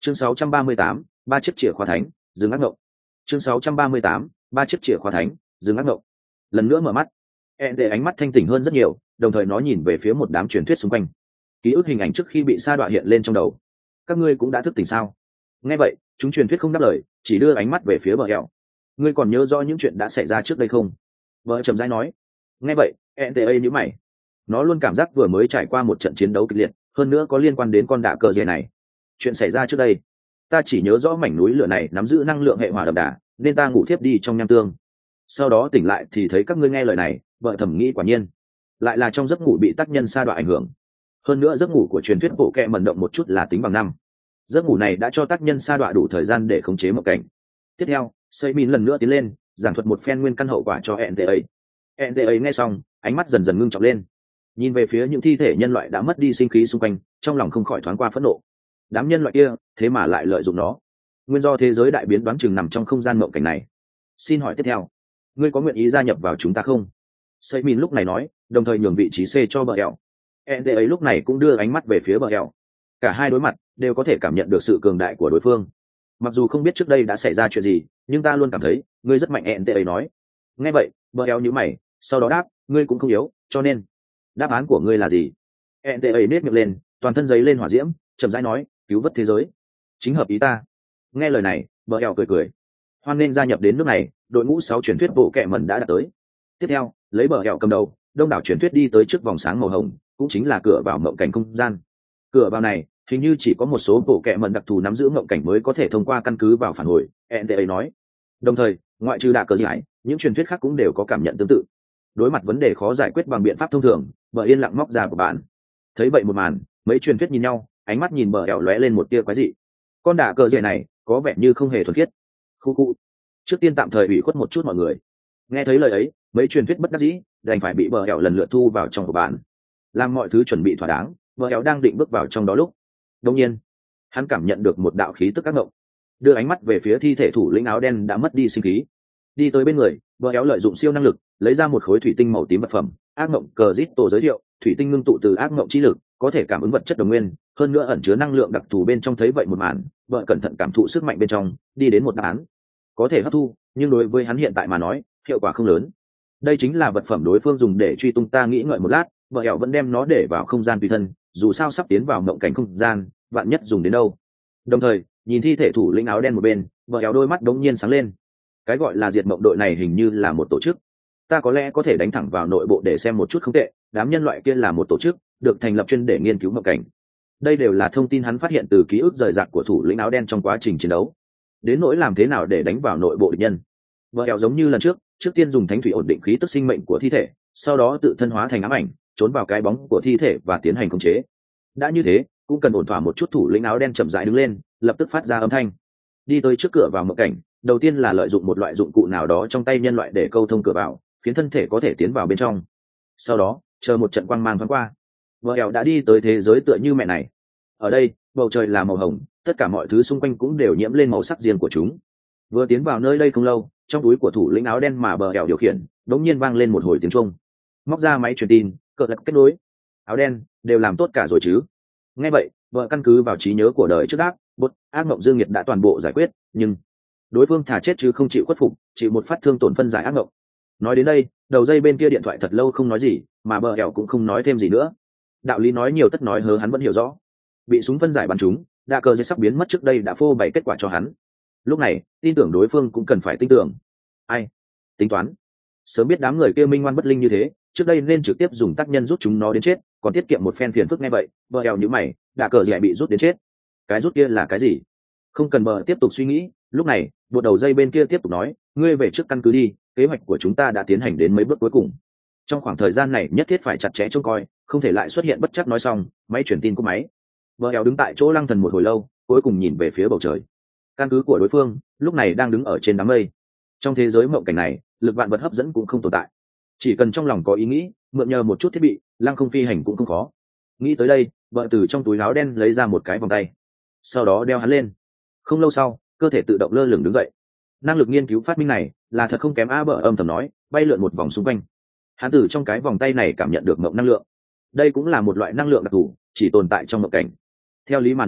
chương 638, ba chiếc chìa khóa thánh dừng ác ngộng. chương 638, ba chiếc chìa khóa thánh dừng ác ngộng. Lần nữa mở mắt, để ánh mắt thanh tỉnh hơn rất nhiều, đồng thời nó nhìn về phía một đám truyền thuyết xung quanh. Ký ức hình ảnh trước khi bị sa đọa hiện lên trong đầu. Các ngươi cũng đã thức tỉnh sao? Nghe vậy, chúng truyền thuyết không đáp lời, chỉ đưa ánh mắt về phía bờ hẹo. Ngươi còn nhớ rõ những chuyện đã xảy ra trước đây không? Vợ trầm rãi nói. Nghe vậy, NTA nhíu mày. Nó luôn cảm giác vừa mới trải qua một trận chiến đấu kịch liệt, hơn nữa có liên quan đến con đạ cờ dê này. Chuyện xảy ra trước đây, ta chỉ nhớ rõ mảnh núi lửa này nắm giữ năng lượng hệ hỏa đậm đà, nên ta ngủ thiếp đi trong nham tương. Sau đó tỉnh lại thì thấy các ngươi nghe lời này, vợ thầm nghĩ quả nhiên lại là trong giấc ngủ bị tác nhân sa đọa ảnh hưởng. Hơn nữa giấc ngủ của truyền thuyết bộ kệ mẩn động một chút là tính bằng năm. Giấc ngủ này đã cho tác nhân sa đọa đủ thời gian để khống chế mộng cảnh. Tiếp theo, Sấy Min lần nữa tiến lên, giảng thuật một phen nguyên căn hậu quả cho NTA. NTA nghe xong, ánh mắt dần dần ngưng trọng lên, nhìn về phía những thi thể nhân loại đã mất đi sinh khí xung quanh, trong lòng không khỏi thoáng qua phẫn nộ. Đám nhân loại kia thế mà lại lợi dụng nó. Nguyên do thế giới đại biến đoán chừng nằm trong không gian mộng cảnh này. Xin hỏi tiếp theo, ngươi có nguyện ý gia nhập vào chúng ta không? Sấy Min lúc này nói, đồng thời nhường vị trí C cho bờ eo. NTA lúc này cũng đưa ánh mắt về phía bờ eo. Cả hai đối mặt đều có thể cảm nhận được sự cường đại của đối phương. Mặc dù không biết trước đây đã xảy ra chuyện gì, nhưng ta luôn cảm thấy ngươi rất mạnh. NTA nói. Nghe vậy, bờ eo nhíu mày, sau đó đáp, ngươi cũng không yếu, cho nên đáp án của ngươi là gì? NTA nết miệng lên, toàn thân giấy lên hỏa diễm, chậm rãi nói, cứu vớt thế giới, chính hợp ý ta. Nghe lời này, bờ eo cười cười. Hoan nên gia nhập đến nước này, đội ngũ 6 truyền thuyết bộ kệ mẩn đã đạt tới. Tiếp theo, lấy bờ eo cầm đầu, đông đảo truyền thuyết đi tới trước vòng sáng màu hồng, cũng chính là cửa vào mộng cảnh không gian. Cửa vào này hình như chỉ có một số bộ kệ mẩn đặc thù nắm giữ mộng cảnh mới có thể thông qua, căn cứ vào phản hồi, NTA nói. Đồng thời, ngoại trừ đạ cờ giải, những truyền thuyết khác cũng đều có cảm nhận tương tự. Đối mặt vấn đề khó giải quyết bằng biện pháp thông thường, bờ yên lặng móc ra của bạn. Thấy vậy một màn, mấy truyền thuyết nhìn nhau, ánh mắt nhìn bờ ẻo lóe lên một tia quái dị. Con đạ cờ giải này có vẻ như không hề thuần khiết. Khu khu. Trước tiên tạm thời ủy khuất một chút mọi người. Nghe thấy lời ấy, mấy truyền thuyết bất đắc dĩ đành phải bị bờ ẻo lần lượt thu vào trong của bạn. Làm mọi thứ chuẩn bị thỏa đáng, bờ ẻo đang định bước vào trong đó lúc, đột nhiên hắn cảm nhận được một đạo khí tức ác ngộng. Đưa ánh mắt về phía thi thể thủ lĩnh áo đen đã mất đi sinh khí, đi tới bên người, bờ ẻo lợi dụng siêu năng lực lấy ra một khối thủy tinh màu tím vật phẩm. Ác ngộng cờ rít tổ giới thiệu, thủy tinh ngưng tụ từ ác ngộng trí lực, có thể cảm ứng vật chất đồng nguyên, hơn nữa ẩn chứa năng lượng đặc thù bên trong. Thấy vậy một màn, vợ cẩn thận cảm thụ sức mạnh bên trong, đi đến một đáp án. Có thể hấp thu, nhưng đối với hắn hiện tại mà nói, hiệu quả không lớn. Đây chính là vật phẩm đối phương dùng để truy tung ta. Nghĩ ngợi một lát, vợ ẻo vẫn đem nó để vào không gian tùy thân, dù sao sắp tiến vào mộng cảnh không gian, vạn nhất dùng đến đâu. Đồng thời, nhìn thi thể thủ lĩnh áo đen một bên, vợ ẻo đôi mắt đống nhiên sáng lên. Cái gọi là diệt mộng đội này hình như là một tổ chức. Ta có lẽ có thể đánh thẳng vào nội bộ để xem một chút. Không tệ, đám nhân loại kia là một tổ chức được thành lập chuyên để nghiên cứu mộng cảnh. Đây đều là thông tin hắn phát hiện từ ký ức rời rạc của thủ lĩnh áo đen trong quá trình chiến đấu. Đến nỗi làm thế nào để đánh vào nội bộ địch nhân, vợ ẻo giống như lần trước tiên dùng thánh thủy ổn định khí tức sinh mệnh của thi thể, sau đó tự thân hóa thành ám ảnh, trốn vào cái bóng của thi thể và tiến hành khống chế. Đã như thế, cũng cần ổn thỏa một chút. Thủ lĩnh áo đen chậm rãi đứng lên, lập tức phát ra âm thanh, đi tới trước cửa vào mộng cảnh. Đầu tiên là lợi dụng một loại dụng cụ nào đó trong tay nhân loại để câu thông cửa vào, khiến thân thể có thể tiến vào bên trong. Sau đó, chờ một trận quang mang thoáng qua, vợ ẻo đã đi tới thế giới tựa như mẹ này. Ở đây, bầu trời là màu hồng, tất cả mọi thứ xung quanh cũng đều nhiễm lên màu sắc riêng của chúng. Vừa tiến vào nơi đây không lâu, trong túi của thủ lĩnh áo đen mà bờ ẻo điều khiển đống nhiên vang lên một hồi tiếng chuông. Móc ra máy truyền tin, cờ lật kết nối. Áo đen đều làm tốt cả rồi chứ? Nghe vậy, vợ căn cứ vào trí nhớ của đời trước đáp, bút ác mộng dương nhiệt đã toàn bộ giải quyết, nhưng đối phương thà chết chứ không chịu khuất phục, chịu một phát thương tổn phân giải ác mộng. Nói đến đây, đầu dây bên kia điện thoại thật lâu không nói gì, mà bờ ẻo cũng không nói thêm gì nữa. Đạo lý nói nhiều tất nói hớ, hắn vẫn hiểu rõ. Bị súng phân giải bắn trúng, đa cơ dây sắp biến mất trước đây đã phô bày kết quả cho hắn. Lúc này, tin tưởng đối phương cũng cần phải tin tưởng. Ai tính toán, sớm biết đám người kia minh ngoan bất linh như thế, trước đây nên trực tiếp dùng tác nhân rút chúng nó đến chết, còn tiết kiệm một phen phiền phức. Nghe vậy, bờ eo như mày, đạ cờ dẻ bị rút đến chết, cái rút kia là cái gì? Không cần bờ tiếp tục suy nghĩ, lúc này buộc đầu dây bên kia tiếp tục nói, ngươi về trước căn cứ đi, kế hoạch của chúng ta đã tiến hành đến mấy bước cuối cùng. Trong khoảng thời gian này nhất thiết phải chặt chẽ trông coi, không thể lại xuất hiện bất trắc. Nói xong, máy truyền tin của máy. Bờ eo đứng tại chỗ lăng thần một hồi lâu, cuối cùng nhìn về phía bầu trời. Căn cứ của đối phương lúc này đang đứng ở trên đám mây. Trong thế giới mộng cảnh này, lực vạn vật hấp dẫn cũng không tồn tại, chỉ cần trong lòng có ý nghĩ, mượn nhờ một chút thiết bị, lăng không phi hành cũng không khó. Nghĩ tới đây, vợ từ trong túi áo đen lấy ra một cái vòng tay, sau đó đeo hắn lên. Không lâu sau, cơ thể tự động lơ lửng đứng dậy. Năng lực nghiên cứu phát minh này là thật không kém. Bờ âm thầm nói, bay lượn một vòng xung quanh. Hắn từ trong cái vòng tay này cảm nhận được mộng năng lượng. Đây cũng là một loại năng lượng đặc thù, chỉ tồn tại trong mộng cảnh. Theo lý mà nói,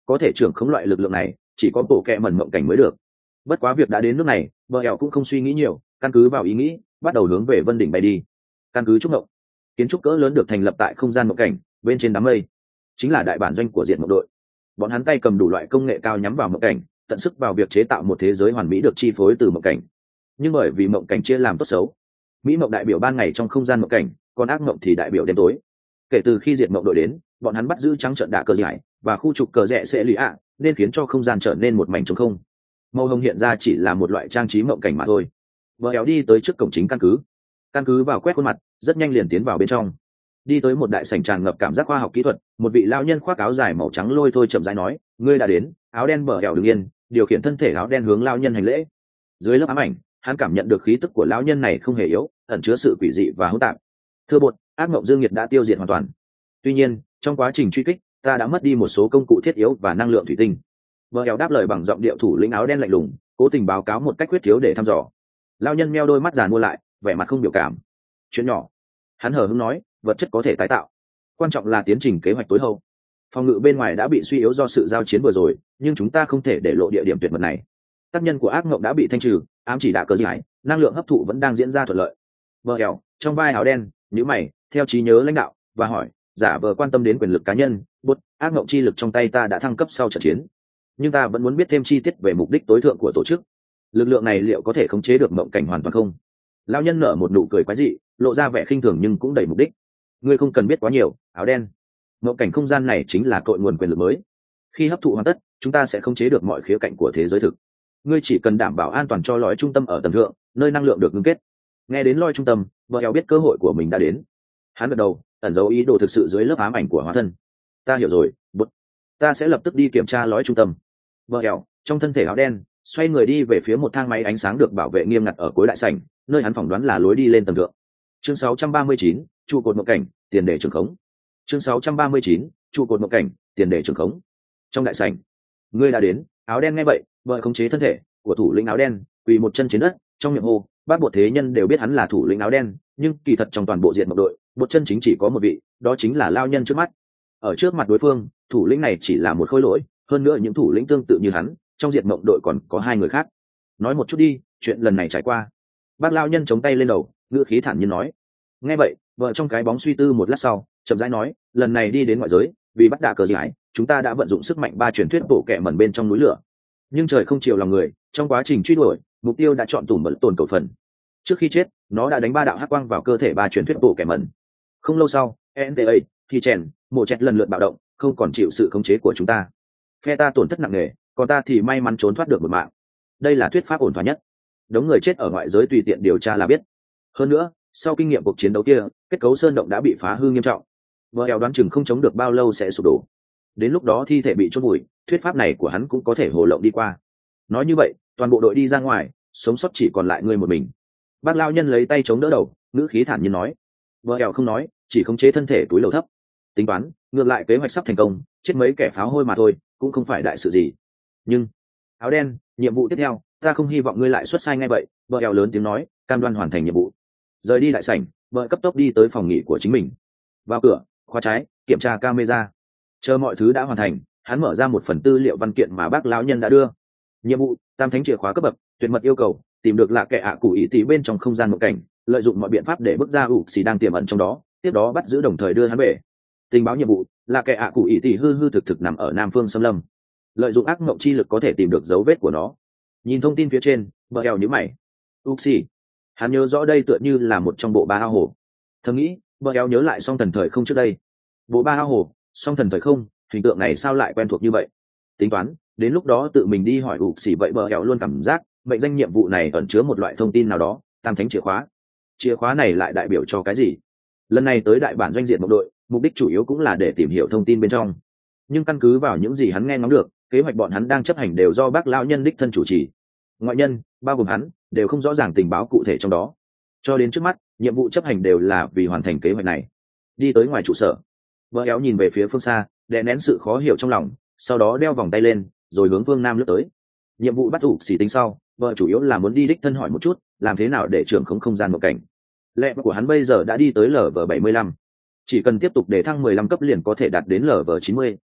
có thể trưởng khống loại lực lượng này chỉ có bộ kẹ mẩn mộng cảnh mới được. Bất quá việc đã đến nước này, bờ hẹo cũng không suy nghĩ nhiều, căn cứ vào ý nghĩ bắt đầu hướng về vân đỉnh bay đi. Căn cứ trúc mộng, kiến trúc cỡ lớn được thành lập tại không gian mộng cảnh bên trên đám mây, chính là đại bản doanh của diện mộng đội. Bọn hắn tay cầm đủ loại công nghệ cao nhắm vào mộng cảnh, tận sức vào việc chế tạo một thế giới hoàn mỹ được chi phối từ mộng cảnh. Nhưng bởi vì mộng cảnh chia làm tốt xấu, mỹ mộng đại biểu ban ngày trong không gian mộng cảnh, còn ác mộng thì đại biểu đêm tối. Kể từ khi diệt mộng đội đến, bọn hắn bắt giữ trắng trợn đạ cờ giải và khu trục cờ rẽ sẽ lì ạ, nên khiến cho không gian trở nên một mảnh trống không. Màu hồng hiện ra chỉ là một loại trang trí mộng cảnh mà thôi. Vợ éo đi tới trước cổng chính căn cứ vào quét khuôn mặt, rất nhanh liền tiến vào bên trong. Đi tới một đại sảnh tràn ngập cảm giác khoa học kỹ thuật, một vị lao nhân khoác áo dài màu trắng lôi thôi chậm rãi nói, ngươi đã đến. Áo đen bờ éo đứng yên, điều khiển thân thể áo đen hướng lao nhân hành lễ. Dưới lớp ám ảnh, hắn cảm nhận được khí tức của lão nhân này không hề yếu, ẩn chứa sự quỷ dị và hỗn tạp. Thưa bột, ác mộng dương nhiệt đã tiêu diệt hoàn toàn. Tuy nhiên, trong quá trình truy kích, ta đã mất đi một số công cụ thiết yếu và năng lượng thủy tinh. Bờ éo đáp lời bằng giọng điệu thủ lĩnh áo đen lạnh lùng, cố tình báo cáo một cách quyết thiếu để thăm dò. Lao nhân meo đôi mắt giàn mua lại, vẻ mặt không biểu cảm. Chuyện nhỏ, hắn hờ hững nói, vật chất có thể tái tạo, quan trọng là tiến trình kế hoạch tối hậu. Phòng ngự bên ngoài đã bị suy yếu do sự giao chiến vừa rồi, nhưng chúng ta không thể để lộ địa điểm tuyệt mật này. Tác nhân của ác mộng đã bị thanh trừ, ám chỉ đạ cờ giải, năng lượng hấp thụ vẫn đang diễn ra thuận lợi. Bờ éo trong vai áo đen nhíu mày, theo trí nhớ lãnh đạo và hỏi, giả vờ quan tâm đến quyền lực cá nhân, bút ác mộng chi lực trong tay ta đã thăng cấp sau trận chiến, nhưng ta vẫn muốn biết thêm chi tiết về mục đích tối thượng của tổ chức. Lực lượng này liệu có thể khống chế được mộng cảnh hoàn toàn không? Lão nhân nở một nụ cười quái dị, lộ ra vẻ khinh thường nhưng cũng đầy mục đích. Ngươi không cần biết quá nhiều, áo đen. Mộng cảnh không gian này chính là cội nguồn quyền lực mới. Khi hấp thụ hoàn tất, chúng ta sẽ khống chế được mọi khía cạnh của thế giới thực. Ngươi chỉ cần đảm bảo an toàn cho lõi trung tâm ở tầng thượng, nơi năng lượng được ngưng kết. Nghe đến lõi trung tâm, vợ éo biết cơ hội của mình đã đến. Hắn gật đầu, ẩn giấu ý đồ thực sự dưới lớp ám ảnh của hóa thân. Ta hiểu rồi, bút. Ta sẽ lập tức đi kiểm tra lõi trung tâm. Vợ éo trong thân thể áo đen xoay người đi về phía một thang máy ánh sáng được bảo vệ nghiêm ngặt ở cuối đại sảnh, nơi hắn phỏng đoán là lối đi lên tầng thượng. Chương 639, trụ cột mộng cảnh, tiền đề trường khống. Chương 639, trụ cột mộng cảnh, tiền đề trường khống. Trong đại sảnh, ngươi đã đến. Áo đen nghe vậy, vợ khống chế thân thể của thủ lĩnh áo đen, quỳ một chân trên đất, trong miệng hô, bác bộ thế nhân đều biết hắn là thủ lĩnh áo đen, nhưng kỳ thật trong toàn bộ diện mộng đội, một chân chính chỉ có một vị, đó chính là lao nhân trước mắt. Ở trước mặt đối phương, thủ lĩnh này chỉ là một khối lỗi, hơn nữa những thủ lĩnh tương tự như hắn, trong diện mộng đội còn có hai người khác. Nói một chút đi, chuyện lần này trải qua. Bác lao nhân chống tay lên đầu, ngữ khí thản nhiên nói. Nghe vậy, vợ trong cái bóng suy tư một lát sau, chậm rãi nói, lần này đi đến ngoại giới, vì bắt đả cờ giải, chúng ta đã vận dụng sức mạnh ba truyền thuyết bộ kệ mẩn bên trong núi lửa. Nhưng trời không chiều lòng người, trong quá trình truy đuổi, mục tiêu đã chọn tủm bẩn tồn cầu phần. Trước khi chết, nó đã đánh ba đạo hắc quang vào cơ thể ba truyền thuyết bộ kệ mẩn. Không lâu sau, nta thì chèn mổ chẹt lần lượt bạo động, không còn chịu sự khống chế của chúng ta. Phe ta tổn thất nặng nề, còn ta thì may mắn trốn thoát được một mạng. Đây là thuyết pháp ổn thỏa nhất. Đống người chết ở ngoại giới tùy tiện điều tra là biết. Hơn nữa, sau kinh nghiệm cuộc chiến đấu kia, kết cấu sơn động đã bị phá hư nghiêm trọng. Vợ éo đoán chừng không chống được bao lâu sẽ sụp đổ. Đến lúc đó thi thể bị chôn vùi, thuyết pháp này của hắn cũng có thể hồ lộng đi qua. Nói như vậy, toàn bộ đội đi ra ngoài, sống sót chỉ còn lại ngươi một mình. Bác lao nhân lấy tay chống đỡ đầu, ngữ khí thản nhiên nói. Vợ éo không nói, chỉ khống chế thân thể túi lầu thấp. Tính toán, ngược lại kế hoạch sắp thành công, chết mấy kẻ pháo hôi mà thôi, cũng không phải đại sự gì. Nhưng áo đen, nhiệm vụ tiếp theo, ta không hy vọng ngươi lại xuất sai ngay vậy. Vợ éo lớn tiếng nói, cam đoan hoàn thành nhiệm vụ. Rời đi đại sảnh, vợ cấp tốc đi tới phòng nghỉ của chính mình. Vào cửa, khóa trái, kiểm tra camera. Chờ mọi thứ đã hoàn thành, hắn mở ra một phần tư liệu văn kiện mà bác lão nhân đã đưa. Nhiệm vụ, tam thánh chìa khóa cấp bậc, tuyệt mật yêu cầu, tìm được lạ kẻ ạ cụ ý tí bên trong không gian mộng cảnh, lợi dụng mọi biện pháp để bước ra ủ xì đang tiềm ẩn trong đó, tiếp đó bắt giữ đồng thời đưa hắn về. Tình báo nhiệm vụ, lạ kẻ ạ cụ ý tí hư hư thực thực nằm ở nam phương xâm lâm, lợi dụng ác mộng chi lực có thể tìm được dấu vết của nó. Nhìn thông tin phía trên, bờ eo nhíu mày. Uxi, hắn nhớ rõ đây tựa như là một trong bộ ba ao hồ. Thầm nghĩ, bờ eo nhớ lại song thần thời không trước đây. Bộ ba ao hồ, song thần thời không, hình tượng này sao lại quen thuộc như vậy? Tính toán, đến lúc đó tự mình đi hỏi Uxi vậy. Bờ eo luôn cảm giác mệnh danh nhiệm vụ này ẩn chứa một loại thông tin nào đó, tam thánh chìa khóa. Chìa khóa này lại đại biểu cho cái gì? Lần này tới đại bản doanh diện một đội, mục đích chủ yếu cũng là để tìm hiểu thông tin bên trong. Nhưng căn cứ vào những gì hắn nghe ngóng được, kế hoạch bọn hắn đang chấp hành đều do bác lão nhân đích thân chủ trì. Ngoại nhân, bao gồm hắn, đều không rõ ràng tình báo cụ thể trong đó. Cho đến trước mắt, nhiệm vụ chấp hành đều là vì hoàn thành kế hoạch này. Đi tới ngoài trụ sở, vợ éo nhìn về phía phương xa, đè nén sự khó hiểu trong lòng, sau đó đeo vòng tay lên, rồi hướng phương nam lướt tới. Nhiệm vụ bắt ủ xỉ tính sau, vợ chủ yếu là muốn đi đích thân hỏi một chút, làm thế nào để trưởng không gian một cảnh. Lệ của hắn bây giờ đã đi tới LV75, chỉ cần tiếp tục để thăng 15 cấp liền có thể đạt đến LV90.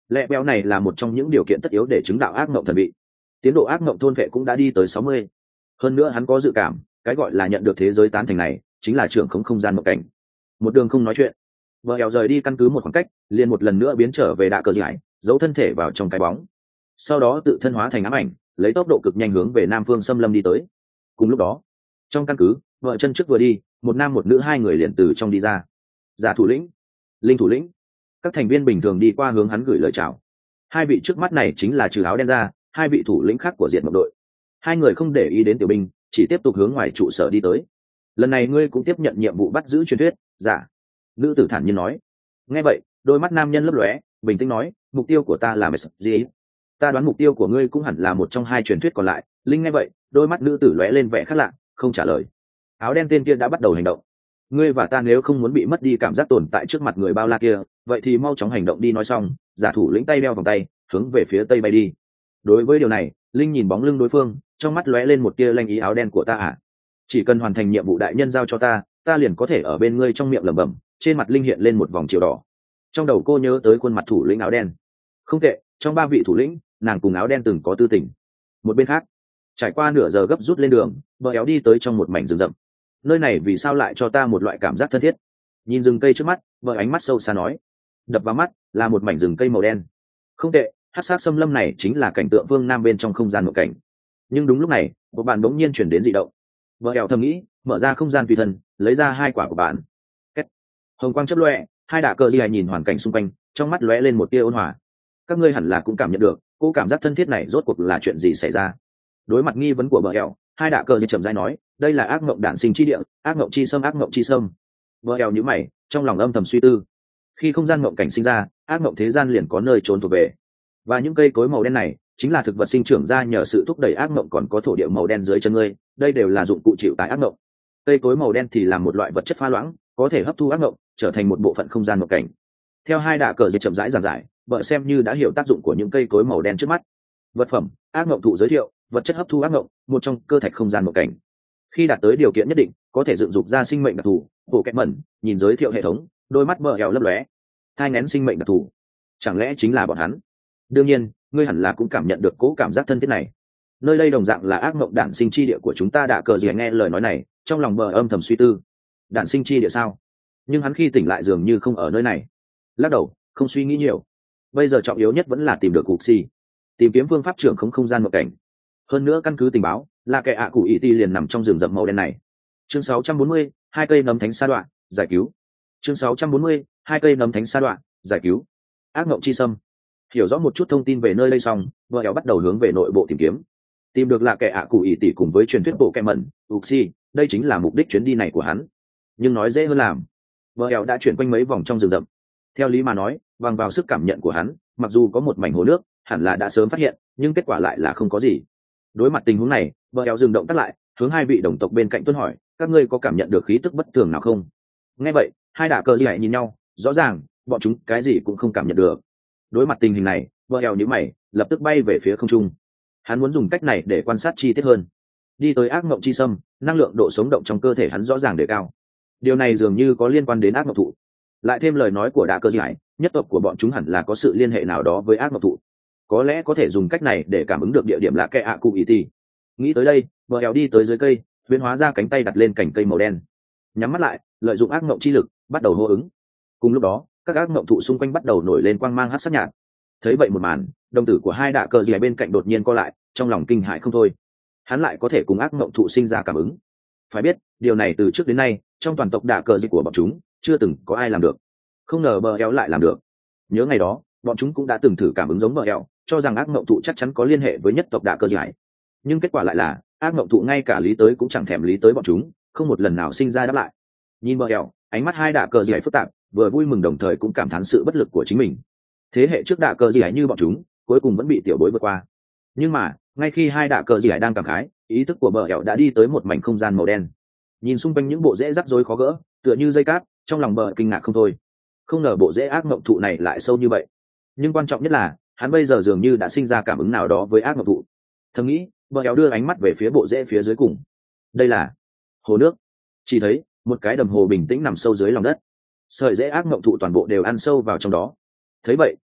lẹ béo này là một trong những điều kiện tất yếu để chứng đạo ác mộng thần vị. Tiến độ ác mộng thôn vệ cũng đã đi tới 60. Hơn nữa hắn có dự cảm cái gọi là nhận được thế giới tán thành này chính là trưởng không gian mộng cảnh. Một đường không nói chuyện, vợ eo rời đi căn cứ một khoảng cách, liền một lần nữa biến trở về đạ cờ giải, giấu thân thể vào trong cái bóng, sau đó tự thân hóa thành ám ảnh, lấy tốc độ cực nhanh hướng về nam phương xâm lâm đi tới. Cùng lúc đó, trong căn cứ, vợ chân trước vừa đi, một nam một nữ hai người liền từ trong đi ra. Giả thủ lĩnh, linh thủ lĩnh, các thành viên bình thường đi qua hướng hắn gửi lời chào. Hai vị trước mắt này chính là trừ áo đen ra hai vị thủ lĩnh khác của diện mộng đội. Hai người không để ý đến tiểu binh, chỉ tiếp tục hướng ngoài trụ sở đi tới. Lần này ngươi cũng tiếp nhận nhiệm vụ bắt giữ truyền thuyết. Giả, nữ tử thản nhiên nói. Nghe vậy, đôi mắt nam nhân lấp lóe, bình tĩnh nói, mục tiêu của ta là gì? Ta đoán mục tiêu của ngươi cũng hẳn là một trong hai truyền thuyết còn lại. Linh nghe vậy, đôi mắt nữ tử lóe lên vẻ khác lạ, không trả lời. Áo đen tên kia đã bắt đầu hành động. Ngươi và ta nếu không muốn bị mất đi cảm giác tồn tại trước mặt người bao la kia, vậy thì mau chóng hành động đi. Nói xong, giả thủ lĩnh tay đeo vòng tay, hướng về phía tây bay đi. Đối với điều này, Linh nhìn bóng lưng đối phương, trong mắt lóe lên một tia lanh ý. Áo đen của ta à? Chỉ cần hoàn thành nhiệm vụ đại nhân giao cho ta, ta liền có thể ở bên ngươi. Trong miệng lẩm bẩm, trên mặt Linh hiện lên một vòng chiều đỏ. Trong đầu cô nhớ tới khuôn mặt thủ lĩnh áo đen. Không tệ, trong ba vị thủ lĩnh, nàng cùng áo đen từng có tư tình. Một bên khác, trải qua nửa giờ gấp rút lên đường, bờ éo đi tới trong một mảnh rừng rậm. Nơi này vì sao lại cho ta một loại cảm giác thân thiết? Nhìn rừng cây trước mắt, vợ ánh mắt sâu xa nói. Đập vào mắt là một mảnh rừng cây màu đen. Không tệ, hắc sát xâm lâm này chính là cảnh tượng phương nam bên trong không gian nội cảnh. Nhưng đúng lúc này, một bạn bỗng nhiên chuyển đến dị động. Vợ éo thầm nghĩ, mở ra không gian tùy thân, lấy ra hai quả của bạn. Kết. Hồng quang chớp lóe, hai đạ cờ di nhìn hoàn cảnh xung quanh, trong mắt lóe lên một tia ôn hòa. Các ngươi hẳn là cũng cảm nhận được, cô cảm giác thân thiết này rốt cuộc là chuyện gì xảy ra? Đối mặt nghi vấn của bờ eo, hai đạ cờ di chậm rãi nói, đây là ác mộng đản sinh chi địa, ác mộng chi sâm, ác mộng chi sâm. Bờ eo nhíu mày, trong lòng âm thầm suy tư. Khi không gian mộng cảnh sinh ra, ác mộng thế gian liền có nơi trốn thuộc về, và những cây cối màu đen này chính là thực vật sinh trưởng ra nhờ sự thúc đẩy ác mộng, còn có thổ địa màu đen dưới chân ngươi, đây đều là dụng cụ chịu tải ác mộng. Cây cối màu đen thì là một loại vật chất pha loãng, có thể hấp thu ác mộng, trở thành một bộ phận không gian mộng cảnh. Theo hai đạ cờ di chậm rãi giảng giải, vợ xem như đã hiểu tác dụng của những cây cối màu đen trước mắt. Vật phẩm ác mộng thụ giới thiệu, vật chất hấp thu ác mộng, một trong cơ thạch không gian mộng cảnh. Khi đạt tới điều kiện nhất định, có thể dựng dục ra sinh mệnh đặc thù. Bộ kẹt mẩn nhìn giới thiệu hệ thống, đôi mắt bờ eo lấp lóe. Thai nghén sinh mệnh đặc thù, chẳng lẽ chính là bọn hắn? Đương nhiên, ngươi hẳn là cũng cảm nhận được cố cảm giác thân thiết này. Nơi đây đồng dạng là ác mộng đản sinh chi địa của chúng ta. Đạ cờ gì nghe lời nói này, trong lòng bờ âm thầm suy tư. Đản sinh chi địa sao? Nhưng hắn khi tỉnh lại dường như không ở nơi này. Lắc đầu, không suy nghĩ nhiều. Bây giờ trọng yếu nhất vẫn là tìm được cục xì, tìm kiếm phương pháp trưởng không gian mộng cảnh. Hơn nữa căn cứ tình báo là kẻ ạ cụ ý ti liền nằm trong rừng rậm màu đen này. Chương 640, hai cây nấm thánh sa đoạn, giải cứu. Chương 640, hai cây nấm thánh sa đoạn, giải cứu. Ác mộng chi sâm. Hiểu rõ một chút thông tin về nơi đây xong, vợ éo bắt đầu hướng về nội bộ tìm kiếm. Tìm được là kẻ ạ cụ ý tỷ cùng với truyền thuyết bộ kẹ mẩn uxi, đây chính là mục đích chuyến đi này của hắn. Nhưng nói dễ hơn làm. Vợ éo đã chuyển quanh mấy vòng trong rừng rậm. Theo lý mà nói, bằng vào sức cảm nhận của hắn, mặc dù có một mảnh hồ nước hẳn là đã sớm phát hiện, nhưng kết quả lại là không có gì. Đối mặt tình huống này, vợ éo dừng động tác lại, hướng hai vị đồng tộc bên cạnh tuân hỏi, các ngươi có cảm nhận được khí tức bất thường nào không? Nghe vậy, hai đả cờ gì lại nhìn nhau, rõ ràng bọn chúng cái gì cũng không cảm nhận được. Đối mặt tình hình này, vợ éo nhíu mày, lập tức bay về phía không trung. Hắn muốn dùng cách này để quan sát chi tiết hơn. Đi tới ác mộng chi sâm, năng lượng độ sống động trong cơ thể hắn rõ ràng đề cao. Điều này dường như có liên quan đến ác mộng thụ. Lại thêm lời nói của đạ cơ giải, nhất tộc của bọn chúng hẳn là có sự liên hệ nào đó với ác mộng thụ. Có lẽ có thể dùng cách này để cảm ứng được địa điểm là kẻ ạ cụ ý ti. Nghĩ tới đây, vợ éo đi tới dưới cây, biến hóa ra cánh tay đặt lên cành cây màu đen, nhắm mắt lại, lợi dụng ác mộng chi lực bắt đầu hô ứng. Cùng lúc đó, các ác mộng thụ xung quanh bắt đầu nổi lên quang mang hắc sắc nhạt. Thấy vậy một màn, đồng tử của hai đạ cờ gì bên cạnh đột nhiên co lại, trong lòng kinh hãi không thôi. Hắn lại có thể cùng ác mộng thụ sinh ra cảm ứng. Phải biết, điều này từ trước đến nay trong toàn tộc đạ cờ gì của bọn chúng chưa từng có ai làm được. Không ngờ bờ éo lại làm được. Nhớ ngày đó, bọn chúng cũng đã từng thử cảm ứng giống bờ éo, cho rằng ác mộng thụ chắc chắn có liên hệ với nhất tộc đạ cờ gì. Nhưng kết quả lại là ác mộng thụ ngay cả lý tới cũng chẳng thèm lý tới bọn chúng, không một lần nào sinh ra đáp lại. Nhìn bờ éo, ánh mắt hai đạ cờ gì phức tạp, vừa vui mừng đồng thời cũng cảm thán sự bất lực của chính mình. Thế hệ trước đạ cờ gì như bọn chúng cuối cùng vẫn bị tiểu bối vượt qua. Nhưng mà ngay khi hai đạ cờ gì đang cảm khái, ý thức của bờ éo đã đi tới một mảnh không gian màu đen. Nhìn xung quanh những bộ rễ rắc rối khó gỡ, tựa như dây cáp, trong lòng bờ kinh ngạc không thôi. Không ngờ bộ rễ ác mộng thụ này lại sâu như vậy. Nhưng quan trọng nhất là hắn bây giờ dường như đã sinh ra cảm ứng nào đó với ác mộng thụ. Thầm nghĩ, bờ éo đưa ánh mắt về phía bộ rễ phía dưới cùng. Đây là hồ nước. Chỉ thấy một cái đầm hồ bình tĩnh nằm sâu dưới lòng đất, sợi rễ ác mộng thụ toàn bộ đều ăn sâu vào trong đó. Thấy vậy,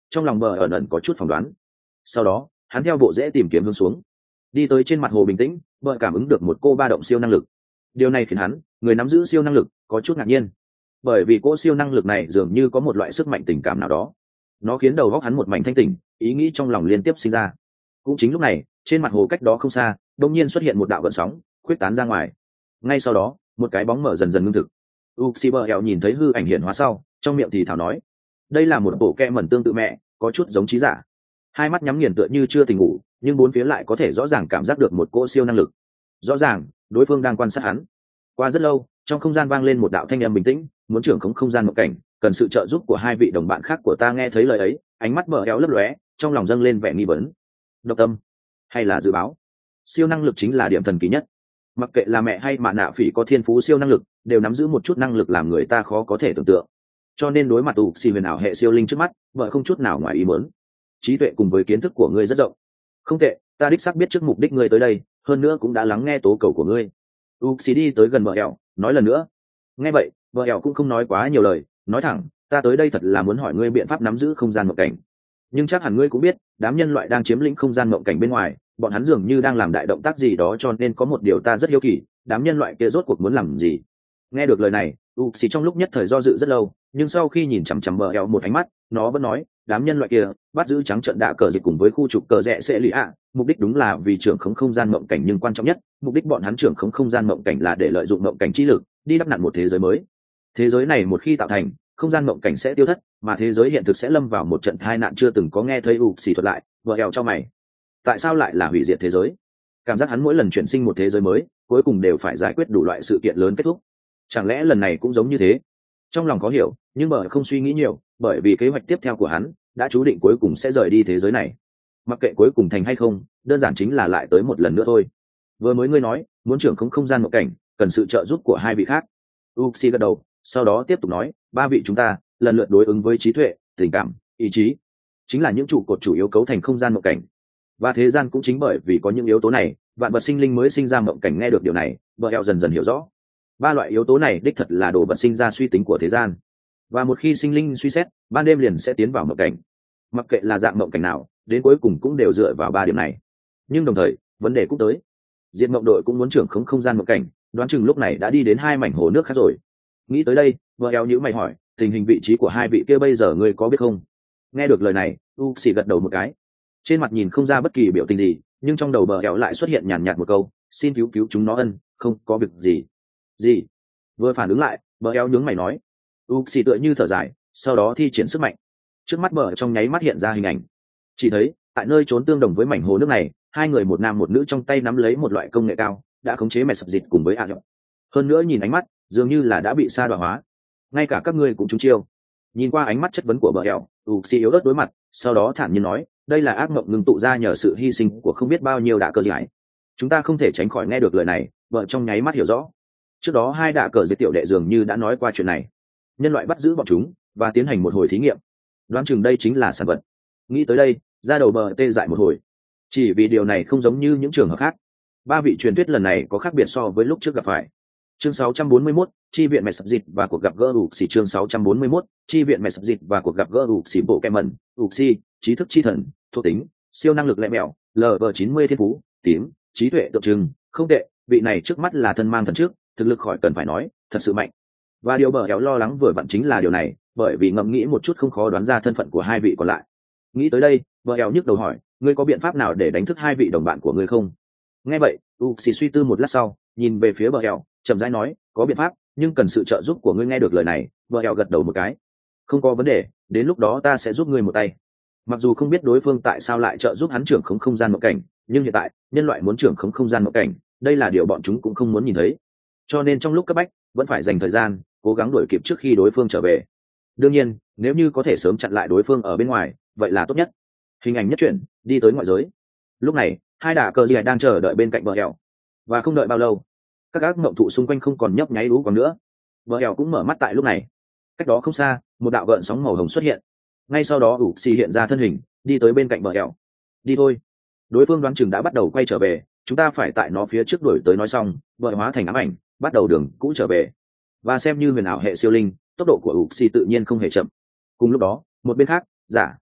trong lòng bờ ẩn ẩn có chút phỏng đoán. Sau đó hắn theo bộ dễ tìm kiếm hướng xuống, đi tới trên mặt hồ bình tĩnh, bờ cảm ứng được một cô ba động siêu năng lực. Điều này khiến hắn, người nắm giữ siêu năng lực, có chút ngạc nhiên, bởi vì cô siêu năng lực này dường như có một loại sức mạnh tình cảm nào đó. Nó khiến đầu óc hắn một mảnh thanh tỉnh, ý nghĩ trong lòng liên tiếp sinh ra. Cũng chính lúc này, trên mặt hồ cách đó không xa đột nhiên xuất hiện một đạo gợn sóng khuyết tán ra ngoài. Ngay sau đó một cái bóng mở dần dần ngưng thực. Uxiber nhìn thấy hư ảnh hiện hóa sau, trong miệng thì thào nói, đây là một bộ kẹ mẩn tương tự mẹ, có chút giống trí giả. Hai mắt nhắm nghiền tựa như chưa tỉnh ngủ, nhưng bốn phía lại có thể rõ ràng cảm giác được một cỗ siêu năng lực. Rõ ràng đối phương đang quan sát hắn. Qua rất lâu, trong không gian vang lên một đạo thanh âm bình tĩnh, muốn trưởng khống không gian một cảnh, cần sự trợ giúp của hai vị đồng bạn khác của ta. Nghe thấy lời ấy, ánh mắt bờ éo lấp lóe, trong lòng dâng lên vẻ nghi vấn. Độc tâm hay là dự báo? Siêu năng lực chính là điểm thần kỳ nhất. Mặc kệ là mẹ hay mà nạ phỉ có thiên phú siêu năng lực, đều nắm giữ một chút năng lực làm người ta khó có thể tưởng tượng. Cho nên đối mặt tụ xì huyền ảo hệ siêu linh trước mắt, vợ không chút nào ngoài ý muốn. Trí tuệ cùng với kiến thức của ngươi rất rộng. Không tệ, ta đích xác biết trước mục đích ngươi tới đây, hơn nữa cũng đã lắng nghe tố cầu của ngươi. Uxi đi tới gần vợ ẻo, nói lần nữa. Nghe vậy, vợ ẻo cũng không nói quá nhiều lời, nói thẳng, ta tới đây thật là muốn hỏi ngươi biện pháp nắm giữ không gian mộng cảnh. Nhưng chắc hẳn ngươi cũng biết, đám nhân loại đang chiếm lĩnh không gian mộng cảnh bên ngoài, bọn hắn dường như đang làm đại động tác gì đó, cho nên có một điều ta rất hiếu kỳ, đám nhân loại kia rốt cuộc muốn làm gì? Nghe được lời này, Uxi trong lúc nhất thời do dự rất lâu, nhưng sau khi nhìn chằm chằm bờ eo một ánh mắt, nó vẫn nói, đám nhân loại kia bắt giữ trắng trợn đạ cờ dịch cùng với khu trục cờ rẽ sẽ lì ạ, mục đích đúng là vì trưởng khống không gian mộng cảnh, nhưng quan trọng nhất, mục đích bọn hắn trưởng khống không gian mộng cảnh là để lợi dụng mộng cảnh chi lực, đi đắp nặn một thế giới mới. Thế giới này một khi tạo thành, không gian mộng cảnh sẽ tiêu thất, mà thế giới hiện thực sẽ lâm vào một trận tai nạn chưa từng có. Nghe thấy Uxi thuật lại, bờ eo cho mày. Tại sao lại là hủy diệt thế giới? Cảm giác hắn mỗi lần chuyển sinh một thế giới mới, cuối cùng đều phải giải quyết đủ loại sự kiện lớn kết thúc. Chẳng lẽ lần này cũng giống như thế? Trong lòng có hiểu, nhưng bờ không suy nghĩ nhiều, bởi vì kế hoạch tiếp theo của hắn đã chú định cuối cùng sẽ rời đi thế giới này. Mặc kệ cuối cùng thành hay không, đơn giản chính là lại tới một lần nữa thôi. Vừa mới ngươi nói muốn trưởng không gian mộng cảnh, cần sự trợ giúp của hai vị khác. Uxi gật đầu, sau đó tiếp tục nói, ba vị chúng ta lần lượt đối ứng với trí tuệ, tình cảm, ý chí, chính là những trụ cột chủ yếu cấu thành không gian mộng cảnh. Và thế gian cũng chính bởi vì có những yếu tố này, vạn vật sinh linh mới sinh ra mộng cảnh. Nghe được điều này, bờ eo dần dần hiểu rõ, ba loại yếu tố này đích thật là đồ vật sinh ra suy tính của thế gian, và một khi sinh linh suy xét, ban đêm liền sẽ tiến vào mộng cảnh. Mặc kệ là dạng mộng cảnh nào, đến cuối cùng cũng đều dựa vào ba điểm này. Nhưng đồng thời vấn đề cũng tới, diệt mộng đội cũng muốn trưởng khống không gian mộng cảnh, đoán chừng lúc này đã đi đến hai mảnh hồ nước khác rồi. Nghĩ tới đây, vợ eo nhữ mày hỏi, tình hình vị trí của hai vị kia bây giờ ngươi có biết không? Nghe được lời này, Uxi gật đầu một cái, trên mặt nhìn không ra bất kỳ biểu tình gì, nhưng trong đầu bờ eo lại xuất hiện nhàn nhạt một câu, xin cứu cứu chúng nó ân, không có việc gì. Gì? Vừa phản ứng lại, bờ eo nhướng mày nói. Uxi tựa như thở dài, sau đó thi triển sức mạnh. Trước mắt bờ trong nháy mắt hiện ra hình ảnh, chỉ thấy tại nơi trốn tương đồng với mảnh hồ nước này, hai người một nam một nữ trong tay nắm lấy một loại công nghệ cao, đã khống chế mẹ sập dịch cùng với a dọc. Hơn nữa nhìn ánh mắt, dường như là đã bị sa đọa hóa. Ngay cả các ngươi cũng trúng chiêu. Nhìn qua ánh mắt chất vấn của bờ eo, Uxi yếu ớt đối mặt, sau đó thản nhiên nói, đây là ác mộng ngừng tụ ra nhờ sự hy sinh của không biết bao nhiêu đạ cờ giải. Chúng ta không thể tránh khỏi. Nghe được lời này, vợ trong nháy mắt hiểu rõ. Trước đó hai đạ cờ diệt tiểu đệ dường như đã nói qua chuyện này, nhân loại bắt giữ bọn chúng và tiến hành một hồi thí nghiệm, đoán chừng đây chính là sản vật. Nghĩ tới đây, ra đầu bờ tê dại một hồi, chỉ vì điều này không giống như những trường hợp khác. Ba vị truyền thuyết lần này có khác biệt so với lúc trước gặp phải. Chương 641, chi viện mẹ sập dịch và cuộc gặp gỡ Uxi. Chương 641, chi viện mẹ sập dịch và cuộc gặp gỡ Uxi. Bộ kẹm mẩn, Uxi, trí thức chi thần, thuộc tính, siêu năng lực lẹ mẹo, LV90 thiên phú, tím, trí tuệ tượng trưng, không tệ. Vị này trước mắt là thân mang thần trước, thực lực khỏi cần phải nói, thật sự mạnh. Và điều bờ éo lo lắng vừa vặn chính là điều này, bởi vì ngẫm nghĩ một chút không khó đoán ra thân phận của hai vị còn lại. Nghĩ tới đây, bờ éo nhức đầu hỏi, ngươi có biện pháp nào để đánh thức hai vị đồng bạn của ngươi không? Nghe vậy, Uxi suy tư một lát sau, nhìn về phía bờ éo, chậm rãi nói, có biện pháp, nhưng cần sự trợ giúp của ngươi. Nghe được lời này, bờ éo gật đầu một cái, không có vấn đề, đến lúc đó ta sẽ giúp ngươi một tay. Mặc dù không biết đối phương tại sao lại trợ giúp hắn trưởng khống không gian mộng cảnh, nhưng hiện tại nhân loại muốn trưởng khống không gian mộng cảnh, đây là điều bọn chúng cũng không muốn nhìn thấy. Cho nên trong lúc cấp bách, vẫn phải dành thời gian, cố gắng đuổi kịp trước khi đối phương trở về. Đương nhiên, nếu như có thể sớm chặn lại đối phương ở bên ngoài, vậy là tốt nhất. Hình ảnh nhất chuyển, đi tới ngoại giới. Lúc này, hai đả cờ gì đang chờ đợi bên cạnh bờ eo, và không đợi bao lâu, các ác mộng thụ xung quanh không còn nhấp nháy lú còn nữa. Bờ eo cũng mở mắt tại lúc này. Cách đó không xa, một đạo gợn sóng màu hồng xuất hiện. Ngay sau đó Uxi hiện ra thân hình, đi tới bên cạnh bờ eo. Đi thôi. Đối phương đoán chừng đã bắt đầu quay trở về, chúng ta phải tại nó phía trước đuổi tới. Nói xong, vợ hóa thành ám ảnh, bắt đầu đường cũ trở về. Và xem như huyền ảo hệ siêu linh, tốc độ của Uxi tự nhiên không hề chậm. Cùng lúc đó, một bên khác, giả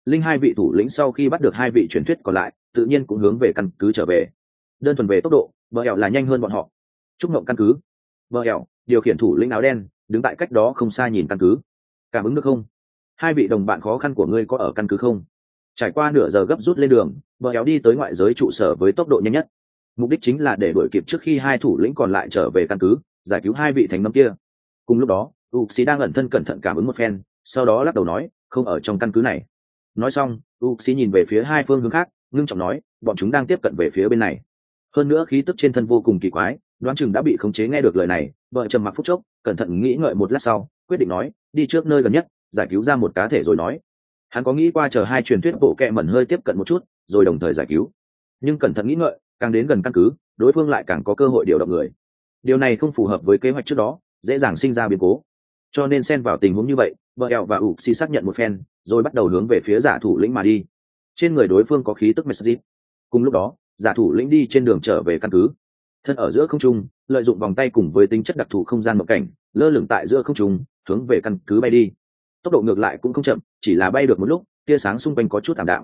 linh hai vị thủ lĩnh sau khi bắt được hai vị truyền thuyết còn lại tự nhiên cũng hướng về căn cứ trở về. Đơn thuần về tốc độ bờ ẻo là nhanh hơn bọn họ. Trúc Ngộng căn cứ. Bờ ẻo điều khiển thủ lĩnh áo đen đứng tại cách đó không xa nhìn căn cứ. Cảm ứng được không? Hai vị đồng bạn khó khăn của ngươi có ở căn cứ không? Trải qua nửa giờ gấp rút lên đường, bờ ẻo đi tới ngoại giới trụ sở với tốc độ nhanh nhất. Mục đích chính là để đuổi kịp trước khi hai thủ lĩnh còn lại trở về căn cứ, giải cứu hai vị thánh nấm kia. Cùng lúc đó Uxi đang ẩn thân cẩn thận cảm ứng một phen, sau đó lắc đầu nói không ở trong căn cứ này. Nói xong Uxi nhìn về phía hai phương hướng khác, ngưng trọng nói bọn chúng đang tiếp cận về phía bên này. Hơn nữa khí tức trên thân vô cùng kỳ quái, đoán chừng đã bị khống chế. Nghe được lời này vợ trầm mặc phút chốc, cẩn thận nghĩ ngợi một lát sau quyết định nói đi trước nơi gần nhất giải cứu ra một cá thể rồi nói. Hắn có nghĩ qua chờ hai truyền thuyết bộ kẹ mẩn hơi tiếp cận một chút rồi đồng thời giải cứu, nhưng cẩn thận nghĩ ngợi, càng đến gần căn cứ đối phương lại càng có cơ hội điều động người. Điều này không phù hợp với kế hoạch trước đó, dễ dàng sinh ra biến cố. Cho nên xen vào tình huống như vậy, bờ eo và Uxi xác nhận một phen rồi bắt đầu hướng về phía giả thủ lĩnh mà đi. Trên người đối phương có khí tức Mesrit. Cùng lúc đó giả thủ lĩnh đi trên đường trở về căn cứ, thân ở giữa không trung, lợi dụng vòng tay cùng với tính chất đặc thù không gian mộng cảnh lơ lửng tại giữa không trung, hướng về căn cứ bay đi. Tốc độ ngược lại cũng không chậm, chỉ là bay được một lúc tia sáng xung quanh có chút ảm đạm.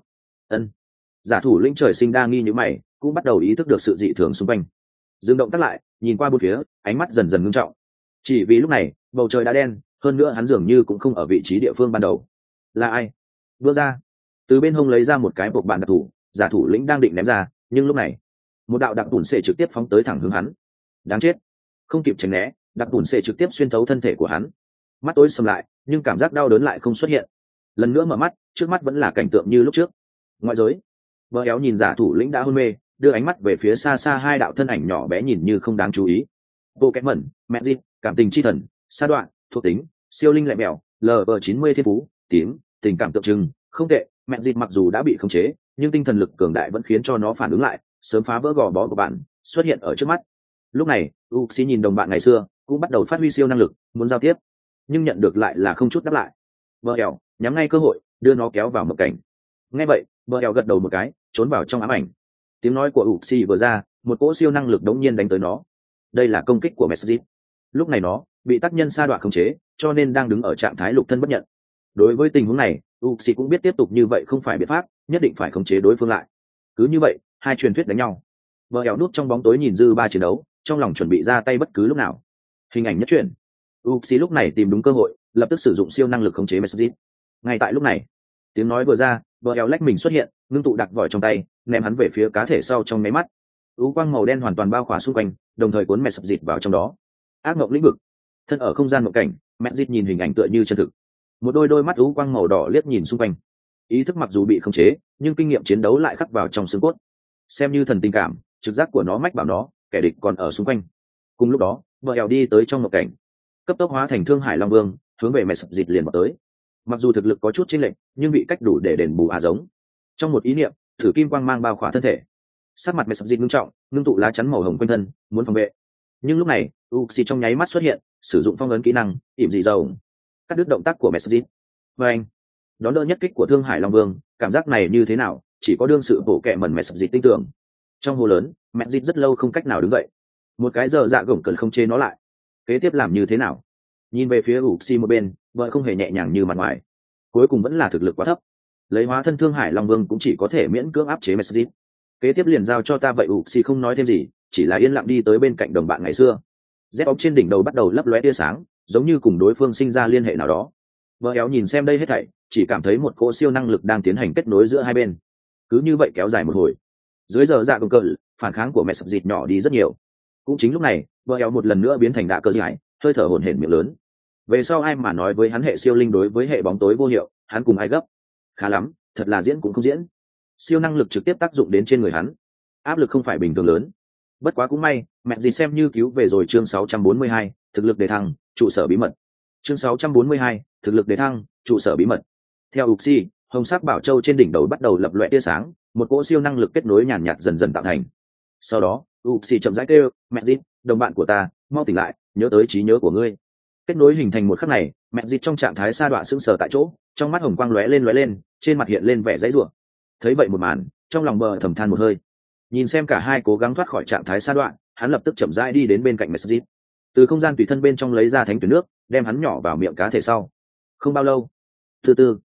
Giả thủ lĩnh trời sinh đa nghi như mày cũng bắt đầu ý thức được sự dị thường xung quanh, dừng động tác lại nhìn qua bốn phía, ánh mắt dần dần ngưng trọng. Chỉ vì lúc này bầu trời đã đen, hơn nữa hắn dường như cũng không ở vị trí địa phương ban đầu. Là ai? Bước ra từ bên hông lấy ra một cái bột bàn đặc thù, giả thủ lĩnh đang định ném ra, nhưng lúc này một đạo đặc tủn xệ trực tiếp phóng tới thẳng hướng hắn. Đáng chết! Không kịp tránh né, đặc tủn xệ trực tiếp xuyên thấu thân thể của hắn. Mắt tối sầm lại, nhưng cảm giác đau đớn lại không xuất hiện. Lần nữa mở mắt, trước mắt vẫn là cảnh tượng như lúc trước. Ngoại giới vợ éo nhìn giả thủ lĩnh đã hôn mê, đưa ánh mắt về phía xa xa hai đạo thân ảnh nhỏ bé nhìn như không đáng chú ý. Bộ kẽ mẩn, mẹ di, cảm tình chi thần, sa đoạn, thuộc tính, siêu linh lẹ mèo, LV90 thiên phú, tím, tình cảm tượng trưng, không tệ. Mẹ di mặc dù đã bị khống chế, nhưng tinh thần lực cường đại vẫn khiến cho nó phản ứng lại, sớm phá vỡ gò bó của bạn, xuất hiện ở trước mắt. Lúc này Uxi nhìn đồng bạn ngày xưa cũng bắt đầu phát huy siêu năng lực, muốn giao tiếp nhưng nhận được lại là không chút đáp lại. Bờ ẻo nhắm ngay cơ hội đưa nó kéo vào mộng cảnh. Nghe vậy bờ ẻo gật đầu một cái, trốn vào trong ám ảnh. Tiếng nói của Uxi vừa ra, một cỗ siêu năng lực đống nhiên đánh tới nó. Đây là công kích của Mesrit. Lúc này nó bị tác nhân sa đoạn khống chế, cho nên đang đứng ở trạng thái lục thân bất nhận. Đối với tình huống này Uxi cũng biết tiếp tục như vậy không phải biện pháp, nhất định phải khống chế đối phương lại. Cứ như vậy hai truyền thuyết đánh nhau. Bờ ẻo núp trong bóng tối nhìn dư ba chiến đấu, trong lòng chuẩn bị ra tay bất cứ lúc nào. Hình ảnh nhất chuyển, Uxi lúc này tìm đúng cơ hội, lập tức sử dụng siêu năng lực khống chế Mesrit. Ngay tại lúc này tiếng nói vừa ra, bờ eo lách mình xuất hiện, ngưng tụ đặc vòi trong tay, ném hắn về phía cá thể sau trong máy mắt. U quang màu đen hoàn toàn bao khỏa xung quanh, đồng thời cuốn mẹ sập dịt vào trong đó. Ác mộng lĩnh vực, thân ở không gian mộng cảnh, mẹ dịt nhìn hình ảnh tựa như chân thực. Một đôi mắt u quang màu đỏ liếc nhìn xung quanh. Ý thức mặc dù bị khống chế, nhưng kinh nghiệm chiến đấu lại khắc vào trong xương cốt. Xem như thần tình cảm, trực giác của nó mách bảo nó, kẻ địch còn ở xung quanh. Cùng lúc đó, bờ eo đi tới trong mộng cảnh, cấp tốc hóa thành Thương Hải Long Vương, hướng về mẹ sập dịt liền vào tới. Mặc dù thực lực có chút chênh lệch, nhưng bị cách đủ để đền bù giống. Trong một ý niệm, thử kim quang mang bao khỏa thân thể. Sát mặt mẹ sập dịt ngưng trọng, ngưng tụ lá chắn màu hồng quanh thân, muốn phòng vệ. Nhưng lúc này Uxi trong nháy mắt xuất hiện, sử dụng phong ấn kỹ năng ỉm dị dầu, cắt đứt động tác của mẹ sập dịt. Và anh đón đỡ nhất kích của Thương Hải Long Vương, cảm giác này như thế nào chỉ có đương sự bổ kẹ mẩn mẹ sập dịt tin tưởng. Trong hồ lớn mẹ dịt rất lâu không cách nào đứng dậy, một cái giờ dạ gồng cần không chế nó lại. Kế tiếp làm như thế nào? Nhìn về phía Uxi một bên, vợ không hề nhẹ nhàng như mặt ngoài, cuối cùng vẫn là thực lực quá thấp, lấy hóa thân Thương Hải Long Vương cũng chỉ có thể miễn cưỡng áp chế Mesrit. Kế tiếp liền giao cho ta vậy. Uxi không nói thêm gì, chỉ là yên lặng đi tới bên cạnh đồng bạn ngày xưa. Z bóng trên đỉnh đầu bắt đầu lấp lóe tia sáng, giống như cùng đối phương sinh ra liên hệ nào đó. Vợ éo nhìn xem đây hết thảy, chỉ cảm thấy một cỗ siêu năng lực đang tiến hành kết nối giữa hai bên. Cứ như vậy kéo dài một hồi, dưới giờ dạ công cờ, phản kháng của mẹ sập dịt nhỏ đi rất nhiều. Cũng chính lúc này vợ éo một lần nữa biến thành đạ cơ giải, hơi thở hổn hển miệng lớn. Về sau ai mà nói với hắn hệ siêu linh đối với hệ bóng tối vô hiệu, hắn cùng ai gấp. Khá lắm, thật là diễn cũng không diễn. Siêu năng lực trực tiếp tác dụng đến trên người hắn, áp lực không phải bình thường lớn. Bất quá cũng may mẹ gì xem như cứu về rồi. Chương 642, thực lực đề thăng, trụ sở bí mật. Chương 642, thực lực đề thăng, trụ sở bí mật. Theo Uxi, hồng sắc bảo châu trên đỉnh đầu bắt đầu lập loè tia sáng, một cỗ siêu năng lực kết nối nhàn nhạt dần dần tạo thành. Sau đó Uxi chậm rãi kêu, mẹ gì, đồng bạn của ta, mau tỉnh lại, nhớ tới trí nhớ của ngươi. Kết nối hình thành một khắc này, mẹ dịt trong trạng thái sa đọa sững sờ tại chỗ, trong mắt hồng quang lóe lên, trên mặt hiện lên vẻ dãy rủa. Thấy vậy một màn, trong lòng bờ thầm than một hơi. Nhìn xem cả hai cố gắng thoát khỏi trạng thái sa đọa, hắn lập tức chậm rãi đi đến bên cạnh mẹ dịt, từ không gian tùy thân bên trong lấy ra thánh tuyển nước, đem hắn nhỏ vào miệng cá thể sau. Không bao lâu, từ từ,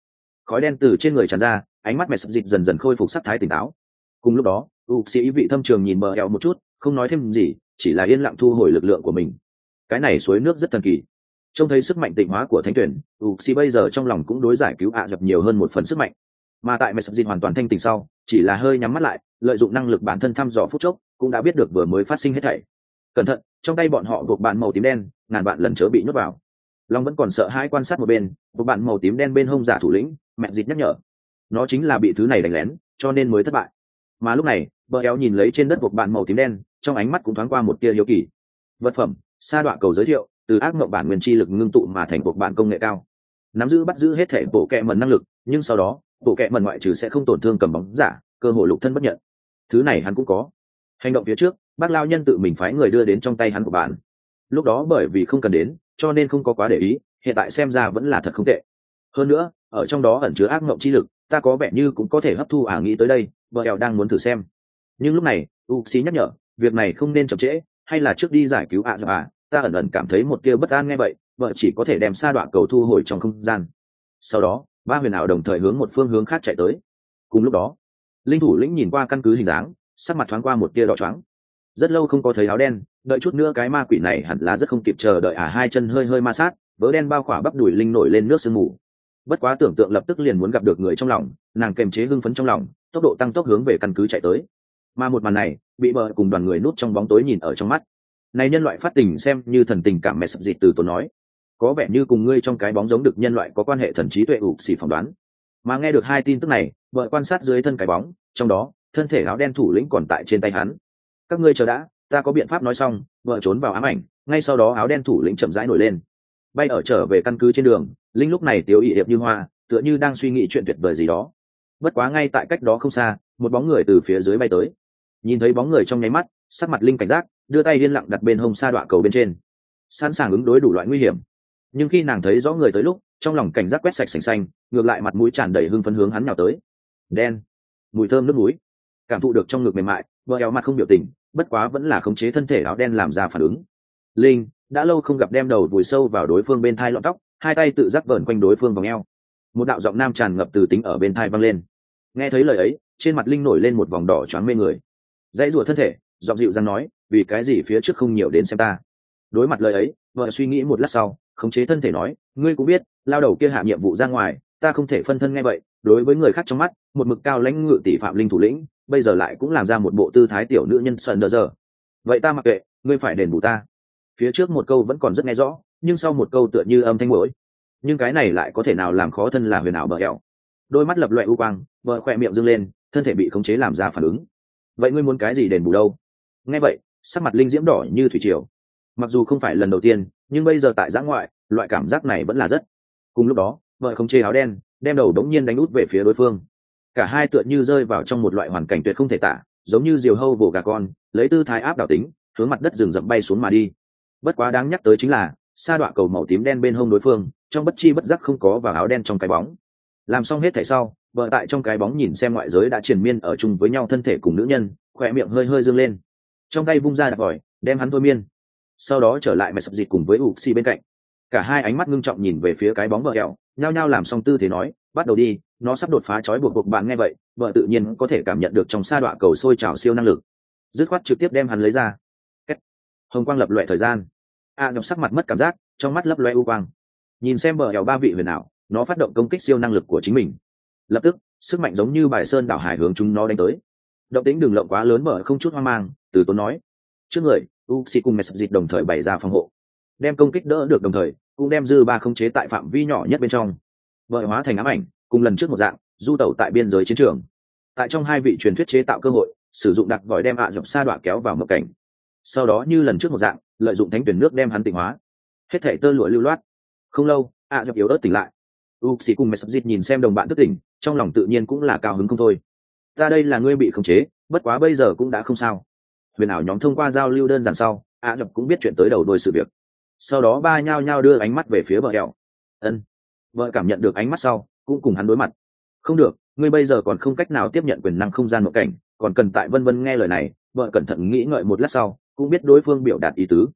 khói đen từ trên người tràn ra, ánh mắt mẹ sập dịch dần dần khôi phục sắc thái tỉnh táo. Cùng lúc đó sĩ ý vị thâm trường nhìn bờ eo một chút, không nói thêm gì, chỉ là yên lặng thu hồi lực lượng của mình. Cái này suối nước rất thần kỳ. Trông thấy sức mạnh tịnh hóa của thánh tuyển, sĩ bây giờ trong lòng cũng đối giải cứu ạ dập nhiều hơn một phần sức mạnh. Mà tại mẹ sập dịch hoàn toàn thanh tỉnh sau, chỉ là hơi nhắm mắt lại, lợi dụng năng lực bản thân thăm dò phút chốc, cũng đã biết được vừa mới phát sinh hết thảy. Cẩn thận, trong tay bọn họ buộc bạn màu tím đen, ngàn vạn lần chớ bị nhốt vào. Long vẫn còn sợ hãi quan sát một bên, buộc bạn màu tím đen bên hông giả thủ lĩnh, mẹ dịch nhắc nhở. Nó chính là bị thứ này đánh lén, cho nên mới thất bại. Mà lúc này, bờ eo nhìn lấy trên đất buộc bạn màu tím đen, trong ánh mắt cũng thoáng qua một tia hiếu kỳ. Vật phẩm, sa đọa cầu giới thiệu, từ ác mộng bản nguyên chi lực ngưng tụ mà thành buộc bạn công nghệ cao. Nắm giữ bắt giữ hết thể bộ kệ mẩn năng lực, nhưng sau đó, bộ kệ mẩn ngoại trừ sẽ không tổn thương cầm bóng giả, cơ hội lục thân bất nhận. Thứ này hắn cũng có. Hành động phía trước, bác lao nhân tự mình phái người đưa đến trong tay hắn của bạn. Lúc đó bởi vì không cần đến, cho nên không có quá để ý, hiện tại xem ra vẫn là thật không tệ. Hơn nữa, ở trong đó ẩn chứa ác mộng chi lực, ta có vẻ như cũng có thể hấp thu nghĩ tới đây, bờ eo đang muốn thử xem. Nhưng lúc này, Uxi nhắc nhở, việc này không nên chậm trễ, hay là trước đi giải cứu ta ẩn ẩn cảm thấy một tia bất an nghe vậy, vợ chỉ có thể đem sa đoạn cầu thu hồi trong không gian. Sau đó, ba huyền ảo đồng thời hướng một phương hướng khác chạy tới. Cùng lúc đó, linh thủ lĩnh nhìn qua căn cứ hình dáng, sắc mặt thoáng qua một tia đỏ choáng. Rất lâu không có thấy áo đen, đợi chút nữa cái ma quỷ này hẳn là rất không kịp chờ đợi hai chân hơi hơi ma sát, vớ đen bao khỏa bắp đùi linh nổi lên nước sương mù. Bất quá tưởng tượng lập tức liền muốn gặp được người trong lòng, nàng kềm chế hưng phấn trong lòng, tốc độ tăng tốc hướng về căn cứ chạy tới. Mà một màn này bị bờ cùng đoàn người núp trong bóng tối nhìn ở trong mắt. Này nhân loại phát tình xem như thần tình cảm mẹ sập dịt từ tốn nói, có vẻ như cùng ngươi trong cái bóng giống được nhân loại có quan hệ thần trí tuệ ủ xỉ phỏng đoán. Mà nghe được hai tin tức này, vợ quan sát dưới thân cái bóng, trong đó thân thể áo đen thủ lĩnh còn tại trên tay hắn. Các ngươi chờ đã, ta có biện pháp. Nói xong, vợ trốn vào ám ảnh, ngay sau đó áo đen thủ lĩnh chậm rãi nổi lên, bay ở trở về căn cứ trên đường. Linh lúc này tiếu ỵ hiệp như hoa, tựa như đang suy nghĩ chuyện tuyệt vời gì đó. Bất quá ngay tại cách đó không xa, một bóng người từ phía dưới bay tới. Nhìn thấy bóng người trong nháy mắt, sắc mặt Linh cảnh giác, đưa tay yên lặng đặt bên hông sa đọa cầu bên trên, sẵn sàng ứng đối đủ loại nguy hiểm. Nhưng khi nàng thấy rõ người tới lúc, trong lòng cảnh giác quét sạch sành xanh, ngược lại mặt mũi tràn đầy hưng phấn hướng hắn nhào tới. Đen, mùi thơm nước núi. Cảm thụ được trong ngực mềm mại, vợ eo mặt không biểu tình, bất quá vẫn là khống chế thân thể áo đen làm ra phản ứng. Linh đã lâu không gặp, đem đầu vùi sâu vào đối phương bên thai lọn tóc, hai tay tự giác vờn quanh đối phương vòng eo. Một đạo giọng nam tràn ngập từ tính ở bên thai vang lên. Nghe thấy lời ấy, trên mặt Linh nổi lên một vòng đỏ choáng mê người. Dãy rùa thân thể, giọng dịu dàng nói, vì cái gì phía trước không nhiều đến xem ta. Đối mặt lời ấy, vợ suy nghĩ một lát sau, khống chế thân thể nói, ngươi cũng biết, lao đầu kia hạ nhiệm vụ ra ngoài, ta không thể phân thân. Nghe vậy, đối với người khác trong mắt, một mực cao lãnh ngự tỷ phạm Linh thủ lĩnh, bây giờ lại cũng làm ra một bộ tư thái tiểu nữ nhân sần đờ giờ. Vậy ta mặc kệ, ngươi phải đền bù ta. Phía trước một câu vẫn còn rất nghe rõ, nhưng sau một câu tựa như âm thanh mũi. Nhưng cái này lại có thể nào làm khó thân là huyền ảo bờ eo. Đôi mắt lập loè u quang, vợ khỏe miệng dương lên, thân thể bị khống chế làm ra phản ứng. Vậy ngươi muốn cái gì đền bù đâu? Nghe vậy, sắc mặt Linh diễm đỏ như thủy triều. Mặc dù không phải lần đầu tiên, nhưng bây giờ tại giã ngoại, loại cảm giác này vẫn là rất. Cùng lúc đó, vợ khống chế áo đen, đem đầu đống nhiên đánh út về phía đối phương. Cả hai tựa như rơi vào trong một loại hoàn cảnh tuyệt không thể tả, giống như diều hâu vồ gà con, lấy tư thái áp đảo tính, hướng mặt đất rừng rậm bay xuống mà đi. Bất quá đáng nhắc tới chính là, sa đọa cầu màu tím đen bên hông đối phương, trong bất chi bất giác không có vào áo đen trong cái bóng. Làm xong hết thảy sau, vợ tại trong cái bóng nhìn xem ngoại giới đã triền miên ở chung với nhau thân thể cùng nữ nhân, khỏe miệng hơi hơi dương lên, trong tay vung ra đặt vòi, đem hắn thôi miên. Sau đó trở lại mẹ sập dịt cùng với Uxi bên cạnh, cả hai ánh mắt ngưng trọng nhìn về phía cái bóng vợ kẹo, nhao nhao làm xong tư thế nói, bắt đầu đi. Nó sắp đột phá trói buộc bạn. Nghe vậy, vợ tự nhiên có thể cảm nhận được trong sa đọa cầu sôi trào siêu năng lực, dứt khoát trực tiếp đem hắn lấy ra. Kết. Hồng quang lập loè thời gian, dọc sắc mặt mất cảm giác, trong mắt lấp loe u quang, nhìn xem bờ eo ba vị huyền ảo, nó phát động công kích siêu năng lực của chính mình. Lập tức, sức mạnh giống như bài sơn đảo hải hướng chúng nó đánh tới. Động tĩnh đừng lộng quá lớn, mở không chút hoang mang, từ tốn nói. Trước người, Uxi cùng mẹ sập dịt đồng thời bày ra phòng hộ, đem công kích đỡ được, đồng thời cũng đem dư ba khống chế tại phạm vi nhỏ nhất bên trong. Vợ hóa thành ám ảnh, cùng lần trước một dạng, du tẩu tại biên giới chiến trường. Tại trong hai vị truyền thuyết chế tạo cơ hội, sử dụng đặc vòi đem dọc sa đọa kéo vào mộng cảnh. Sau đó như lần trước một dạng, lợi dụng thánh tuyển nước đem hắn tỉnh hóa. Hết thể tơ lụa lưu loát. Không lâu, dọc yếu ớt tỉnh lại. Uxi cùng mẹ sập dịt nhìn xem đồng bạn thức tỉnh, trong lòng tự nhiên cũng là cao hứng không thôi. Ta đây là ngươi bị khống chế, bất quá bây giờ cũng đã không sao. Huyền ảo nhóm thông qua giao lưu đơn giản sau, dọc cũng biết chuyện tới đầu đuôi sự việc. Sau đó ba nhao nhao đưa ánh mắt về phía vợ eo. Ân. Vợ cảm nhận được ánh mắt sau, cũng cùng hắn đối mặt. Không được, ngươi bây giờ còn không cách nào tiếp nhận quyền năng không gian mộng cảnh, còn cần tại vân vân. Nghe lời này, vợ cẩn thận nghĩ ngợi một lát sau, cũng biết đối phương biểu đạt ý tứ.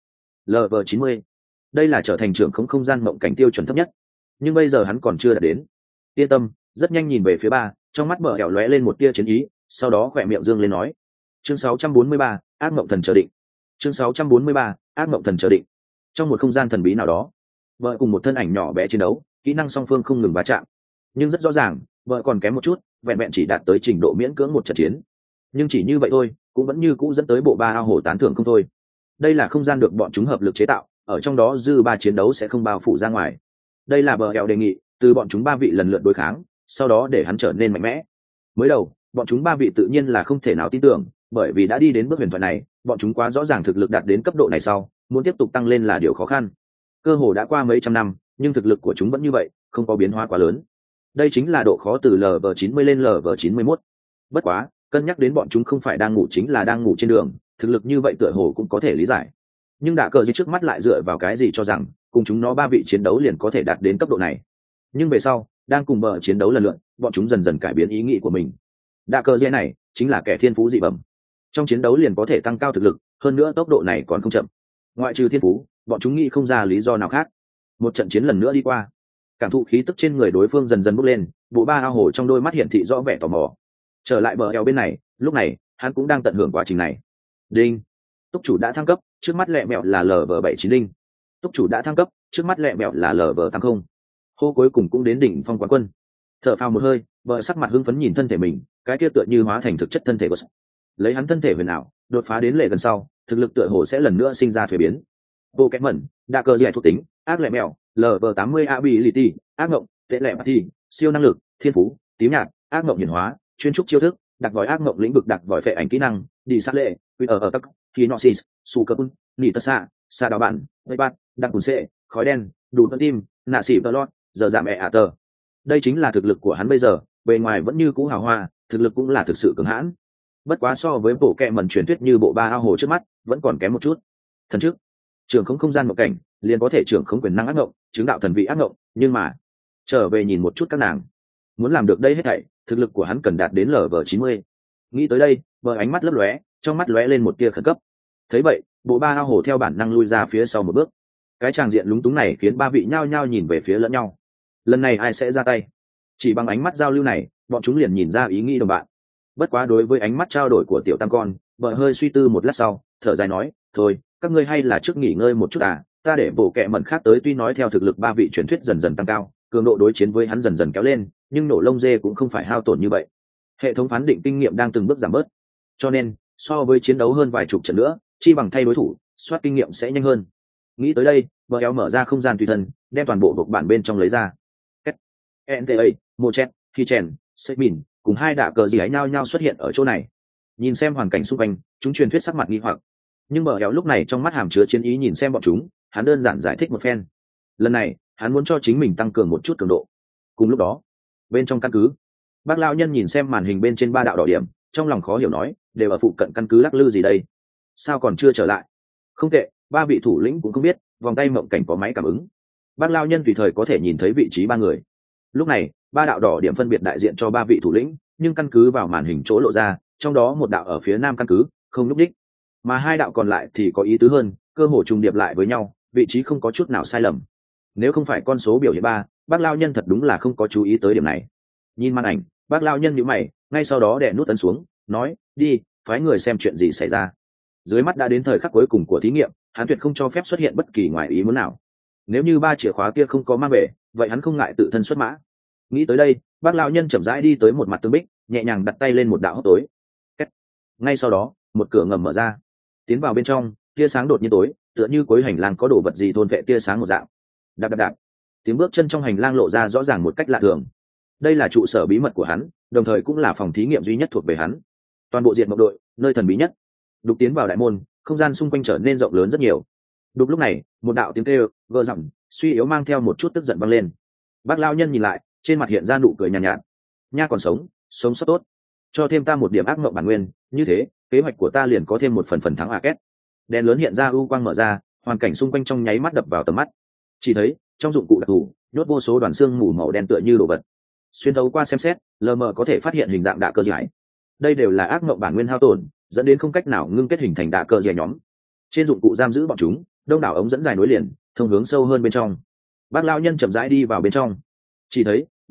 LV90. Đây là trở thành trưởng không gian mộng cảnh tiêu chuẩn thấp nhất, nhưng bây giờ hắn còn chưa đạt đến. Yên tâm, rất nhanh nhìn về phía ba, trong mắt bờ hẻo lóe lên một tia chiến ý, sau đó khỏe miệng dương lên nói. Chương 643, ác mộng thần chờ định. Chương 643, ác mộng thần chờ định. Trong một không gian thần bí nào đó, vợ cùng một thân ảnh nhỏ bé chiến đấu, kỹ năng song phương không ngừng va chạm. Nhưng rất rõ ràng, vợ còn kém một chút, vẹn vẹn chỉ đạt tới trình độ miễn cưỡng một trận chiến. Nhưng chỉ như vậy thôi, cũng vẫn như cũ dẫn tới bộ ba ao hồ tán thưởng không thôi. Đây là không gian được bọn chúng hợp lực chế tạo, ở trong đó dư ba chiến đấu sẽ không bao phủ ra ngoài. Đây là bờ hẻo đề nghị, từ bọn chúng ba vị lần lượt đối kháng, sau đó để hắn trở nên mạnh mẽ. Mới đầu, bọn chúng ba vị tự nhiên là không thể nào tin tưởng, bởi vì đã đi đến bước huyền thoại này, bọn chúng quá rõ ràng thực lực đạt đến cấp độ này sau, muốn tiếp tục tăng lên là điều khó khăn. Cơ hồ đã qua mấy trăm năm, nhưng thực lực của chúng vẫn như vậy, không có biến hóa quá lớn. Đây chính là độ khó từ LV90 lên LV91. Bất quá, cân nhắc đến bọn chúng không phải đang ngủ chính là đang ngủ trên đường, thực lực như vậy tựa hồ cũng có thể lý giải. Nhưng đạ cờ gì trước mắt lại dựa vào cái gì cho rằng cùng chúng nó ba vị chiến đấu liền có thể đạt đến cấp độ này. Nhưng về sau, đang cùng bờ chiến đấu lần lượt, bọn chúng dần dần cải biến ý nghĩ của mình. Đạ cờ gì này chính là kẻ thiên phú dị bẩm, trong chiến đấu liền có thể tăng cao thực lực, hơn nữa tốc độ này còn không chậm. Ngoại trừ thiên phú, bọn chúng nghĩ không ra lý do nào khác. Một trận chiến lần nữa đi qua, cảm thụ khí tức trên người đối phương dần dần bốc lên, bộ ba ao hồ trong đôi mắt hiển thị rõ vẻ tò mò. Trở lại bờ eo bên này, lúc này hắn cũng đang tận hưởng quá trình này. Đinh, túc chủ đã thăng cấp, trước mắt lẹ mẹo là LV79 đinh. Túc chủ đã thăng cấp, trước mắt lẹ mẹo là LV80. Hô cuối cùng cũng đến đỉnh phong quán quân. Thở phào một hơi, vợ sắc mặt hưng phấn nhìn thân thể mình, cái kia tựa như hóa thành thực chất thân thể của s. Lấy hắn thân thể huyền ảo, đột phá đến lệ gần sau, thực lực tựa hồ sẽ lần nữa sinh ra thuế biến. Bộ kẽ mẩn, đa cơ dẻ thuộc tính, ác lẹ mẹo, LV80 ability, ác ngộng, tệ lẹ thi, siêu năng lực, thiên phú, tím nhạt, ác ngộng hiển hóa, chuyên trúc chiêu thức, đặc vòi ác ngộng lĩnh vực, đặc vòi phệ ảnh kỹ năng, đi sát lệ, quy ở các hinosis, su cơ nỉ tất xạ đào bản, vây bát, đặc cùn xệ, khói đen, đủ tân tim, nạ xỉ tơ lót, giờ giảm ẹ ạ tờ. Đây chính là thực lực của hắn bây giờ, bề ngoài vẫn như cũ hào hoa, thực lực cũng là thực sự cường hãn. Bất quá so với bộ kệ mẩn truyền thuyết như bộ ba ao hồ trước mắt, vẫn còn kém một chút. Thần trước, trưởng không gian một cảnh, liền có thể trưởng không quyền năng ác ngộng, chứng đạo thần vị ác ngộng, nhưng mà trở về nhìn một chút các nàng, muốn làm được đây hết thảy, thực lực của hắn cần đạt đến LV90. Nghĩ tới đây, vợ ánh mắt lấp lóe, trong mắt lóe lên một tia khẩn cấp. Thấy vậy, bộ ba ao hồ theo bản năng lui ra phía sau một bước. Cái tràng diện lúng túng này khiến ba vị nhao nhao nhìn về phía lẫn nhau. Lần này ai sẽ ra tay? Chỉ bằng ánh mắt giao lưu này, bọn chúng liền nhìn ra ý nghĩ đồng bạn. Bất quá đối với ánh mắt trao đổi của tiểu tam con, vợ hơi suy tư một lát sau, thở dài nói, thôi, các ngươi hay là trước nghỉ ngơi một chút à, ta để bộ kệ mẩn khác tới. Tuy nói theo thực lực ba vị truyền thuyết dần dần tăng cao, cường độ đối chiến với hắn dần dần kéo lên, nhưng nổ lông dê cũng không phải hao tổn như vậy. Hệ thống phán định kinh nghiệm đang từng bước giảm bớt, cho nên so với chiến đấu hơn vài chục trận nữa, chi bằng thay đối thủ, soát kinh nghiệm sẽ nhanh hơn. Nghĩ tới đây, bờ eo mở ra không gian tùy thân, đem toàn bộ vực bản bên trong lấy ra. nta Mochet, Hichen, Semin cùng hai đả cờ gì ấy nhau nhau xuất hiện ở chỗ này. Nhìn xem hoàn cảnh xung quanh, chúng truyền thuyết sắc mặt nghi hoặc, nhưng bờ eo lúc này trong mắt hàm chứa chiến ý nhìn xem bọn chúng, hắn đơn giản giải thích một phen. Lần này hắn muốn cho chính mình tăng cường một chút cường độ. Cùng lúc đó, bên trong căn cứ, bác lão nhân nhìn xem màn hình bên trên ba đạo đỏ điểm, trong lòng khó hiểu nói, đều ở phụ cận căn cứ lắc lư gì đây, sao còn chưa trở lại? Không tệ, ba vị thủ lĩnh cũng không biết, vòng tay mộng cảnh có máy cảm ứng, bác lão nhân tùy thời có thể nhìn thấy vị trí ba người. Lúc này ba đạo đỏ điểm phân biệt đại diện cho ba vị thủ lĩnh, nhưng căn cứ vào màn hình chỗ lộ ra, trong đó một đạo ở phía nam căn cứ không lúc đích, mà hai đạo còn lại thì có ý tứ hơn, cơ hồ trùng điệp lại với nhau, vị trí không có chút nào sai lầm. Nếu không phải con số biểu hiện ba, bác lão nhân thật đúng là không có chú ý tới điểm này. Nhìn màn ảnh, bác lão nhân nhíu mày, ngay sau đó đè nút ấn xuống, nói, đi, phái người xem chuyện gì xảy ra. Dưới mắt đã đến thời khắc cuối cùng của thí nghiệm, hắn tuyệt không cho phép xuất hiện bất kỳ ngoài ý muốn nào. Nếu như ba chìa khóa kia không có mang về, vậy hắn không ngại tự thân xuất mã. Nghĩ tới đây, bác lão nhân chậm rãi đi tới một mặt tường bích, nhẹ nhàng đặt tay lên một đạo hốc tối. Ngay sau đó, một cửa ngầm mở ra. Tiến vào bên trong, tia sáng đột nhiên tối, tựa như cuối hành lang có đồ vật gì thôn vệ tia sáng một dạng. Đạp đạp đạp. Tiếng bước chân trong hành lang lộ ra rõ ràng một cách lạ thường. Đây là trụ sở bí mật của hắn, đồng thời cũng là phòng thí nghiệm duy nhất thuộc về hắn. Toàn bộ diện mộc đội, nơi thần bí nhất. Đục tiến vào đại môn, không gian xung quanh trở nên rộng lớn rất nhiều. Đục lúc này, một đạo tiếng kêu gờ giọng suy yếu mang theo một chút tức giận vang lên. Bác lão nhân nhìn lại, trên mặt hiện ra nụ cười nhàn nhạt, nhạt. Nha còn sống, sống sót tốt. Cho thêm ta một điểm ác mộng bản nguyên, như thế, kế hoạch của ta liền có thêm một phần thắng kết. Đèn lớn hiện ra, u quang mở ra, hoàn cảnh xung quanh trong nháy mắt đập vào tầm mắt. Chỉ thấy, trong dụng cụ đặc thù, nhốt vô số đoàn xương mù màu đen tựa như đồ vật. Xuyên thấu qua xem xét, lờ mờ có thể phát hiện hình dạng đạ cơ giải. Đây đều là ác mộng bản nguyên hao tổn, dẫn đến không cách nào ngưng kết hình thành đạ cơ giải nhóm. Trên dụng cụ giam giữ bọn chúng, đông đảo ống dẫn dài nối liền, thông hướng sâu hơn bên trong. Bác lão nhân chậm rãi đi vào bên trong. Chỉ thấy,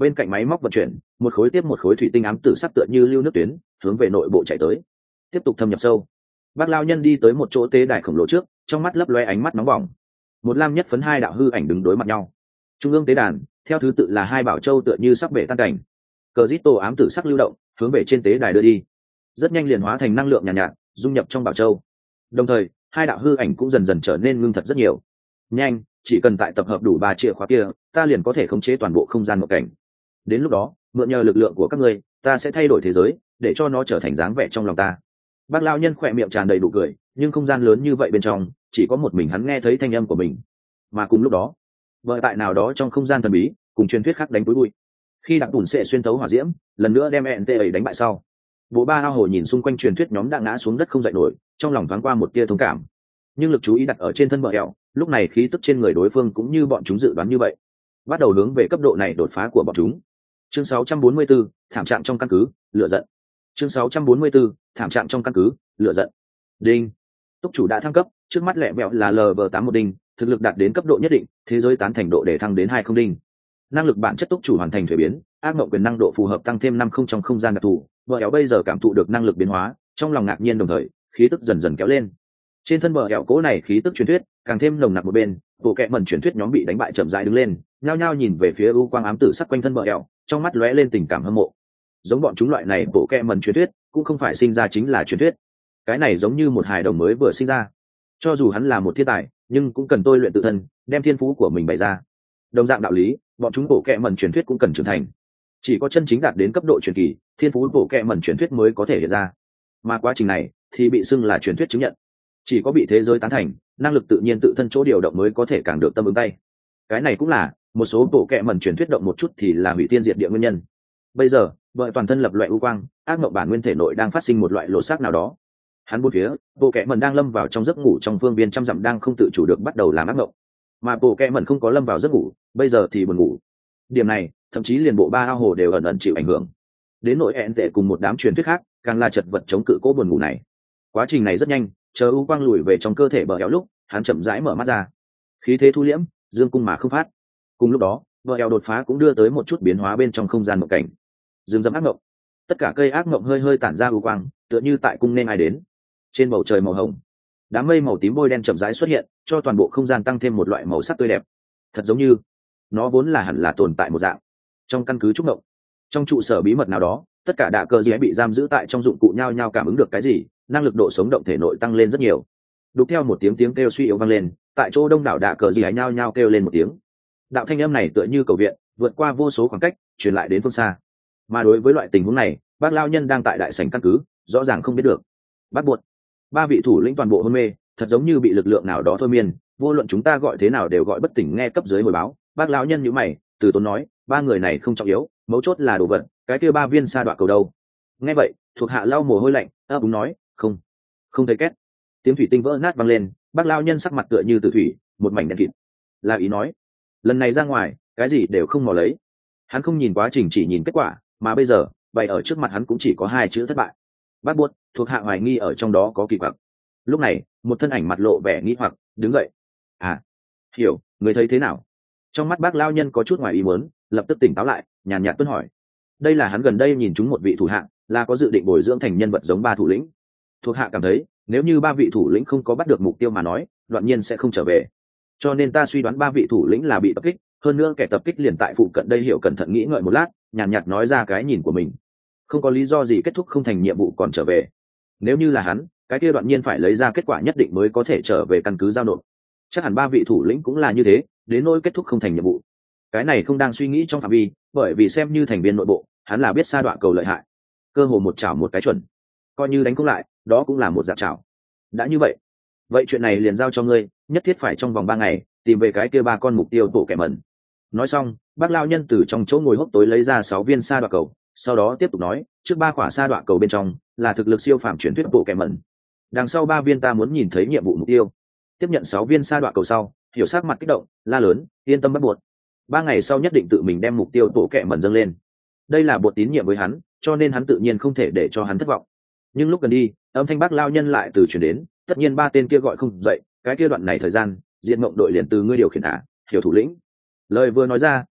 bên cạnh máy móc vận chuyển, một khối tiếp một khối thủy tinh ám tử sắc tựa như lưu nước tuyến hướng về nội bộ chạy tới, tiếp tục thâm nhập sâu. Bác lao nhân đi tới một chỗ tế đài khổng lồ trước, trong mắt lấp loe ánh mắt nóng bỏng. Một lam nhất phấn hai đạo hư ảnh đứng đối mặt nhau. Trung ương tế đàn, theo thứ tự là hai bảo châu tựa như sắp bể tan cảnh. Cờ rít tổ ám tử sắc lưu động, hướng về trên tế đài đưa đi. Rất nhanh liền hóa thành năng lượng nhàn nhạt, dung nhập trong bảo châu. Đồng thời, hai đạo hư ảnh cũng dần dần trở nên ngưng thật rất nhiều. Nhanh, chỉ cần tại tập hợp đủ 3 chìa khóa kia, ta liền có thể khống chế toàn bộ không gian một cảnh. Đến lúc đó, mượn nhờ lực lượng của các ngươi, ta sẽ thay đổi thế giới, để cho nó trở thành dáng vẻ trong lòng ta. Bác lão nhân khỏe miệng tràn đầy đủ cười, nhưng không gian lớn như vậy bên trong, chỉ có một mình hắn nghe thấy thanh âm của mình. Mà cùng lúc đó, vợ tại nào đó trong không gian thần bí, cùng truyền thuyết khác đánh túi bụi. Khi đặc tủn sẽ xuyên thấu hỏa diễm, lần nữa đem ENT ấy đánh bại sau, bộ ba ao hồ nhìn xung quanh truyền thuyết nhóm đã ngã xuống đất không dậy nổi, trong lòng thoáng qua một tia thông cảm. Nhưng lực chú ý đặt ở trên thân bờ eo, lúc này khí tức trên người đối phương cũng như bọn chúng dự đoán như vậy, bắt đầu hướng về cấp độ này đột phá của bọn chúng. Chương 644, thảm trạng trong căn cứ, lửa giận. Chương 644, thảm trạng trong căn cứ, lửa giận. Đinh. Túc chủ đã thăng cấp, trước mắt lẹ mẹo là LV81 đinh, thực lực đạt đến cấp độ nhất định, thế giới tán thành độ để thăng đến 20 đinh. Năng lực bản chất túc chủ hoàn thành thuế biến, ác mộng quyền năng độ phù hợp tăng thêm 50 trong không gian đặc thù, bờ eo bây giờ cảm thụ được năng lực biến hóa, trong lòng ngạc nhiên đồng thời, khí tức dần dần kéo lên. Trên thân bờ eo cố này khí tức truyền thuyết, càng thêm nồng nặc một bên, bộ kệ mẩn truyền thuyết nhóm bị đánh bại chậm rãi đứng lên, nhao nhao nhìn về phía u quang ám tử sắc quanh thân bờ eo, trong mắt lóe lên tình cảm hâm mộ. Giống bọn chúng loại này bộ kệ mẩn truyền thuyết, cũng không phải sinh ra chính là truyền thuyết. Cái này giống như một hài đồng mới vừa sinh ra. Cho dù hắn là một thiên tài, nhưng cũng cần tôi luyện tự thân, đem thiên phú của mình bày ra. Đồng dạng đạo lý, bọn chúng bộ kệ mẩn truyền thuyết cũng cần trưởng thành. Chỉ có chân chính đạt đến cấp độ truyền kỳ, thiên phú bộ kệ mẩn truyền thuyết mới có thể hiện ra. Mà quá trình này thì bị xưng là truyền thuyết chứng nhận. Chỉ có bị thế giới tán thành, năng lực tự nhiên tự thân chỗ điều động mới có thể càng được tâm ứng tay. Cái này cũng là một số bộ kệ mẩn truyền thuyết động một chút thì là hủy thiên diệt địa nguyên nhân. Bây giờ, vợ toàn thân lập loại u quang, ác mộng bản nguyên thể nội đang phát sinh một loại lộ xác nào đó. Hắn bốn phía, bộ kệ mẩn đang lâm vào trong giấc ngủ trong phương viên trăm dặm đang không tự chủ được bắt đầu làm ác mộng. Mà bộ kệ mẩn không có lâm vào giấc ngủ, bây giờ thì buồn ngủ. Điểm này, thậm chí liền bộ ba ao hồ đều ẩn ẩn chịu ảnh hưởng. Đến nỗi hẹn tệ cùng một đám truyền thuyết khác, càng là chật vật chống cự cố buồn ngủ này. Quá trình này rất nhanh, chờ u quang lùi về trong cơ thể bờ eo lúc, hắn chậm rãi mở mắt ra. Khí thế thu liễm, dương cung mà không phát. Cùng lúc đó, bờ eo đột phá cũng đưa tới một chút biến hóa bên trong không gian mộng cảnh. Dương dâm ác mộng. Tất cả cây ác mộng hơi hơi tản ra u quang, tựa như tại cung nên ai đến. Trên bầu trời màu hồng, đám mây màu tím bôi đen chậm rãi xuất hiện, cho toàn bộ không gian tăng thêm một loại màu sắc tươi đẹp. Thật giống như nó vốn là hẳn là tồn tại một dạng. Trong căn cứ trúc mộng, trong trụ sở bí mật nào đó, tất cả đạ cơ dĩ bị giam giữ tại trong dụng cụ nhao nhao cảm ứng được cái gì, năng lực độ sống động thể nội tăng lên rất nhiều. Đục theo một tiếng tiếng kêu suy yếu vang lên, tại chỗ đông đảo đạ cờ dĩ nhao nhao kêu lên một tiếng. Đạo thanh âm này tựa như cầu viện, vượt qua vô số khoảng cách, truyền lại đến phương xa. Mà đối với loại tình huống này, bác lao nhân đang tại đại sảnh căn cứ, rõ ràng không biết được. Bắt buộc, ba vị thủ lĩnh toàn bộ hôn mê, thật giống như bị lực lượng nào đó thôi miên, vô luận chúng ta gọi thế nào đều gọi bất tỉnh. Nghe cấp dưới hồi báo, bác lão nhân nhíu mày, từ tốn nói, ba người này không trọng yếu, mấu chốt là đồ vật, cái kia ba viên sa đoạ cầu đâu. Nghe vậy, thuộc hạ lau mồ hôi lạnh, ấp úng nói, không thấy két. Tiếng thủy tinh vỡ nát vang lên, bác lão nhân sắc mặt tựa như tử thủy, một mảnh đen kịt. La ý nói, lần này ra ngoài, cái gì đều không mò lấy. Hắn không nhìn quá trình, chỉ nhìn kết quả, mà bây giờ, bày ở trước mặt hắn cũng chỉ có hai chữ thất bại. Bác buốt, thuộc hạ hoài nghi ở trong đó có kỳ quặc. Lúc này, một thân ảnh mặt lộ vẻ nghi hoặc, đứng dậy. À, hiểu, người thấy thế nào? Trong mắt bác lao nhân có chút ngoài ý muốn, lập tức tỉnh táo lại, nhàn nhạt tuân hỏi. Đây là hắn gần đây nhìn chúng một vị thủ hạ, là có dự định bồi dưỡng thành nhân vật giống ba thủ lĩnh. Thuộc hạ cảm thấy, nếu như ba vị thủ lĩnh không có bắt được mục tiêu mà nói, đoạn nhiên sẽ không trở về. Cho nên ta suy đoán ba vị thủ lĩnh là bị tập kích, hơn nữa kẻ tập kích liền tại phụ cận đây. Hiểu cẩn thận nghĩ ngợi một lát, nhàn nhạt nói ra cái nhìn của mình. Không có lý do gì kết thúc không thành nhiệm vụ còn trở về. Nếu như là hắn, cái kia đoạn nhiên phải lấy ra kết quả nhất định mới có thể trở về căn cứ giao nộp. Chắc hẳn ba vị thủ lĩnh cũng là như thế, đến nỗi kết thúc không thành nhiệm vụ. Cái này không đang suy nghĩ trong phạm vi, bởi vì xem như thành viên nội bộ, hắn là biết sa đoạ cầu lợi hại, cơ hồ một chảo một cái chuẩn, coi như đánh không lại, đó cũng là một dạng chảo. Đã như vậy, chuyện này liền giao cho ngươi, nhất thiết phải trong vòng 3 ngày tìm về cái kia ba con mục tiêu tổ kẻ mẩn. Nói xong, bác lao nhân từ trong chỗ ngồi hốc tối lấy ra 6 viên sa đoạ cầu, sau đó tiếp tục nói, trước 3 quả sa đoạ cầu bên trong là thực lực siêu phàm truyền thuyết bộ kẻ mẩn, đằng sau 3 viên ta muốn nhìn thấy nhiệm vụ mục tiêu. Tiếp nhận 6 viên sa đoạ cầu sau, Hiểu sắc mặt kích động, la lớn, yên tâm bắt buộc. 3 ngày sau nhất định tự mình đem mục tiêu tổ kẻ mẩn dâng lên. Đây là bột tín nhiệm với hắn, cho nên hắn tự nhiên không thể để cho hắn thất vọng. Nhưng lúc gần đi, âm thanh bác lao nhân lại từ truyền đến, tất nhiên ba tên kia gọi không dậy, cái kia đoạn này thời gian, diện mộng đội liền từ ngươi điều khiển Hiểu thủ lĩnh. Lời vừa nói ra,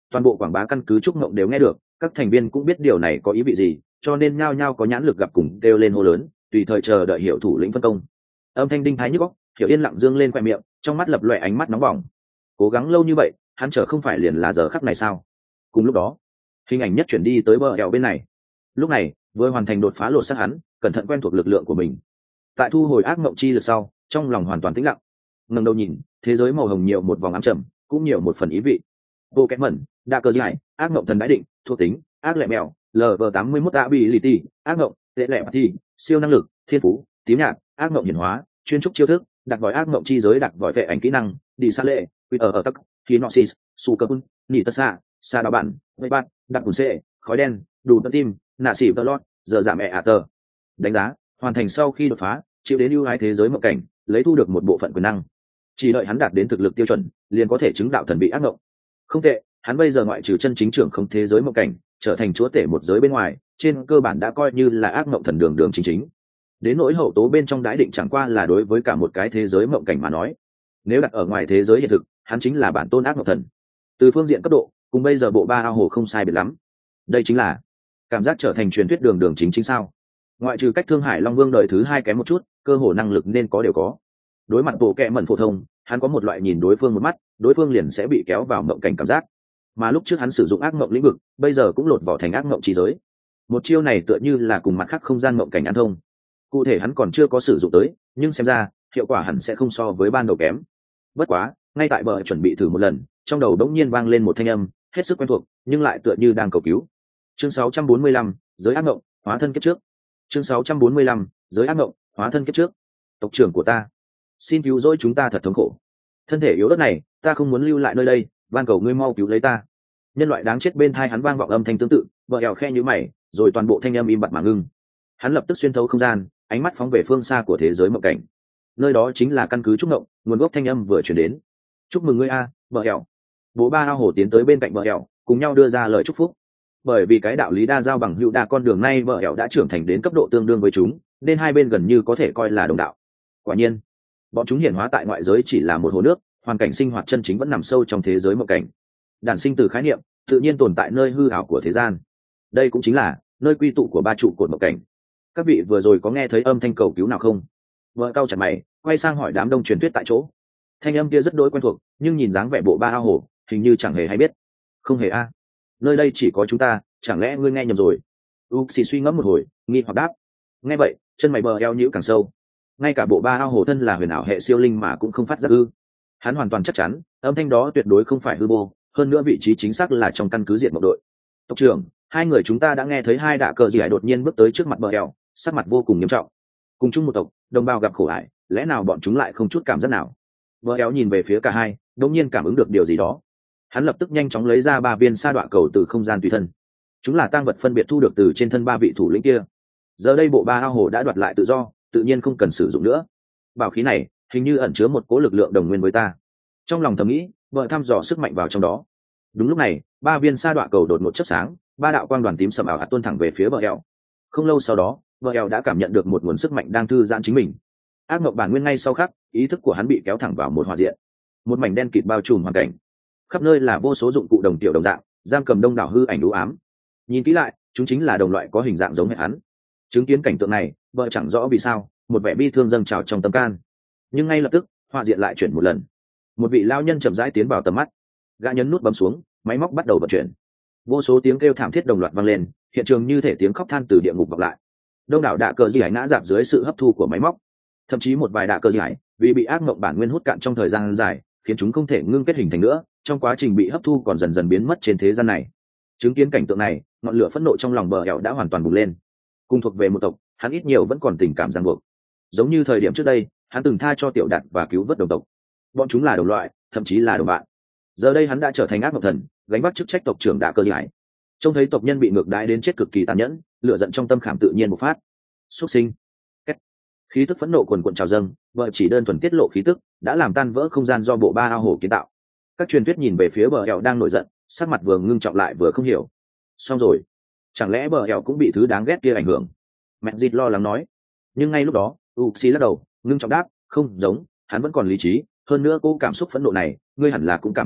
Toàn bộ quảng bá căn cứ trúc mộng đều nghe được, các thành viên cũng biết điều này có ý vị gì, cho nên nhao nhao có nhãn lực gặp cùng kêu lên hô lớn, tùy thời chờ đợi hiệu thủ lĩnh phân công. Âm thanh đinh thái nhức óc, Hiểu Yên lặng dương lên khoe miệng, trong mắt lập loè ánh mắt nóng bỏng. Cố gắng lâu như vậy, hắn chờ không phải liền là giờ khắc này sao? Cùng lúc đó, hình ảnh nhất chuyển đi tới bờ eo bên này. Lúc này, vừa hoàn thành đột phá lột xác hắn, cẩn thận quen thuộc lực lượng của mình. Tại thu hồi ác mộng chi lực sau, trong lòng hoàn toàn tĩnh lặng. Ngẩng đầu nhìn, thế giới màu hồng nhiều một vòng ám trầm, cũng nhiều một phần ý vị. Vô kẽ mẩn, đa cơ giải, ác mộng thần đãi định, thuộc tính, ác lẹ mèo, LV81 ability, ác mộng, tệ lẹ thi, siêu năng lực, thiên phú, tím nhạt, ác mộng hiển hóa, chuyên trúc chiêu thức, đặc vòi ác mộng chi giới, đặc vòi vệ ảnh kỹ năng, đi xa lệ, quy ở tắc, hinoxis, su cơ bun, nỉ tơ xa đào bản, vây bát, đặc bùn xệ, khói đen, đủ tận tim, nạ xỉ tơ lót, giờ giảm ẹ tờ. Đánh giá, hoàn thành sau khi đột phá, chịu đến ưu ái thế giới mộng cảnh, lấy thu được một bộ phận quyền năng. Chỉ đợi hắn đạt đến thực lực tiêu chuẩn, liền có thể chứng đạo thần bị ác mộng. Không tệ, hắn bây giờ ngoại trừ chân chính trưởng không thế giới mộng cảnh, trở thành chúa tể một giới bên ngoài, trên cơ bản đã coi như là ác mộng thần đường chính chính. Đến nỗi hậu tố bên trong đái định chẳng qua là đối với cả một cái thế giới mộng cảnh mà nói. Nếu đặt ở ngoài thế giới hiện thực, hắn chính là bản tôn ác mộng thần. Từ phương diện cấp độ, cùng bây giờ bộ ba ao hồ không sai biệt lắm. Đây chính là cảm giác trở thành truyền thuyết đường chính chính sao? Ngoại trừ cách Thương Hải Long Vương đời thứ hai kém một chút, cơ hồ năng lực nên có đều có. Đối mặt bộ kệ mẩn phổ thông, hắn có một loại nhìn đối phương một mắt, đối phương liền sẽ bị kéo vào mộng cảnh cảm giác. Mà lúc trước hắn sử dụng ác mộng lĩnh vực, bây giờ cũng lột vỏ thành ác mộng trí giới. Một chiêu này tựa như là cùng mặt khác không gian mộng cảnh ăn thông. Cụ thể hắn còn chưa có sử dụng tới, nhưng xem ra hiệu quả hẳn sẽ không so với ban đầu kém. Bất quá, ngay tại bờ chuẩn bị thử một lần, trong đầu đống nhiên vang lên một thanh âm, hết sức quen thuộc, nhưng lại tựa như đang cầu cứu. Chương 645, giới ác mộng, hóa thân kiếp trước. Chương 645, giới ác mộng, hóa thân kiếp trước. Tộc trưởng của ta, xin cứu rỗi chúng ta thật thống khổ. Thân thể yếu ớt này, ta không muốn lưu lại nơi đây, van cầu ngươi mau cứu lấy ta. Nhân loại đáng chết bên tai hắn vang vọng âm thanh tương tự, vợ ẻo khe như mày, rồi toàn bộ thanh âm im bặt mà ngưng. Hắn lập tức xuyên thấu không gian, ánh mắt phóng về phương xa của thế giới mộng cảnh. Nơi đó chính là căn cứ trúc mộng, nguồn gốc thanh âm vừa truyền đến. Chúc mừng ngươi a, vợ ẻo. Bố ba ao hồ tiến tới bên cạnh vợ ẻo, cùng nhau đưa ra lời chúc phúc. Bởi vì cái đạo lý đa giao bằng hữu đa con đường nay vợ ẻo đã trưởng thành đến cấp độ tương đương với chúng, nên hai bên gần như có thể coi là đồng đạo. Quả nhiên, bọn chúng hiển hóa tại ngoại giới chỉ là một hồ nước, hoàn cảnh sinh hoạt chân chính vẫn nằm sâu trong thế giới mộng cảnh. Đản sinh từ khái niệm, tự nhiên tồn tại nơi hư ảo của thế gian. Đây cũng chính là nơi quy tụ của ba trụ cột mộng cảnh. Các vị vừa rồi có nghe thấy âm thanh cầu cứu nào không? Vợ cau chặt mày, quay sang hỏi đám đông truyền thuyết tại chỗ. Thanh âm kia rất đối quen thuộc, nhưng nhìn dáng vẻ bộ ba ao hồ, hình như chẳng hề hay biết. Không hề a, nơi đây chỉ có chúng ta, chẳng lẽ ngươi nghe nhầm rồi? Uxi suy ngẫm một hồi, nghi hoặc đáp. Nghe vậy, chân mày bờ eo nhíu càng sâu. Ngay cả bộ ba ao hồ thân là huyền ảo hệ siêu linh mà cũng không phát ra ư? Hắn hoàn toàn chắc chắn, âm thanh đó tuyệt đối không phải hư vô, hơn nữa vị trí chính xác là trong căn cứ diện mộng đội. Tộc trưởng, hai người chúng ta đã nghe thấy hai đạ cờ gì hải đột nhiên bước tới trước mặt bờ eo, sắc mặt vô cùng nghiêm trọng. Cùng chung một tộc, đồng bào gặp khổ ải, lẽ nào bọn chúng lại không chút cảm giác nào? Bờ eo nhìn về phía cả hai, đột nhiên cảm ứng được điều gì đó. Hắn lập tức nhanh chóng lấy ra 3 viên sa đọa cầu từ không gian tùy thân. Chúng là tang vật phân biệt thu được từ trên thân 3 vị thủ lĩnh kia. Giờ đây bộ ba ao hồ đã đoạt lại tự do, tự nhiên không cần sử dụng nữa. Bảo khí này hình như ẩn chứa một cỗ lực lượng đồng nguyên với ta. Trong lòng thầm nghĩ, vợ thăm dò sức mạnh vào trong đó. Đúng lúc này, 3 viên sa đọa cầu đột ngột chớp sáng, 3 đạo quang đoàn tím sầm ảo ạt tuôn thẳng về phía bờ eo. Không lâu sau đó, bờ eo đã cảm nhận được một nguồn sức mạnh đang thư giãn chính mình. Ác mộng bản nguyên ngay sau khắc, ý thức của hắn bị kéo thẳng vào một hỏa diện. Một mảnh đen kịt bao trùm hoàn cảnh. Khắp nơi là vô số dụng cụ đồng tiểu đồng dạng, giam cầm đông đảo hư ảnh u ám. Nhìn kỹ lại, chúng chính là đồng loại có hình dạng giống hệt hắn. Chứng kiến cảnh tượng này, vợ chẳng rõ vì sao, một vẻ bi thương dâng trào trong tâm can. Nhưng ngay lập tức, họa diện lại chuyển một lần. Một vị lao nhân chậm rãi tiến vào tầm mắt. Gã nhấn nút bấm xuống, máy móc bắt đầu vận chuyển. Vô số tiếng kêu thảm thiết đồng loạt vang lên, hiện trường như thể tiếng khóc than từ địa ngục vọng lại. Đông đảo đạ cờ gì hải ngã dạp dưới sự hấp thu của máy móc. Thậm chí một vài đạ cờ gì hải vì bị ác mộng bản nguyên hút cạn trong thời gian dài, khiến chúng không thể ngưng kết hình thành nữa, trong quá trình bị hấp thu còn dần dần biến mất trên thế gian này. Chứng kiến cảnh tượng này, ngọn lửa phẫn nộ trong lòng bờ ẻo đã hoàn toàn bùng lên. Cùng thuộc về một tộc, hắn ít nhiều vẫn còn tình cảm ràng buộc. Giống như thời điểm trước đây, hắn từng tha cho Tiểu Đạt và cứu vớt đồng tộc. Bọn chúng là đồng loại, thậm chí là đồng bạn. Giờ đây hắn đã trở thành ác mộng thần, gánh vác chức trách tộc trưởng đạ cơ giải. Trông thấy tộc nhân bị ngược đãi đến chết cực kỳ tàn nhẫn, lửa giận trong tâm khảm tự nhiên bộc phát. Xuất sinh. Kết. Khí tức phẫn nộ cuồn cuộn trào dâng, vợ chỉ đơn thuần tiết lộ khí tức, đã làm tan vỡ không gian do bộ ba ao hồ kiến tạo. Các truyền thuyết nhìn về phía bờ ẻo đang nổi giận, sắc mặt vừa ngưng trọng lại vừa không hiểu. Xong rồi, chẳng lẽ bờ ẻo cũng bị thứ đáng ghét kia ảnh hưởng? Mẹ dịt lo lắng nói. Nhưng ngay lúc đó, Uxi lắc đầu, ngưng trọng đáp, không giống, hắn vẫn còn lý trí, hơn nữa cô cảm xúc phẫn nộ này, ngươi hẳn là cũng cảm thụ được,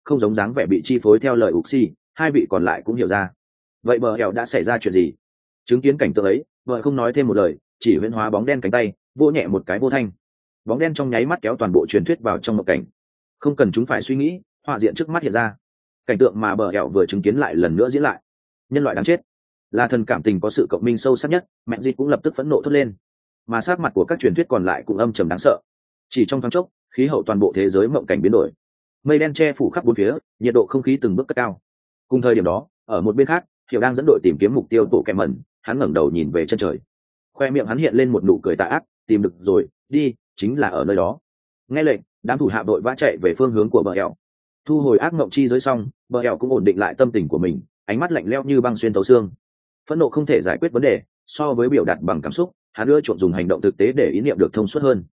không giống dáng vẻ bị chi phối theo lời Uxi, hai vị còn lại cũng hiểu ra. Vậy bờ hẻo đã xảy ra chuyện gì? Chứng kiến cảnh tượng ấy, vợ không nói thêm một lời, chỉ huyễn hóa bóng đen cánh tay, vỗ nhẹ một cái vô thanh. Bóng đen trong nháy mắt kéo toàn bộ truyền thuyết vào trong mộng cảnh. Không cần chúng phải suy nghĩ, họa diện trước mắt hiện ra. Cảnh tượng mà bờ hẻo vừa chứng kiến lại lần nữa diễn lại. Nhân loại đáng chết. Là thần cảm tình có sự cộng minh sâu sắc nhất, mẹ Di cũng lập tức phẫn nộ thốt lên. Mà sắc mặt của các truyền thuyết còn lại cũng âm trầm đáng sợ. Chỉ trong thoáng chốc, khí hậu toàn bộ thế giới mộng cảnh biến đổi. Mây đen che phủ khắp bốn phía, nhiệt độ không khí từng bước cất cao. Cùng thời điểm đó, ở một bên khác, Hiểu đang dẫn đội tìm kiếm mục tiêu tổ kẻ mẩn, hắn ngẩng đầu nhìn về chân trời. Khoe miệng hắn hiện lên một nụ cười tà ác, tìm được rồi, đi, chính là ở nơi đó. Nghe lệnh, đám thủ hạ đội vã chạy về phương hướng của bờ hẻo. Thu hồi ác mộng chi giới xong, bờ hẻo cũng ổn định lại tâm tình của mình, ánh mắt lạnh lẽo như băng xuyên thấu xương. Phẫn nộ không thể giải quyết vấn đề, so với biểu đạt bằng cảm xúc, hắn ưa chuộng dùng hành động thực tế để ý niệm được thông suốt hơn.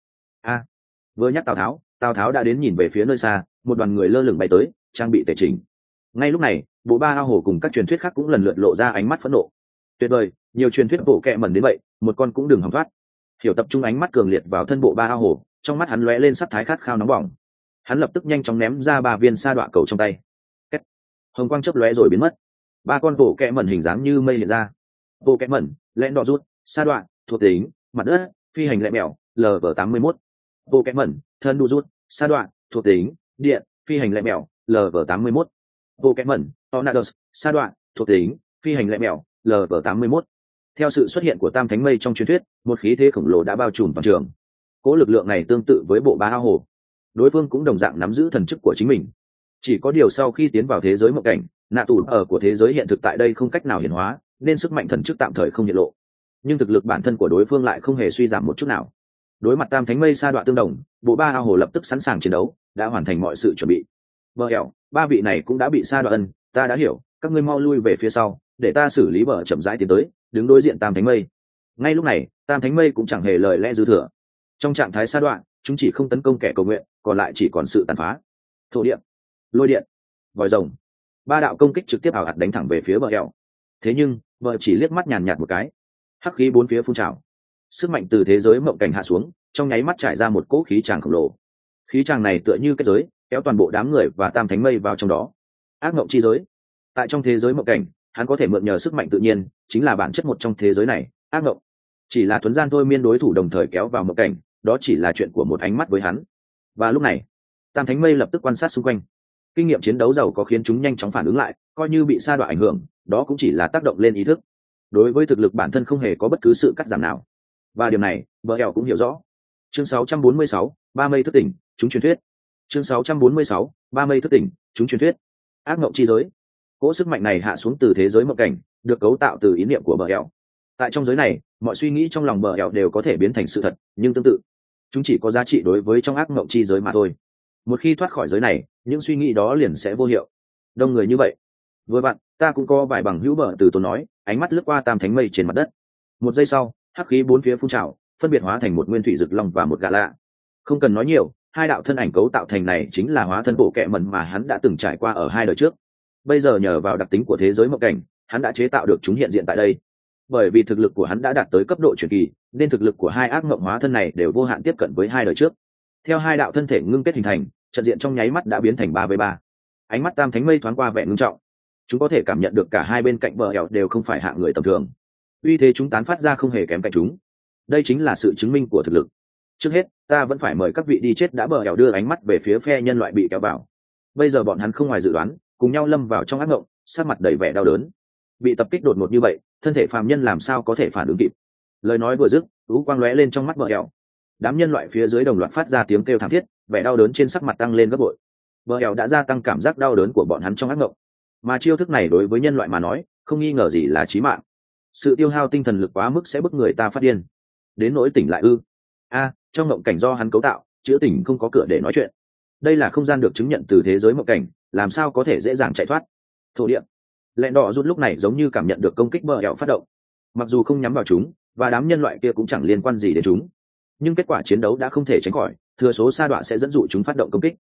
Vừa nhắc Tào Tháo đã đến nhìn về phía nơi xa, một đoàn người lơ lửng bay tới, trang bị tề chỉnh. Ngay lúc này, bộ ba ao hồ cùng các truyền thuyết khác cũng lần lượt lộ ra ánh mắt phẫn nộ. Tuyệt vời, nhiều truyền thuyết bộ kệ mẩn đến vậy, một con cũng đừng hòng thoát. Hiểu tập trung ánh mắt cường liệt vào thân bộ ba ao hồ, trong mắt hắn lóe lên sắc thái khát khao nóng bỏng. Hắn lập tức nhanh chóng ném ra 3 viên sa đọa cầu trong tay. Kết. Hồng quang chớp lóe rồi biến mất. 3 con bộ kệ mẩn hình dáng như mây hiện ra. Bộ kệ mẩn, lẽn đỏ rút, sa đọa, thuộc tính, mặt đất, phi hành lẹ mèo, LV81. Bộ kệ mẩn, thân đu rút, sa đọa, thuộc tính, điện, phi hành lẹ mèo, LV81. Bộ kệ mẩn, Tornados, sa đọa, thuộc tính, phi hành lẹ mèo, LV81. Theo sự xuất hiện của Tam Thánh Mây trong truyền thuyết, một khí thế khổng lồ đã bao trùm toàn trường. Cố lực lượng này tương tự với bộ ba ao hồ. Đối phương cũng đồng dạng nắm giữ thần chức của chính mình. Chỉ có điều sau khi tiến vào thế giới mộng cảnh, nạ tù ở của thế giới hiện thực tại đây không cách nào hiển hóa, nên sức mạnh thần chức tạm thời không hiện lộ. Nhưng thực lực bản thân của đối phương lại không hề suy giảm một chút nào. Đối mặt Tam Thánh Mây sa đoạn tương đồng, bộ ba ao hồ lập tức sẵn sàng chiến đấu, đã hoàn thành mọi sự chuẩn bị. Bờ hẻo, 3 vị này cũng đã bị sa đoạn ân, ta đã hiểu, các ngươi mau lui về phía sau, để ta xử lý bờ chậm rãi tiến tới, đứng đối diện Tam Thánh Mây. Ngay lúc này, Tam Thánh Mây cũng chẳng hề lời lẽ dư thừa. Trong trạng thái sa đoạn, chúng chỉ không tấn công kẻ cầu nguyện, còn lại chỉ còn sự tàn phá. Thổ điện, lôi điện, vòi rồng, 3 đạo công kích trực tiếp ảo ạt đánh thẳng về phía bờ hẻo. Thế nhưng, bờ chỉ liếc mắt nhàn nhạt một cái, hắc khí bốn phía phun trào, sức mạnh từ thế giới mộng cảnh hạ xuống, trong nháy mắt trải ra một cỗ khí tràng khổng lồ. Khí tràng này tựa như kết giới, kéo toàn bộ đám người và Tam Thánh Mây vào trong đó. Ác mộng chi giới. Tại trong thế giới mộng cảnh, hắn có thể mượn nhờ sức mạnh tự nhiên, chính là bản chất một trong thế giới này, ác mộng. Chỉ là thuần gian thôi miên đối thủ đồng thời kéo vào mộng cảnh, đó chỉ là chuyện của một ánh mắt với hắn. Và lúc này, Tam Thánh Mây lập tức quan sát xung quanh. Kinh nghiệm chiến đấu giàu có khiến chúng nhanh chóng phản ứng lại, coi như bị sa đọa ảnh hưởng, đó cũng chỉ là tác động lên ý thức. Đối với thực lực bản thân không hề có bất cứ sự cắt giảm nào. Và điều này, Bờ Hẻo cũng hiểu rõ. Chương 646, 3 mây thức tỉnh, chúng truyền thuyết. Chương 646, 3 mây thức tỉnh, chúng truyền thuyết. Ác mộng chi giới. Cỗ sức mạnh này hạ xuống từ thế giới mộng cảnh, được cấu tạo từ ý niệm của Bờ Hẻo. Tại trong giới này, mọi suy nghĩ trong lòng Bờ Hẻo đều có thể biến thành sự thật, nhưng tương tự, chúng chỉ có giá trị đối với trong ác mộng chi giới mà thôi. Một khi thoát khỏi giới này, những suy nghĩ đó liền sẽ vô hiệu. Đông người như vậy, với bạn, ta cũng có vài bằng hữu Bờ Từ Tốn nói, ánh mắt lướt qua Tam Thánh Mây trên mặt đất. Một giây sau, hắc khí bốn phía phun trào, phân biệt hóa thành một nguyên thủy rực long và một gã lạ. Không cần nói nhiều, 2 đạo thân ảnh cấu tạo thành này chính là hóa thân bộ kệ mẩn mà hắn đã từng trải qua ở 2 đời trước. Bây giờ nhờ vào đặc tính của thế giới mộng cảnh, hắn đã chế tạo được chúng hiện diện tại đây. Bởi vì thực lực của hắn đã đạt tới cấp độ truyền kỳ, nên thực lực của 2 ác mộng hóa thân này đều vô hạn tiếp cận với 2 đời trước. Theo 2 đạo thân thể ngưng kết hình thành, trận diện trong nháy mắt đã biến thành 3v3. Ánh mắt Tam Thánh Mây thoáng qua vẻ ngưng trọng. Chúng có thể cảm nhận được cả hai bên cạnh Bờ Hẻo đều không phải hạng người tầm thường. Uy thế chúng tán phát ra không hề kém cạnh chúng. Đây chính là sự chứng minh của thực lực. Trước hết, ta vẫn phải mời các vị đi chết đã. Bờ Hẻo đưa ánh mắt về phía phe nhân loại bị kéo vào. Bây giờ bọn hắn không ngoài dự đoán, cùng nhau lâm vào trong ác mộng, sắc mặt đầy vẻ đau đớn. Bị tập kích đột ngột như vậy, thân thể phàm nhân làm sao có thể phản ứng kịp? Lời nói vừa dứt, u quang lóe lên trong mắt Bờ Hẻo. Đám nhân loại phía dưới đồng loạt phát ra tiếng kêu thảm thiết, vẻ đau đớn trên sắc mặt tăng lên gấp bội. Bờ Hẻo đã gia tăng cảm giác đau đớn của bọn hắn trong ác mộng, mà chiêu thức này đối với nhân loại mà nói, không nghi ngờ gì là chí mạng. Sự tiêu hao tinh thần lực quá mức sẽ bức người ta phát điên. Đến nỗi tỉnh lại ư? Trong mộng cảnh do hắn cấu tạo, chữa tỉnh không có cửa để nói chuyện. Đây là không gian được chứng nhận từ thế giới mộng cảnh, làm sao có thể dễ dàng chạy thoát? Thổ địa. Lẹn đỏ rút lúc này giống như cảm nhận được công kích Bờ Hẻo phát động. Mặc dù không nhắm vào chúng, và đám nhân loại kia cũng chẳng liên quan gì đến chúng, nhưng kết quả chiến đấu đã không thể tránh khỏi, thừa số sa đọa sẽ dẫn dụ chúng phát động công kích.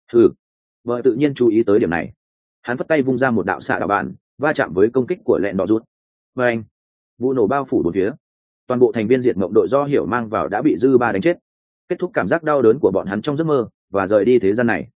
Bờ tự nhiên chú ý tới điểm này. Hắn phất tay vung ra một đạo xạ đạo bản, va chạm với công kích của lẹn đỏ rút. Và anh, vụ nổ bao phủ bốn phía. Toàn bộ thành viên diệt mộng đội do Hiểu mang vào đã bị dư ba đánh chết. Kết thúc cảm giác đau đớn của bọn hắn trong giấc mơ và rời đi thế gian này.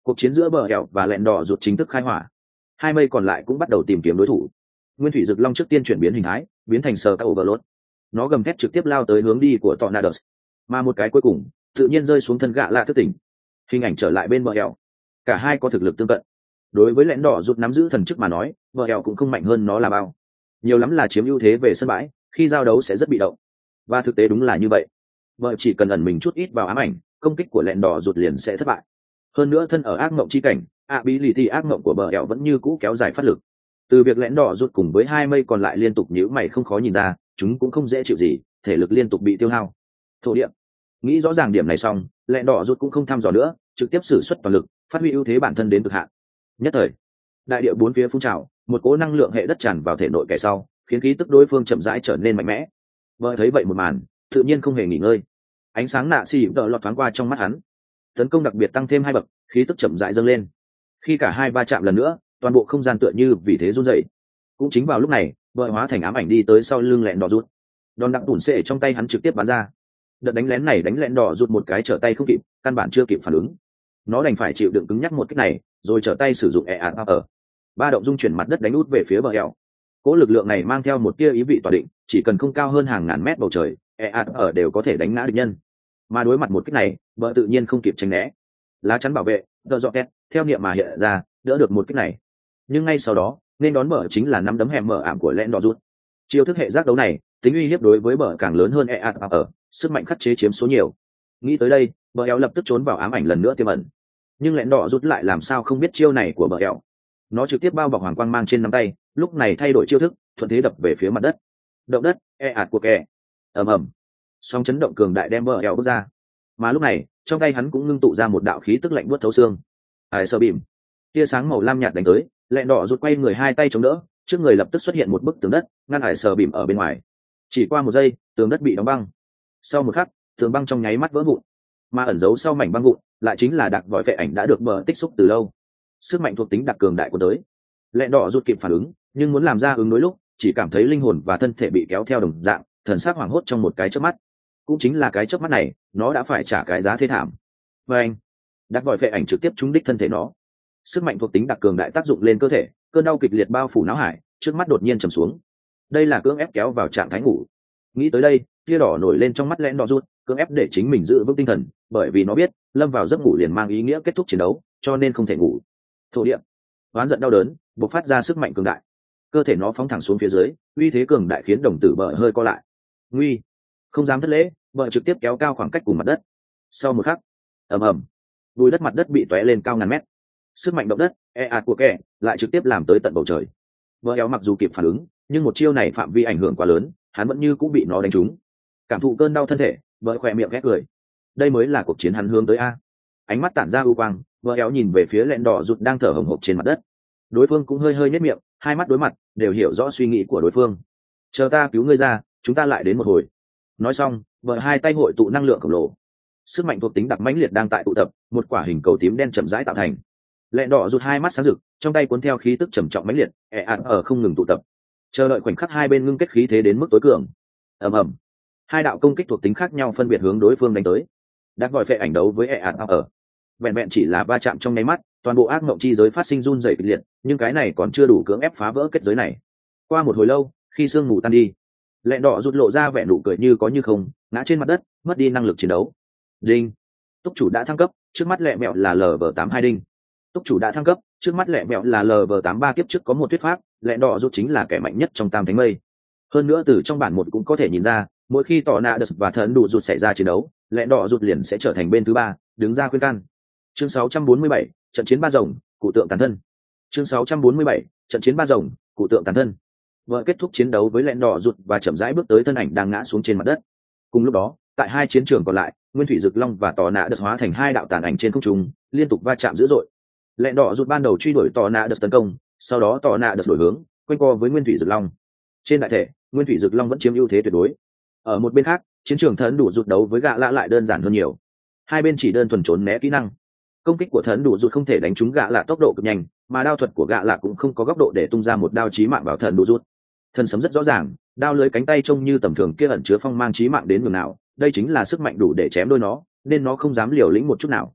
Cuộc chiến giữa bờ hẹo và lẹn đỏ rụt chính thức khai hỏa. Hai mây còn lại cũng bắt đầu tìm kiếm đối thủ. Nguyên thủy rực long trước tiên chuyển biến hình thái, biến thành sờ các overlord. Nó gầm thét trực tiếp lao tới hướng đi của Tornadoes, mà một cái cuối cùng tự nhiên rơi xuống thân gạ lạ thức tỉnh. Hình ảnh trở lại bên bờ hẹo, cả hai có thực lực tương cận. Đối với lẹn đỏ rụt nắm giữ thần chức mà nói, bờ hẹo cũng không mạnh hơn nó là bao, nhiều lắm là chiếm ưu thế về sân bãi, khi giao đấu sẽ rất bị động. Và thực tế đúng là như vậy. Vợ chỉ cần ẩn mình chút ít vào ám ảnh, công kích của lẹn đỏ rụt liền sẽ thất bại. Hơn nữa thân ở ác mộng chi cảnh, ability ác mộng của bờ hẹo vẫn như cũ kéo dài phát lực. Từ việc lẹn đỏ rụt cùng với hai mây còn lại liên tục nhíu mày không khó nhìn ra, chúng cũng không dễ chịu gì, thể lực liên tục bị tiêu hao. Thổ địa. Nghĩ rõ ràng điểm này xong, lẹn đỏ rụt cũng không thăm dò nữa, trực tiếp sử xuất toàn lực, phát huy ưu thế bản thân đến cực hạn. Nhất thời, đại địa bốn phía phun trào, một cỗ năng lượng hệ đất tràn vào thể nội kẻ sau, khiến khí tức đối phương chậm rãi trở nên mạnh mẽ. Vợ thấy vậy một màn, tự nhiên không hề nghỉ ngơi. Ánh sáng nạ xì đỡ lọt thoáng qua trong mắt hắn, tấn công đặc biệt tăng thêm 2 bậc, khí tức chậm rãi dâng lên. Khi cả hai va chạm lần nữa, toàn bộ không gian tựa như vì thế run rẩy. Cũng chính vào lúc này, vợ hóa thành ám ảnh đi tới sau lưng lẹn đỏ rút. Đòn đặng tủn xệ trong tay hắn trực tiếp bắn ra. Đợt đánh lén này đánh lẹn đỏ rút một cái trở tay không kịp, căn bản chưa kịp phản ứng. Nó đành phải chịu đựng cứng nhắc một cái này, rồi trở tay sử dụng ở ba động dung chuyển mặt đất đánh út về phía bờ eo. Cỗ lực lượng này mang theo một tia ý vị tỏa định, chỉ cần không cao hơn hàng ngàn mét bầu trời, ở đều có thể đánh ngã địch nhân. Mà đối mặt một kích này, vợ tự nhiên không kịp tránh né. Lá chắn bảo vệ, đỡ dọ két, theo niệm mà hiện ra, đỡ được một kích này. Nhưng ngay sau đó, nên đón bờ chính là nắm đấm hẻm mở ảm của lẹn đỏ rút. Chiêu thức hệ giác đấu này, tính uy hiếp đối với bờ càng lớn hơn ở, sức mạnh khắc chế chiếm số nhiều. Nghĩ tới đây, bờ eo lập tức trốn vào ám ảnh lần nữa tiềm ẩn. Nhưng lẹn đỏ rút lại làm sao không biết chiêu này của bờ eo. Nó trực tiếp bao bọc hoàng quang mang trên nắm tay, lúc này thay đổi chiêu thức, thuận thế đập về phía mặt đất. Động đất, của kẻ. Ầm ầm. Sóng chấn động cường đại đem bờ eo bước ra. Mà lúc này, trong tay hắn cũng ngưng tụ ra một đạo khí tức lạnh buốt thấu xương. Hải sơ bìm. Tia sáng màu lam nhạt đánh tới, lẹn đỏ rút quay người hai tay chống đỡ, trước người lập tức xuất hiện một bức tường đất, ngăn hải sơ bìm ở bên ngoài. Chỉ qua một giây, tường đất bị đóng băng. Sau một khắc, tường băng trong nháy mắt vỡ vụn. Mà ẩn giấu sau mảnh băng vụn, lại chính là đặc vòi vệ ảnh đã được bờ tích xúc từ lâu. Sức mạnh thuộc tính đặc cường đại của tới. Lẹn đỏ rút kịp phản ứng, nhưng muốn làm ra ứng đối lúc, chỉ cảm thấy linh hồn và thân thể bị kéo theo đồng dạng, thần sắc hoảng hốt trong một cái chớp mắt. Cũng chính là cái chớp mắt này, nó đã phải trả cái giá thê thảm. Và anh, đặc vòi vệ ảnh trực tiếp trúng đích thân thể nó. Sức mạnh thuộc tính đặc cường đại tác dụng lên cơ thể, cơn đau kịch liệt bao phủ não hải, trước mắt đột nhiên trầm xuống. Đây là cưỡng ép kéo vào trạng thái ngủ. Nghĩ tới đây, tia đỏ nổi lên trong mắt lẹn đỏ rút, cưỡng ép để chính mình giữ vững tinh thần, bởi vì nó biết lâm vào giấc ngủ liền mang ý nghĩa kết thúc chiến đấu, cho nên không thể ngủ. Thổ địa, oán giận đau đớn, bộc phát ra sức mạnh cường đại, cơ thể nó phóng thẳng xuống phía dưới, uy thế cường đại khiến đồng tử bờ hơi co lại. Nguy, không dám thất lễ, bờ trực tiếp kéo cao khoảng cách cùng mặt đất. Sau một khắc, ầm ầm, bùi đất mặt đất bị tóe lên cao ngàn mét. Sức mạnh động đất, của kẻ lại trực tiếp làm tới tận bầu trời. Bờ éo mặc dù kịp phản ứng, nhưng một chiêu này phạm vi ảnh hưởng quá lớn, hắn vẫn như cũng bị nó đánh trúng. Cảm thụ cơn đau thân thể, bờ khỏe miệng ghét cười. Đây mới là cuộc chiến hắn hướng tới a. Ánh mắt tản ra ưu quang, bờ éo nhìn về phía lẹn đỏ rụt đang thở hổn hộc trên mặt đất. Đối phương cũng hơi hơi nhếch miệng, hai mắt đối mặt, đều hiểu rõ suy nghĩ của đối phương. Chờ ta cứu ngươi ra, chúng ta lại đến một hồi. Nói xong, bờ hai tay hội tụ năng lượng khổng lồ. Sức mạnh thuộc tính đặc mãnh liệt đang tại tụ tập, một quả hình cầu tím đen chậm rãi tạo thành. Lẹn đỏ rụt hai mắt sáng rực, trong tay cuốn theo khí tức trầm trọng mãnh liệt, ở không ngừng tụ tập. Chờ đợi khoảnh khắc hai bên ngưng kết khí thế đến mức tối cường. Ầm ầm. Hai đạo công kích thuộc tính khác nhau phân biệt hướng đối phương đánh tới. Đắc gọi phệ ảnh đấu với ở. Vẹn vẹn chỉ là va chạm trong nháy mắt, toàn bộ ác mộng chi giới phát sinh run rẩy kịch liệt, nhưng cái này còn chưa đủ cưỡng ép phá vỡ kết giới này. Qua một hồi lâu, khi sương mù tan đi, lẹn đỏ rụt lộ ra vẻ nụ cười như có như không, ngã trên mặt đất, mất đi năng lực chiến đấu. Đinh, túc chủ đã thăng cấp, trước mắt lẹ mẹo là LV82 đinh. Túc chủ đã thăng cấp, trước mắt lẹ mẹo là LV83 kiếp trước có một thuyết pháp, lẹn đỏ rụt chính là kẻ mạnh nhất trong tam thánh mây. Hơn nữa từ trong bản một cũng có thể nhìn ra, mỗi khi tỏ nạ đợt và thần đủ rụt xảy ra chiến đấu, lẹn đỏ rụt liền sẽ trở thành bên thứ ba, đứng ra khuyên can. Chương 647, trận chiến ba rồng, cụ tượng tàn thân. Chương 647, trận chiến ba rồng, cụ tượng tàn thân. Vợ kết thúc chiến đấu với lẹn đỏ rụt và chậm rãi bước tới thân ảnh đang ngã xuống trên mặt đất. Cùng lúc đó, tại hai chiến trường còn lại, Nguyên Thủy Dực Long và Tỏ Nạ Đợt hóa thành hai đạo tàn ảnh trên không trung, liên tục va chạm dữ dội. Lẹn đỏ rụt ban đầu truy đuổi Tỏ Nạ Đợt tấn công, sau đó Tỏ Nạ Đợt đổi hướng, quanh co với Nguyên Thủy Dực Long. Trên đại thể, Nguyên Thủy Dực Long vẫn chiếm ưu thế tuyệt đối. Ở một bên khác, chiến trường Thần đủ rụt đấu với gạ lạ lại đơn giản hơn nhiều. Hai bên chỉ đơn thuần trốn né kỹ năng. Công kích của Thần đủ rụt không thể đánh trúng gạ lạ tốc độ cực nhanh, mà đao thuật của gạ lạ cũng không có góc độ để tung ra một đao chí mạng vào Thần đủ rụt. Thần sấm rất rõ ràng, đao lưới cánh tay trông như tầm thường kia ẩn chứa phong mang chí mạng đến nhường nào, đây chính là sức mạnh đủ để chém đôi nó, nên nó không dám liều lĩnh một chút nào.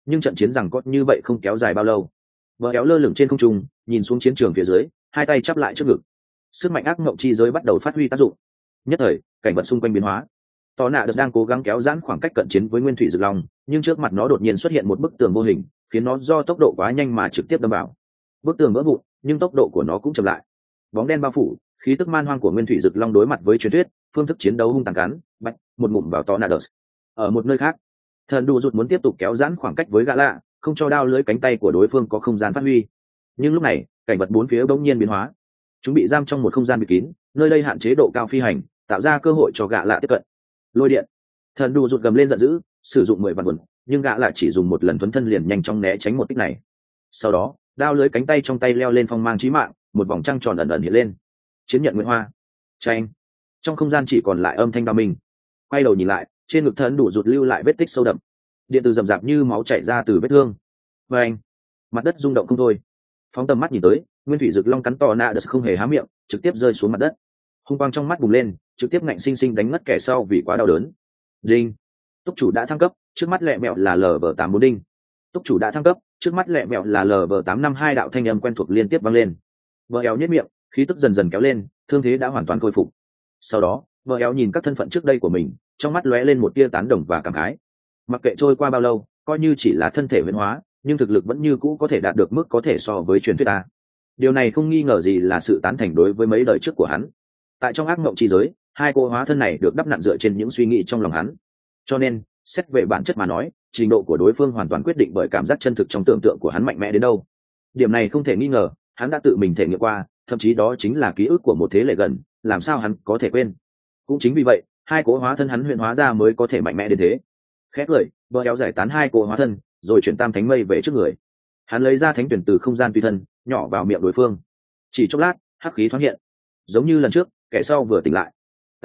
nhưng trận chiến rằng có như vậy không kéo dài bao lâu. Vợ kéo lơ lửng trên không trung, nhìn xuống chiến trường phía dưới, hai tay chắp lại trước ngực. Sức mạnh ác mộng chi giới bắt đầu phát huy tác dụng. Nhất thời, cảnh vật xung quanh biến hóa. Tò nạ đợt đang cố gắng kéo giãn khoảng cách cận chiến với nguyên thủy rực long, nhưng trước mặt nó đột nhiên xuất hiện một bức tường vô hình, khiến nó do tốc độ quá nhanh mà trực tiếp đâm vào. Bức tường vỡ vụn, nhưng tốc độ của nó cũng chậm lại. Bóng đen bao phủ, khí tức man hoang của nguyên thủy rực long đối mặt với truyền thuyết, phương thức chiến đấu hung tàn cắn, bạch, một ngụm vào Tò nạ đợt. Ở một nơi khác, thần đu rụt muốn tiếp tục kéo giãn khoảng cách với gã lạ, không cho đao lưới cánh tay của đối phương có không gian phát huy. Nhưng lúc này, cảnh vật bốn phía bỗng nhiên biến hóa. Chúng bị giam trong một không gian bịt kín, nơi đây hạn chế độ cao phi hành, tạo ra cơ hội cho gã lạ tiếp cận. Lôi điện. Thần đu rụt gầm lên giận dữ, sử dụng 10 vạn quần, nhưng gã lạ chỉ dùng một lần thuấn thân liền nhanh chóng né tránh một kích này. Sau đó, đao lưới cánh tay trong tay leo lên phong mang chí mạng, một vòng trăng tròn ẩn ẩn hiện lên. Chiến nhận Nguyệt Hoa. Tranh. Trong không gian chỉ còn lại âm thanh đao mình. Quay đầu nhìn lại, trên ngực thần đủ rụt lưu lại vết tích sâu đậm, điện từ rầm rạp như máu chảy ra từ vết thương. Và anh, mặt đất rung động không thôi. Phóng tầm mắt nhìn tới, nguyên thủy rực long cắn Tò nạ đợt không hề há miệng, trực tiếp rơi xuống mặt đất. Hung quang trong mắt bùng lên, trực tiếp ngạnh sinh sinh đánh ngất kẻ sau vì quá đau đớn. Đinh, túc chủ đã thăng cấp, trước mắt lẹ mẹo là LV84 đinh. Túc chủ đã thăng cấp, trước mắt lẹ mẹo là LV852 đạo thanh âm quen thuộc liên tiếp vang lên. Vợ éo nhếch miệng, khí tức dần dần kéo lên, thương thế đã hoàn toàn khôi phục. Sau đó, vợ éo nhìn các thân phận trước đây của mình, trong mắt lóe lên một tia tán đồng và cảm khái. Mặc kệ trôi qua bao lâu, coi như chỉ là thân thể huyễn hóa, nhưng thực lực vẫn như cũ có thể đạt được mức có thể so với truyền thuyết ta. Điều này không nghi ngờ gì là sự tán thành đối với mấy đời trước của hắn. Tại trong ác mộng chi giới, hai cô hóa thân này được đắp nặn dựa trên những suy nghĩ trong lòng hắn. Cho nên, xét về bản chất mà nói, trình độ của đối phương hoàn toàn quyết định bởi cảm giác chân thực trong tưởng tượng của hắn mạnh mẽ đến đâu. Điểm này không thể nghi ngờ, hắn đã tự mình thể nghiệm qua, thậm chí đó chính là ký ức của một thế hệ gần, làm sao hắn có thể quên. Cũng chính vì vậy, hai cố hóa thân hắn luyện hóa ra mới có thể mạnh mẽ đến thế. Khẽ cười, bờ éo giải tán hai cố hóa thân, rồi chuyển tam thánh mây về trước người. Hắn lấy ra thánh tuyển từ không gian tùy thân, nhỏ vào miệng đối phương. Chỉ chốc lát, hắc khí thoáng hiện. Giống như lần trước, kẻ sau vừa tỉnh lại.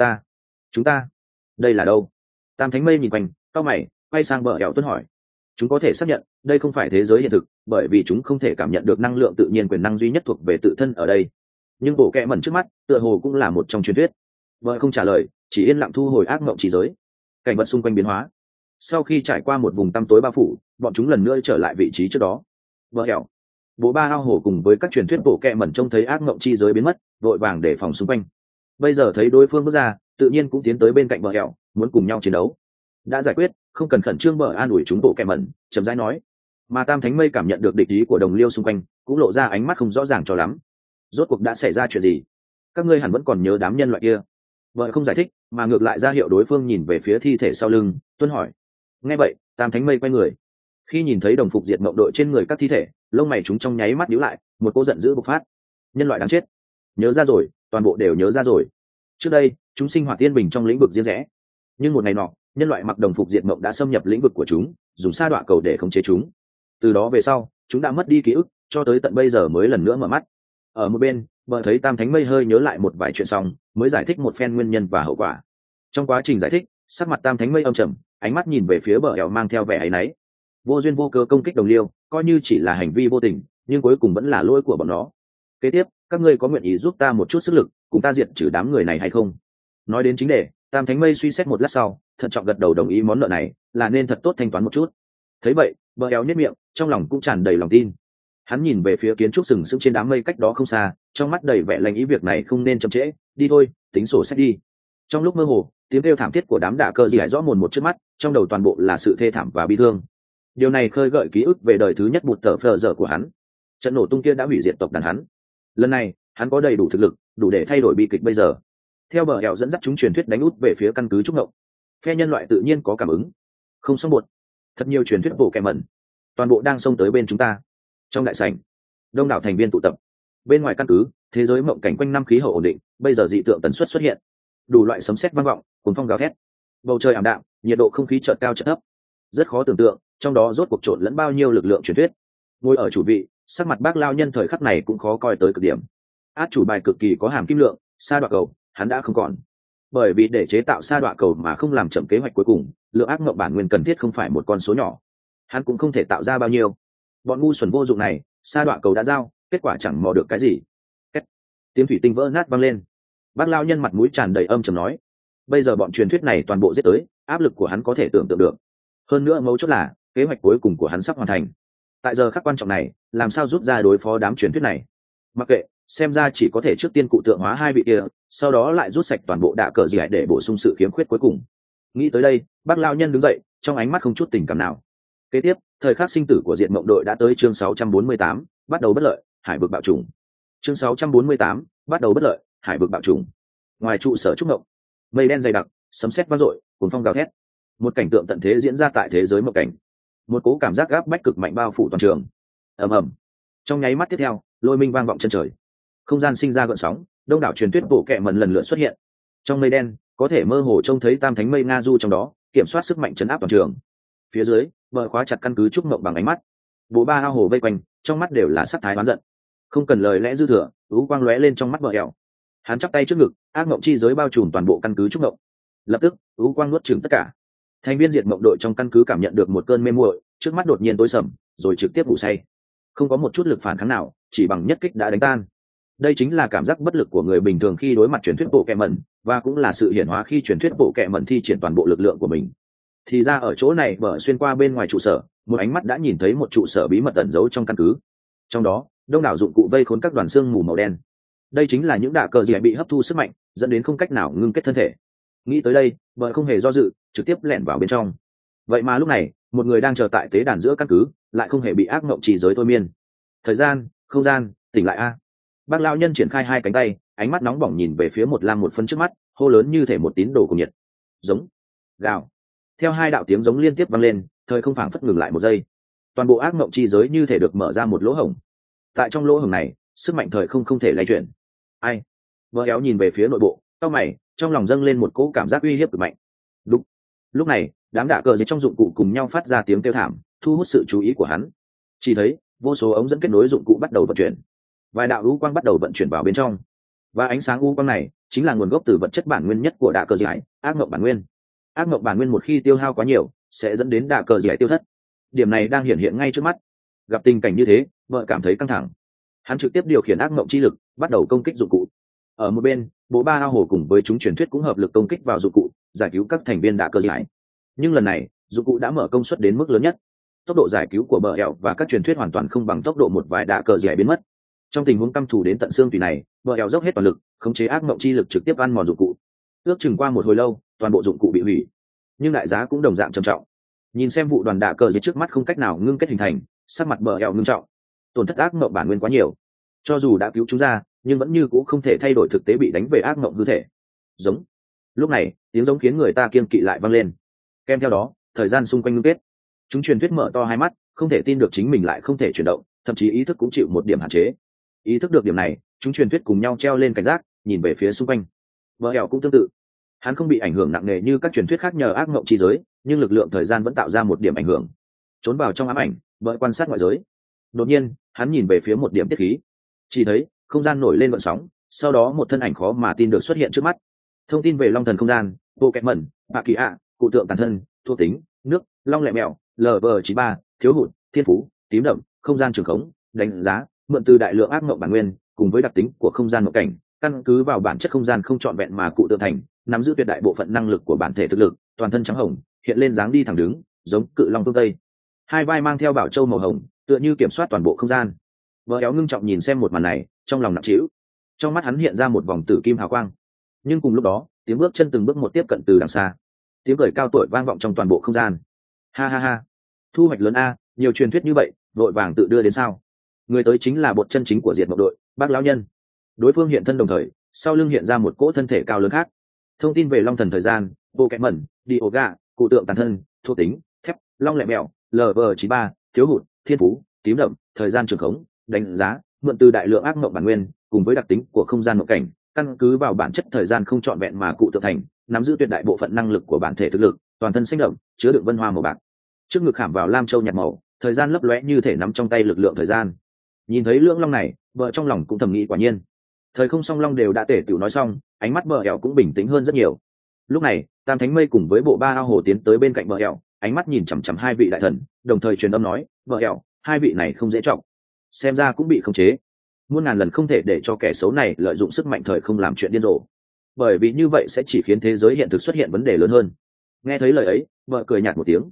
Chúng ta, đây là đâu? Tam thánh mây nhìn quanh, cau mày, quay sang bờ éo tuân hỏi. Chúng có thể xác nhận, đây không phải thế giới hiện thực, bởi vì chúng không thể cảm nhận được năng lượng tự nhiên quyền năng duy nhất thuộc về tự thân ở đây. Nhưng bộ kệ mẩn trước mắt, tựa hồ cũng là một trong truyền thuyết. Vợ không trả lời, chỉ yên lặng thu hồi ác mộng chỉ giới. Cảnh vật xung quanh biến hóa. Sau khi trải qua một vùng tăm tối bao phủ, bọn chúng lần nữa trở lại vị trí trước đó. Vợ hẻo, bộ ba ao hổ cùng với các truyền thuyết bộ kệ mẩn trông thấy ác mộng chi giới biến mất, vội vàng để phòng xung quanh. Bây giờ thấy đối phương bước ra, tự nhiên cũng tiến tới bên cạnh vợ hẻo, muốn cùng nhau chiến đấu. Đã giải quyết, không cần khẩn trương bờ an ủi chúng bộ kệ mẩn, chậm rãi nói. Mà tam thánh mây cảm nhận được địch ý của đồng liêu xung quanh, cũng lộ ra ánh mắt không rõ ràng cho lắm. Rốt cuộc đã xảy ra chuyện gì? Các ngươi hẳn vẫn còn nhớ đám nhân loại kia. Vợ không giải thích, mà ngược lại ra hiệu đối phương nhìn về phía thi thể sau lưng, tuân hỏi. Nghe vậy, tam thánh mây quay người. Khi nhìn thấy đồng phục diệt mộng đội trên người các thi thể, lông mày chúng trong nháy mắt nhíu lại, một cô giận dữ bộc phát. Nhân loại đáng chết. Nhớ ra rồi, toàn bộ đều nhớ ra rồi. Trước đây, chúng sinh hoạt yên bình trong lĩnh vực riêng rẽ. Nhưng một ngày nọ, nhân loại mặc đồng phục diệt mộng đã xâm nhập lĩnh vực của chúng, dùng sa đọa cầu để khống chế chúng. Từ đó về sau, chúng đã mất đi ký ức, cho tới tận bây giờ mới lần nữa mở mắt. Ở một bên, vợ thấy tam thánh mây hơi nhớ lại một vài chuyện xong, mới giải thích một phen nguyên nhân và hậu quả. Trong quá trình giải thích, sắc mặt tam thánh mây âm trầm, ánh mắt nhìn về phía bờ ẻo mang theo vẻ áy náy. Vô duyên vô cớ công kích đồng liêu, coi như chỉ là hành vi vô tình, nhưng cuối cùng vẫn là lỗi của bọn nó. Kế tiếp, các ngươi có nguyện ý giúp ta một chút sức lực, cùng ta diệt trừ đám người này hay không? Nói đến chính đề, tam thánh mây suy xét một lát sau, thận trọng gật đầu đồng ý món nợ này, là nên thật tốt thanh toán một chút. Thấy vậy, bờ ẻo nhếch miệng, trong lòng cũng tràn đầy lòng tin. Hắn nhìn về phía kiến trúc sừng sững trên đám mây cách đó không xa, trong mắt đầy vẻ lành ý, việc này không nên chậm trễ, đi thôi, tính sổ sách đi. Trong lúc mơ hồ, tiếng kêu thảm thiết của đám đả cơ gì rõ mồn một trước mắt, trong đầu toàn bộ là sự thê thảm và bi thương. Điều này khơi gợi ký ức về đời thứ nhất bụt tờ phờ dở của hắn. Trận nổ tung kia đã hủy diệt tộc đàn hắn. Lần này, hắn có đầy đủ thực lực, đủ để thay đổi bi kịch bây giờ. Theo bờ hẻo dẫn dắt chúng truyền thuyết đánh út về phía căn cứ trúc ngộng. Phe nhân loại tự nhiên có cảm ứng. Không xong buột. Thật nhiều truyền thuyết bộ kẻ mẩn. Toàn bộ đang xông tới bên chúng ta. Trong đại sảnh, đông đảo thành viên tụ tập. Bên ngoài căn cứ, thế giới mộng cảnh quanh năm khí hậu ổn định, bây giờ dị tượng tần suất xuất hiện. Đủ loại sấm sét vang vọng, cuồng phong gào thét. Bầu trời ảm đạm, nhiệt độ không khí chợt cao chợt thấp. Rất khó tưởng tượng, trong đó rốt cuộc trộn lẫn bao nhiêu lực lượng truyền thuyết. Ngồi ở chủ vị, sắc mặt bác lao nhân thời khắc này cũng khó coi tới cực điểm. Át chủ bài cực kỳ có hàm kim lượng, sa đoạ cầu, hắn đã không còn. Bởi vì để chế tạo sa đoạ cầu mà không làm chậm kế hoạch cuối cùng, lượng ác mộng bản nguyên cần thiết không phải một con số nhỏ. Hắn cũng không thể tạo ra bao nhiêu. Bọn ngu xuẩn vô dụng này, sa đoạ cầu đã giao, kết quả chẳng mò được cái gì. Tiếng thủy tinh vỡ nát vang lên. Bác lao nhân mặt mũi tràn đầy âm trầm nói: bây giờ bọn truyền thuyết này toàn bộ giết tới, áp lực của hắn có thể tưởng tượng được. Hơn nữa mấu chốt là, kế hoạch cuối cùng của hắn sắp hoàn thành. Tại giờ khắc quan trọng này, làm sao rút ra đối phó đám truyền thuyết này? Mặc kệ, xem ra chỉ có thể trước tiên cụ tượng hóa hai vị kia, sau đó lại rút sạch toàn bộ đạ cờ gì để bổ sung sự khiếm khuyết cuối cùng. Nghĩ tới đây, bác lão nhân đứng dậy, trong ánh mắt không chút tình cảm nào. Kế tiếp, thời khắc sinh tử của Diệt Mộng đội đã tới chương 648, bắt đầu bất lợi, hải vực bạo trùng. Chương 648, bắt đầu bất lợi, hải vực bạo trùng. Ngoài trụ sở trúc mộng, mây đen dày đặc, sấm sét vang dội, cuồng phong gào thét. Một cảnh tượng tận thế diễn ra tại thế giới mộng cảnh. Một cố cảm giác gáp bách cực mạnh bao phủ toàn trường. Ầm ầm. Trong nháy mắt tiếp theo, lôi minh vang vọng chân trời. Không gian sinh ra gợn sóng, đông đảo truyền thuyết bộ kệ mần lần lượt xuất hiện. Trong mây đen, có thể mơ hồ trông thấy tam thánh mây nga du trong đó, kiểm soát sức mạnh chấn áp toàn trường. Phía dưới, bờ khóa chặt căn cứ trúc mộng bằng ánh mắt. Bộ ba ao hồ vây quanh, trong mắt đều là sắc thái oán giận. Không cần lời lẽ dư thừa, ú quang lóe lên trong mắt bờ ẻo. Hắn chắp tay trước ngực, ác mộng chi giới bao trùm toàn bộ căn cứ trúc mộng. Lập tức, ú quang nuốt chửng tất cả. Thành viên Diệt Mộng đội trong căn cứ cảm nhận được một cơn mê muội, trước mắt đột nhiên tối sầm, rồi trực tiếp ngủ say. Không có một chút lực phản kháng nào, chỉ bằng nhất kích đã đánh tan. Đây chính là cảm giác bất lực của người bình thường khi đối mặt truyền thuyết bộ kệ mẩn, và cũng là sự hiển hóa khi truyền thuyết bộ kệ mẩn thi triển toàn bộ lực lượng của mình. Thì ra ở chỗ này, bờ xuyên qua bên ngoài trụ sở, một ánh mắt đã nhìn thấy một trụ sở bí mật ẩn giấu trong căn cứ. Trong đó, đông đảo dụng cụ vây khốn các đoàn xương mù màu đen. Đây chính là những đạ cờ gì bị hấp thu sức mạnh, dẫn đến không cách nào ngưng kết thân thể. Nghĩ tới đây, bờ không hề do dự, trực tiếp lẻn vào bên trong. Vậy mà lúc này, một người đang chờ tại tế đàn giữa căn cứ, lại không hề bị ác mộng trì giới thôi miên. Thời gian, không gian, tỉnh lại a! Bác lão nhân triển khai hai cánh tay, ánh mắt nóng bỏng nhìn về phía một lam một phân trước mắt, hô lớn như thể một tín đồ cùng nhiệt. Giống, gào. Theo hai đạo tiếng giống liên tiếp vang lên, thời không phảng phất ngừng lại một giây. Toàn bộ ác mộng chi giới như thể được mở ra một lỗ hổng. Tại trong lỗ hổng này, sức mạnh thời không thể lay chuyển. Ai? Vợ éo nhìn về phía nội bộ, cau mày, trong lòng dâng lên một cỗ cảm giác uy hiếp cực mạnh. Đúng. Lúc này, đám đạ cờ dưới trong dụng cụ cùng nhau phát ra tiếng kêu thảm, thu hút sự chú ý của hắn. Chỉ thấy vô số ống dẫn kết nối dụng cụ bắt đầu vận chuyển, vài đạo u quang bắt đầu vận chuyển vào bên trong, và ánh sáng u quang này chính là nguồn gốc từ vật chất bản nguyên nhất của đạ cờ giải, ác mộng bản nguyên. Ác mộng bản nguyên một khi tiêu hao quá nhiều, sẽ dẫn đến đạ cờ giải tiêu thất. Điểm này đang hiện hiện ngay trước mắt. Gặp tình cảnh như thế, vợ cảm thấy căng thẳng. Hắn trực tiếp điều khiển ác mộng chi lực, bắt đầu công kích dụng cụ. Ở một bên, bộ ba ao hồ cùng với chúng truyền thuyết cũng hợp lực công kích vào dụng cụ, giải cứu các thành viên đạ cờ giải. Nhưng lần này, dụng cụ đã mở công suất đến mức lớn nhất. Tốc độ giải cứu của bờ ẻo và các truyền thuyết hoàn toàn không bằng tốc độ một vài đạ cờ giải biến mất. Trong tình huống căm thù đến tận xương tùy này, bờ ẻo dốc hết toàn lực, khống chế ác mộng chi lực trực tiếp ăn mòn dụng cụ. Ước chừng qua một hồi lâu, toàn bộ dụng cụ bị hủy. Nhưng đại giá cũng đồng dạng trầm trọng. Nhìn xem vụ đoàn đạ cờ dưới trước mắt không cách nào ngưng kết hình thành, sắc mặt bờ ẻo ngưng trọng. Tổn thất ác mộng bản nguyên quá nhiều, cho dù đã cứu chúng ra, nhưng vẫn như cũng không thể thay đổi thực tế bị đánh về ác mộng hư thể. Giống. Lúc này, tiếng giống khiến người ta kiêng kỵ lại vang lên. Kèm theo đó, thời gian xung quanh ngưng kết. Chúng truyền thuyết mở to hai mắt, không thể tin được chính mình lại không thể chuyển động, thậm chí ý thức cũng chịu một điểm hạn chế. Ý thức được điểm này, chúng truyền thuyết cùng nhau treo lên cảnh giác, nhìn về phía xung quanh. Bờ ẻo cũng tương tự. Hắn không bị ảnh hưởng nặng nề như các truyền thuyết khác nhờ ác mộng chi giới, nhưng lực lượng thời gian vẫn tạo ra một điểm ảnh hưởng. Trốn vào trong ám ảnh, bờ quan sát ngoại giới. Đột nhiên, hắn nhìn về phía một điểm tiết khí, chỉ thấy không gian nổi lên gợn sóng, sau đó một thân ảnh khó mà tin được xuất hiện trước mắt. Thông tin về long thần không gian, bộ kẹt mẩn, bạ kỳ ạ, cụ tượng tàn thân, thuộc tính, nước, long lẹ mèo, LV93, thiếu hụt, thiên phú, tím đậm, không gian trường khống, đánh giá, mượn từ đại lượng ác mộng bản nguyên, cùng với đặc tính của không gian mộng cảnh, căn cứ vào bản chất không gian không trọn vẹn mà cụ tượng thành, nắm giữ tuyệt đại bộ phận năng lực của bản thể thực lực, toàn thân trắng hồng, hiện lên dáng đi thẳng đứng, giống cự long phương tây. Hai vai mang theo bảo châu màu hồng, tựa như kiểm soát toàn bộ không gian. Vợ éo ngưng trọng nhìn xem một màn này, trong lòng nặng trĩu. Trong mắt hắn hiện ra một vòng tử kim hào quang. Nhưng cùng lúc đó, tiếng bước chân từng bước một tiếp cận từ đằng xa. Tiếng cười cao tuổi vang vọng trong toàn bộ không gian. Ha ha ha, thu hoạch lớn a, nhiều truyền thuyết như vậy, vội vàng tự đưa đến sao? Người tới chính là bột chân chính của Diệt Mộng đội, bác lão nhân. Đối phương hiện thân đồng thời, sau lưng hiện ra một cỗ thân thể cao lớn khác. Thông tin về long thần thời gian, bộ kẹt mẩn, Dioga, cụ tượng tàn thân, thuộc tính, thép, long lẹ mèo, LV93, thiếu hụt, thiên phú, tím đậm, thời gian trường khống, đánh giá, mượn từ đại lượng ác mộng bản nguyên, cùng với đặc tính của không gian mộng cảnh, căn cứ vào bản chất thời gian không trọn vẹn mà cụ tượng thành, nắm giữ tuyệt đại bộ phận năng lực của bản thể thực lực, toàn thân sinh động, chứa đựng vân hoa màu bạc. Trước ngực khảm vào lam châu nhạt màu, thời gian lấp lóe như thể nắm trong tay lực lượng thời gian. Nhìn thấy lưỡng long này, vợ trong lòng cũng thầm nghĩ quả nhiên. Thời không song long đều đã tể tiểu nói xong, ánh mắt bờ ẻo cũng bình tĩnh hơn rất nhiều. Lúc này, tam thánh mây cùng với bộ ba ao hồ tiến tới bên cạnh bờ ẻo, ánh mắt nhìn chằm chằm hai vị đại thần, đồng thời truyền âm nói, bờ ẻo, hai vị này không dễ trọng, xem ra cũng bị khống chế. Muôn ngàn lần không thể để cho kẻ xấu này lợi dụng sức mạnh thời không làm chuyện điên rồ, bởi vì như vậy sẽ chỉ khiến thế giới hiện thực xuất hiện vấn đề lớn hơn. Nghe thấy lời ấy, vợ cười nhạt một tiếng.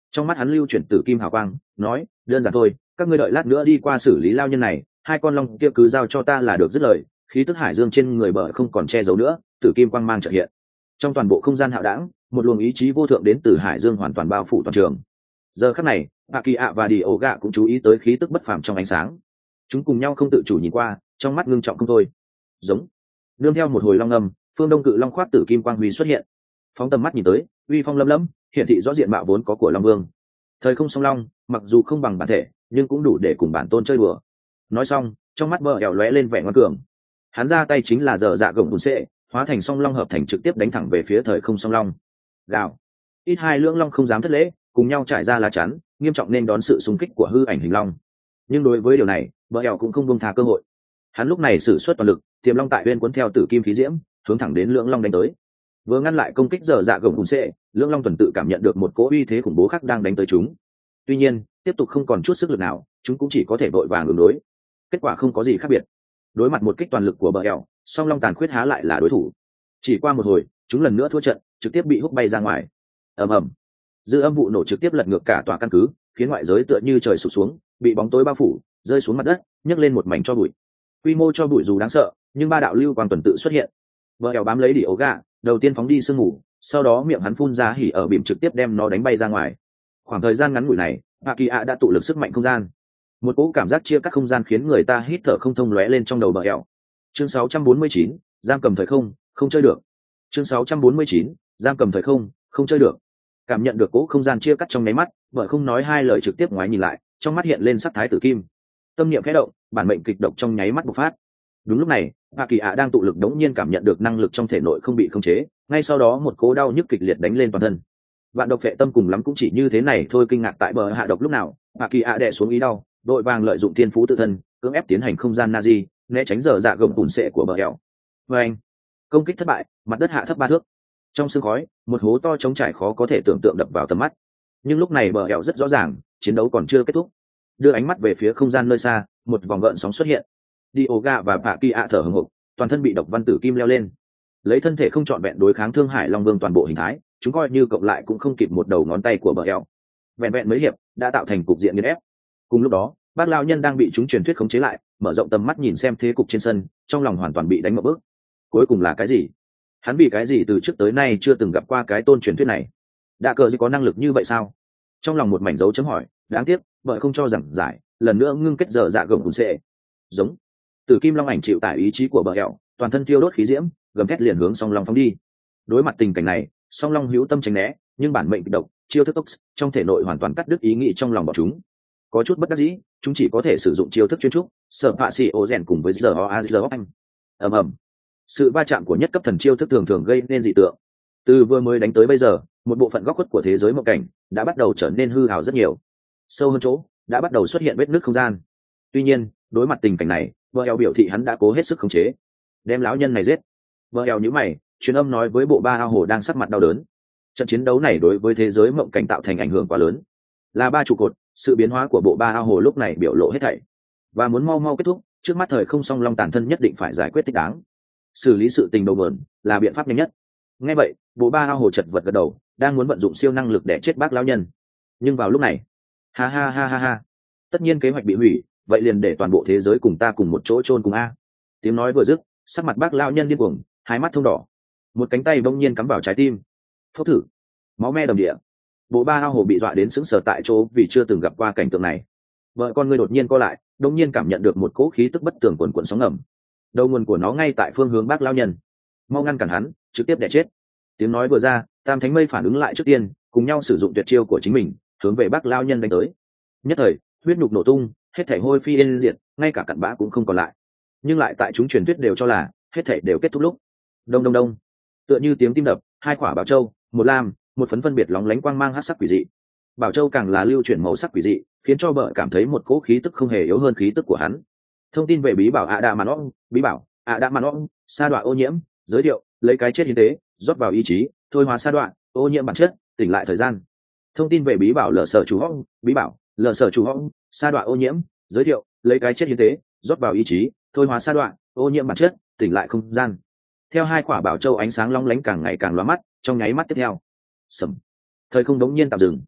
Trong mắt hắn lưu chuyển tử kim hào quang, nói, đơn giản thôi, các ngươi đợi lát nữa đi qua xử lý lao nhân này, hai con long kia cứ giao cho ta là được, dứt lời, khí tức hải dương trên người bờ không còn che giấu nữa, tử kim quang mang chợt hiện. Trong toàn bộ không gian hạo đảng, một luồng ý chí vô thượng đến từ hải dương hoàn toàn bao phủ toàn trường. Giờ khắc này, Hạ Kỳ ạ và Đi Ổ Gạ cũng chú ý tới khí tức bất phàm trong ánh sáng. Chúng cùng nhau không tự chủ nhìn qua, trong mắt ngưng trọng không thôi. Giống. Nương theo một hồi long ngâm, phương đông cự long khoác tử kim quang huy xuất hiện. Phóng tầm mắt nhìn tới, uy phong lấm lấm, hiển thị rõ diện mạo vốn có của long vương. Thời không song long, mặc dù không bằng bản thể, nhưng cũng đủ để cùng bản tôn chơi đùa. Nói xong, trong mắt bờ ẻo lóe lên vẻ ngoan cường. Hắn ra tay chính là giờ dạ gồng bùn xệ, hóa thành song long hợp thành trực tiếp đánh thẳng về phía thời không song long. Gào. Ít hai lưỡng long không dám thất lễ, cùng nhau trải ra lá chắn, nghiêm trọng nên đón sự xung kích của hư ảnh hình long. Nhưng đối với điều này, bờ ẻo cũng không buông tha cơ hội. Hắn lúc này sử xuất toàn lực, tiềm long tại uyên cuốn theo tử kim khí diễm, hướng thẳng đến lưỡng long đánh tới. Vừa ngăn lại công kích giờ dạ gồng bùn xệ, lưỡng long tuần tự cảm nhận được một cỗ uy thế khủng bố khác đang đánh tới chúng. Tuy nhiên, tiếp tục không còn chút sức lực nào, chúng cũng chỉ có thể vội vàng ứng đối. Kết quả không có gì khác biệt. Đối mặt một kích toàn lực của bờ ẻo, song long tàn khuyết há lại là đối thủ. Chỉ qua một hồi, chúng lần nữa thua trận, trực tiếp bị húc bay ra ngoài. Ầm ầm. Dư âm vụ nổ trực tiếp lật ngược cả tòa căn cứ, khiến ngoại giới tựa như trời sụp xuống, bị bóng tối bao phủ, rơi xuống mặt đất, nhấc lên một mảnh cho bụi. Quy mô cho bụi dù đáng sợ, nhưng ba đạo lưu quang tuần tự xuất hiện. Bờ ẻo bám lấy Đi Ổ Gạ, đầu tiên phóng đi sương mù, sau đó miệng hắn phun ra hỉ ở bìm trực tiếp đem nó đánh bay ra ngoài. Khoảng thời gian ngắn ngủi này, Hạ Kỳ ạ đã tụ lực sức mạnh không gian. Một cỗ cảm giác chia cắt không gian khiến người ta hít thở không thông lóe lên trong đầu bờ ẻo. Chương 649, giam cầm thời không, không chơi được. Chương 649, giam cầm thời không, không chơi được. Cảm nhận được cỗ không gian chia cắt trong nháy mắt, vợ không nói hai lời trực tiếp ngoái nhìn lại, trong mắt hiện lên sắc thái tử kim. Tâm niệm khẽ động, bản mệnh kịch độc trong nháy mắt bộc phát. Đúng lúc này, Hạ Kỳ ạ đang tụ lực đống nhiên cảm nhận được năng lực trong thể nội không bị khống chế, ngay sau đó một cỗ đau nhức kịch liệt đánh lên toàn thân. Vạn độc phệ tâm cùng lắm cũng chỉ như thế này thôi. Kinh ngạc tại bờ hạ độc lúc nào, Hạ Kỳ ạ đè xuống ý đau, đội vàng lợi dụng thiên phú tự thân, cưỡng ép tiến hành không gian Nazi, né tránh giờ dạ gồng bùn sệ của bờ ẻo. Và anh, công kích thất bại, mặt đất hạ thấp 3 thước. Trong sương khói, một hố to trống trải khó có thể tưởng tượng đập vào tầm mắt. Nhưng lúc này bờ ẻo rất rõ ràng, chiến đấu còn chưa kết thúc. Đưa ánh mắt về phía không gian nơi xa, một vòng gợn sóng xuất hiện. Đi Ổ Gạ và Hạ Kỳ ạ thở hổn hộc, toàn thân bị độc văn tử kim leo lên. Lấy thân thể không trọn vẹn đối kháng Thương Hải Long Vương toàn bộ hình thái, chúng coi như cộng lại cũng không kịp một đầu ngón tay của bờ ẻo. Vẹn vẹn mấy hiệp đã tạo thành cục diện nghiền ép. Cùng lúc đó, bác lao nhân đang bị chúng truyền thuyết khống chế lại, mở rộng tầm mắt nhìn xem thế cục trên sân, trong lòng hoàn toàn bị đánh một bước. Cuối cùng là cái gì? Hắn vì cái gì từ trước tới nay chưa từng gặp qua cái tôn truyền thuyết này? Đạ cờ gì có năng lực như vậy sao? Trong lòng một mảnh dấu chấm hỏi, đáng tiếc vợ không cho rằng giải, lần nữa ngưng kết giờ dạ gồng cùng sệ. Giống. Tử kim long ảnh chịu tải ý chí của bờ ẻo, toàn thân thiêu đốt khí diễm, gầm thét liền hướng song long phóng đi. Đối mặt tình cảnh này, song long hữu tâm tránh né, nhưng bản mệnh kịch độc chiêu thức tốc trong thể nội hoàn toàn cắt đứt ý nghĩ trong lòng bọn chúng. Có chút bất đắc dĩ, chúng chỉ có thể sử dụng chiêu thức chuyên trúc, sở phạ xì ô rèn cùng với giờ anh. ầm ầm. Sự va chạm của nhất cấp thần chiêu thức thường thường gây nên dị tượng. Từ vừa mới đánh tới bây giờ, một bộ phận góc khuất của thế giới mộng cảnh đã bắt đầu trở nên hư hào rất nhiều. Sâu hơn chỗ, đã bắt đầu xuất hiện vết nứt không gian. Tuy nhiên, đối mặt tình cảnh này, vợ eo biểu thị hắn đã cố hết sức khống chế, đem lão nhân này giết. Vợ eo nhíu mày, truyền âm nói với bộ ba ao hồ đang sắc mặt đau đớn. Trận chiến đấu này đối với thế giới mộng cảnh tạo thành ảnh hưởng quá lớn, là ba trụ cột. Sự biến hóa của bộ ba ao hồ lúc này biểu lộ hết thảy, và muốn mau mau kết thúc. Trước mắt thời không song long tàn thân nhất định phải giải quyết thích đáng, xử lý sự tình đầu mượn là biện pháp nhanh nhất. Nghe vậy, bộ ba ao hồ chật vật gật đầu, đang muốn vận dụng siêu năng lực để chết bác lão nhân. Nhưng vào lúc này, ha ha ha ha ha, tất nhiên kế hoạch bị hủy, vậy liền để toàn bộ thế giới cùng ta cùng một chỗ chôn cùng a. Tiếng nói vừa dứt, sắc mặt bác lão nhân điên cuồng, hai mắt thông đỏ, một cánh tay bỗng nhiên cắm vào trái tim. Phốc thử, máu me đầm địa. Bộ ba ao hồ bị dọa đến sững sờ tại chỗ vì chưa từng gặp qua cảnh tượng này. Vợ con người đột nhiên co lại, đột nhiên cảm nhận được một cỗ khí tức bất tường quần quần sóng ngầm. Đầu nguồn của nó ngay tại phương hướng bác lão nhân. Mau ngăn cản hắn, trực tiếp đè chết. Tiếng nói vừa ra, Tam Thánh Mây phản ứng lại trước tiên, cùng nhau sử dụng tuyệt chiêu của chính mình, hướng về bác lão nhân đánh tới. Nhất thời, huyết nhục nổ tung, hết thảy hôi phi yên diệt, ngay cả cặn bã cũng không còn lại. Nhưng lại tại chúng truyền thuyết đều cho là hết thảy đều kết thúc lúc. Đông đông đông, tựa như tiếng tim đập, hai quả bảo châu, một lam, một phấn phân biệt lóng lánh quang mang hắc sắc quỷ dị. Bảo châu càng là lưu chuyển màu sắc quỷ dị, khiến cho bợ cảm thấy một cỗ khí tức không hề yếu hơn khí tức của hắn. Thông tin về bí bảo Adamanong, bí bảo Adamanong, sa đoạ ô nhiễm, giới thiệu, lấy cái chết hiến tế, rót vào ý chí, thôi hóa sa đoạ, ô nhiễm bản chất, tỉnh lại thời gian. Thông tin về bí bảo lở sở chủ hong, bí bảo lở sở chủ hong, sa đoạ ô nhiễm, giới thiệu, lấy cái chết hiến tế, rót vào ý chí, thôi hóa sa đoạ, ô nhiễm bản chất, tỉnh lại không gian. Theo hai quả bảo châu ánh sáng long lánh càng ngày càng lóa mắt, trong nháy mắt tiếp theo, sầm, thời không đống nhiên tạm dừng.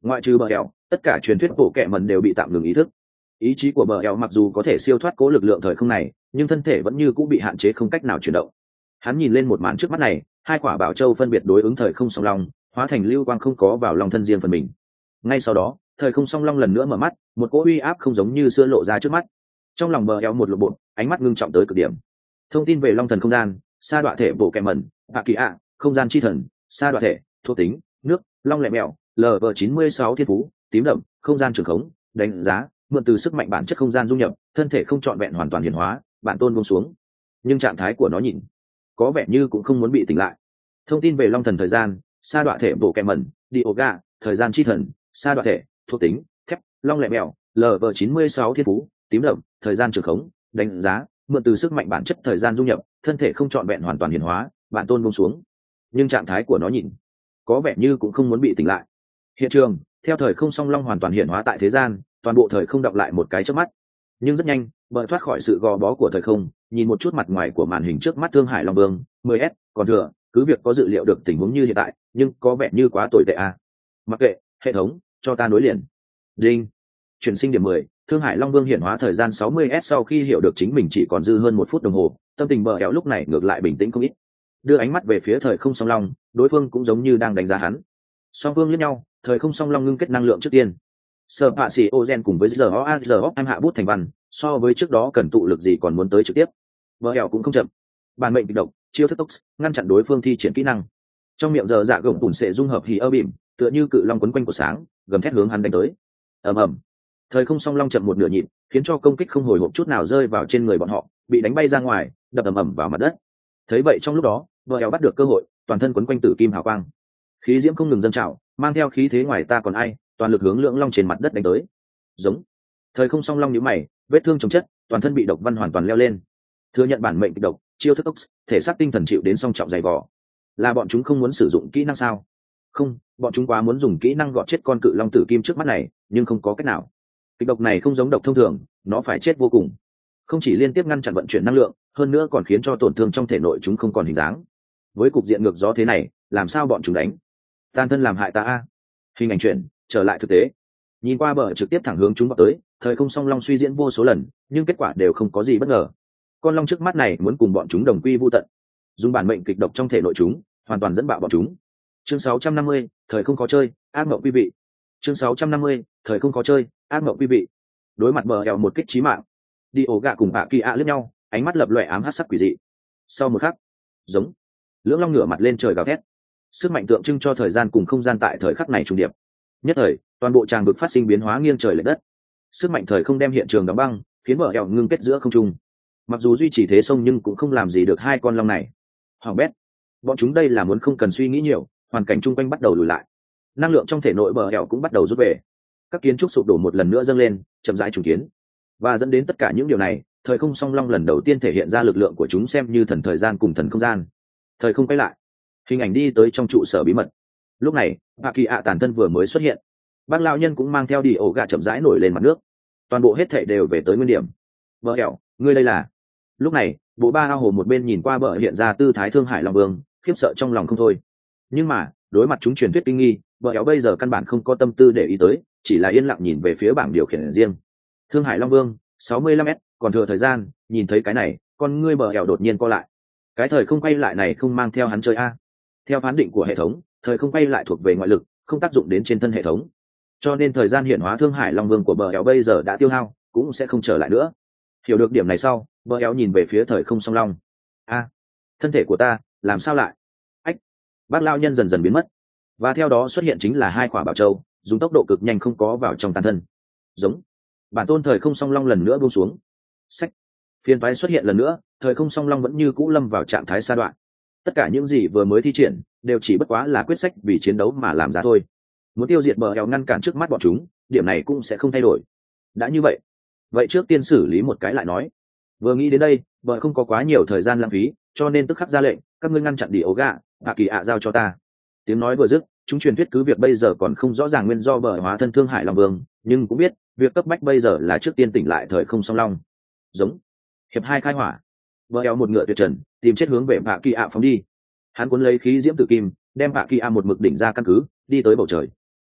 Ngoại trừ bờ eo, tất cả truyền thuyết bộ kệ mẩn đều bị tạm ngừng ý thức. Ý chí của bờ eo mặc dù có thể siêu thoát cố lực lượng thời không này, nhưng thân thể vẫn như cũng bị hạn chế không cách nào chuyển động. Hắn nhìn lên một màn trước mắt này, hai quả bảo châu phân biệt đối ứng thời không song long, hóa thành lưu quang không có vào lòng thân riêng phần mình. Ngay sau đó, thời không song long lần nữa mở mắt, một cỗ uy áp không giống như xưa lộ ra trước mắt. Trong lòng bờ eo một lộ bộ, ánh mắt ngưng trọng tới cực điểm. Thông tin về long thần không gian, sa đoạ thể bộ kệ mẩn, hạ kỳ ạ, không gian chi thần, sa đoạ thể, thuộc tính, nước, long lẹ mèo, LV96 thiên phú, tím đậm, không gian trường khống, đánh giá, mượn từ sức mạnh bản chất không gian dung nhập, thân thể không trọn vẹn hoàn toàn hiển hóa, bản tôn buông xuống. Nhưng trạng thái của nó nhìn, có vẻ như cũng không muốn bị tỉnh lại. Thông tin về long thần thời gian, sa đoạ thể bộ kệ mẩn, Dioga, thời gian chi thần, sa đoạ thể, thuộc tính, thép, long lẹ mèo, LV96 thiên phú, tím đậm, thời gian trường khống, đánh giá, mượn từ sức mạnh bản chất thời gian dung nhập, thân thể không trọn vẹn hoàn toàn hiển hóa, bản tôn buông xuống. Nhưng trạng thái của nó nhìn, có vẻ như cũng không muốn bị tỉnh lại. Hiện trường, theo thời không song long hoàn toàn hiển hóa tại thế gian, toàn bộ thời không đọng lại một cái chớp mắt. Nhưng rất nhanh, bờ thoát khỏi sự gò bó của thời không, nhìn một chút mặt ngoài của màn hình trước mắt Thương Hải Long Vương 10S, còn thừa, cứ việc có dự liệu được tình huống như hiện tại, nhưng có vẻ như quá tồi tệ a. Mặc kệ, hệ thống, cho ta nối liền. Đinh. Chuyển sinh điểm 10, Thương Hải Long Vương hiển hóa thời gian 60S sau khi hiểu được chính mình chỉ còn dư hơn 1 phút đồng hồ, tâm tình bờ éo lúc này ngược lại bình tĩnh không ít. Đưa ánh mắt về phía thời không song long, đối phương cũng giống như đang đánh giá hắn. Song phương liếc nhau, thời không song long ngưng kết năng lượng trước tiên. Sở Pạ Sĩ Ozen cùng với giờ em hạ bút thành văn, so với trước đó cần tụ lực gì còn muốn tới trực tiếp. Bờ éo cũng không chậm. Bản mệnh kịch độc, chiêu thức tốc, ngăn chặn đối phương thi triển kỹ năng. Trong miệng giờ dạ gồng tủn sẽ dung hợp hỉ ơ bìm, tựa như cự long quấn quanh của sáng, gầm thét hướng hắn đánh tới. Ầm ầm. Thời không song long chậm một nửa nhịp, khiến cho công kích không hồi hộp chút nào rơi vào trên người bọn họ, bị đánh bay ra ngoài, đập ầm ầm vào mặt đất. Thấy vậy trong lúc đó, vợ eo bắt được cơ hội, toàn thân quấn quanh tử kim hào quang, khí diễm không ngừng dâng trào, mang theo khí thế ngoài ta còn ai, toàn lực hướng lưỡng long trên mặt đất đánh tới. Giống. Thời không song long nhíu mày, vết thương chồng chất, toàn thân bị độc văn hoàn toàn leo lên. Thừa nhận bản mệnh độc, chiêu thức tốc, thể xác tinh thần chịu đến song trọng dày vò. Là bọn chúng không muốn sử dụng kỹ năng sao? Không, bọn chúng quá muốn dùng kỹ năng gọt chết con cự long tử kim trước mắt này, nhưng không có cách nào. Kịch độc này không giống độc thông thường, nó phải chết vô cùng. Không chỉ liên tiếp ngăn chặn vận chuyển năng lượng, hơn nữa còn khiến cho tổn thương trong thể nội chúng không còn hình dáng. Với cục diện ngược gió thế này, làm sao bọn chúng đánh? Tan thân làm hại ta a. Hình ảnh chuyển, trở lại thực tế. Nhìn qua bờ trực tiếp thẳng hướng chúng vào tới, thời không song long suy diễn vô số lần, nhưng kết quả đều không có gì bất ngờ. Con long trước mắt này muốn cùng bọn chúng đồng quy vu tận. Dùng bản mệnh kịch độc trong thể nội chúng, hoàn toàn dẫn bạo bọn chúng. Chương 650, thời không khó chơi, ác mộng quý vị. Chương 650, thời không khó chơi, ác mộng quý vị. Đối mặt bờ eo một kích chí mạng, Dioga cùng ạ kỳ ạ liếc nhau, ánh mắt lập lòe ám hắc sắc quỷ dị. Sau một khắc, giống, lưỡng long ngửa mặt lên trời gào thét. Sức mạnh tượng trưng cho thời gian cùng không gian tại thời khắc này trùng điệp. Nhất thời, toàn bộ tràng vực phát sinh biến hóa nghiêng trời lệch đất. Sức mạnh thời không đem hiện trường đóng băng, khiến bờ eo ngưng kết giữa không trung. Mặc dù duy trì thế sông nhưng cũng không làm gì được hai con long này. Hoàng bét, bọn chúng đây là muốn không cần suy nghĩ nhiều, hoàn cảnh chung quanh bắt đầu lùi lại. Năng lượng trong thể nội bờ eo cũng bắt đầu rút về. Các kiến trúc sụp đổ một lần nữa dâng lên, chậm rãi trùng kiến. Và dẫn đến tất cả những điều này, thời không song long lần đầu tiên thể hiện ra lực lượng của chúng xem như thần thời gian cùng thần không gian. Thời không quay lại, hình ảnh đi tới trong trụ sở bí mật. Lúc này, ạ kỳ ạ tàn thân vừa mới xuất hiện. Bác lão nhân cũng mang theo đi ổ gà chậm rãi nổi lên mặt nước. Toàn bộ hết thảy đều về tới nguyên điểm. Bờ eo, ngươi đây là? Lúc này, bộ ba ao hồ một bên nhìn qua bờ hiện ra tư thái Thương Hải Long Vương, khiếp sợ trong lòng không thôi. Nhưng mà, đối mặt chúng truyền thuyết kinh nghi, bờ eo bây giờ căn bản không có tâm tư để ý tới, chỉ là yên lặng nhìn về phía bảng điều khiển riêng. Thương Hải Long Vương 65m, còn thừa thời gian, nhìn thấy cái này, con ngươi bờ eo đột nhiên co lại. Cái thời không quay lại này không mang theo hắn chơi a. Theo phán định của hệ thống, thời không quay lại thuộc về ngoại lực, không tác dụng đến trên thân hệ thống. Cho nên thời gian hiển hóa Thương Hải Long Vương của bờ eo bây giờ đã tiêu hao, cũng sẽ không trở lại nữa. Hiểu được điểm này sau, bờ eo nhìn về phía thời không song long. A, thân thể của ta làm sao lại? Ách. Bác lão nhân dần dần biến mất, và theo đó xuất hiện chính là hai quả bảo châu, dùng tốc độ cực nhanh không có vào trong tàn thân. Giống. Bản tôn thời không song long lần nữa buông xuống. Sách. Phiên phái xuất hiện lần nữa, thời không song long vẫn như cũ lâm vào trạng thái sa đoạn. Tất cả những gì vừa mới thi triển đều chỉ bất quá là quyết sách vì chiến đấu mà làm ra thôi. Muốn tiêu diệt bờ eo ngăn cản trước mắt bọn chúng, điểm này cũng sẽ không thay đổi. Đã như vậy trước tiên xử lý một cái lại nói. Vừa nghĩ đến đây, bờ không có quá nhiều thời gian lãng phí, cho nên tức khắc ra lệnh, các ngươi ngăn chặn đi ấu gạ, ạ kỳ ạ giao cho ta. Tiếng nói vừa dứt, chúng truyền thuyết cứ việc bây giờ còn không rõ ràng nguyên do bờ hóa thân Thương Hải Long Vương, nhưng cũng biết việc cấp bách bây giờ là trước tiên tỉnh lại thời không song long. Giống. Hiệp hai khai hỏa. Bờ eo một ngựa tuyệt trần, tìm chết hướng về ạ kỳ ạ phóng đi. Hắn cuốn lấy khí diễm tử kim, đem ạ kỳ ạ một mực đỉnh ra căn cứ, đi tới bầu trời.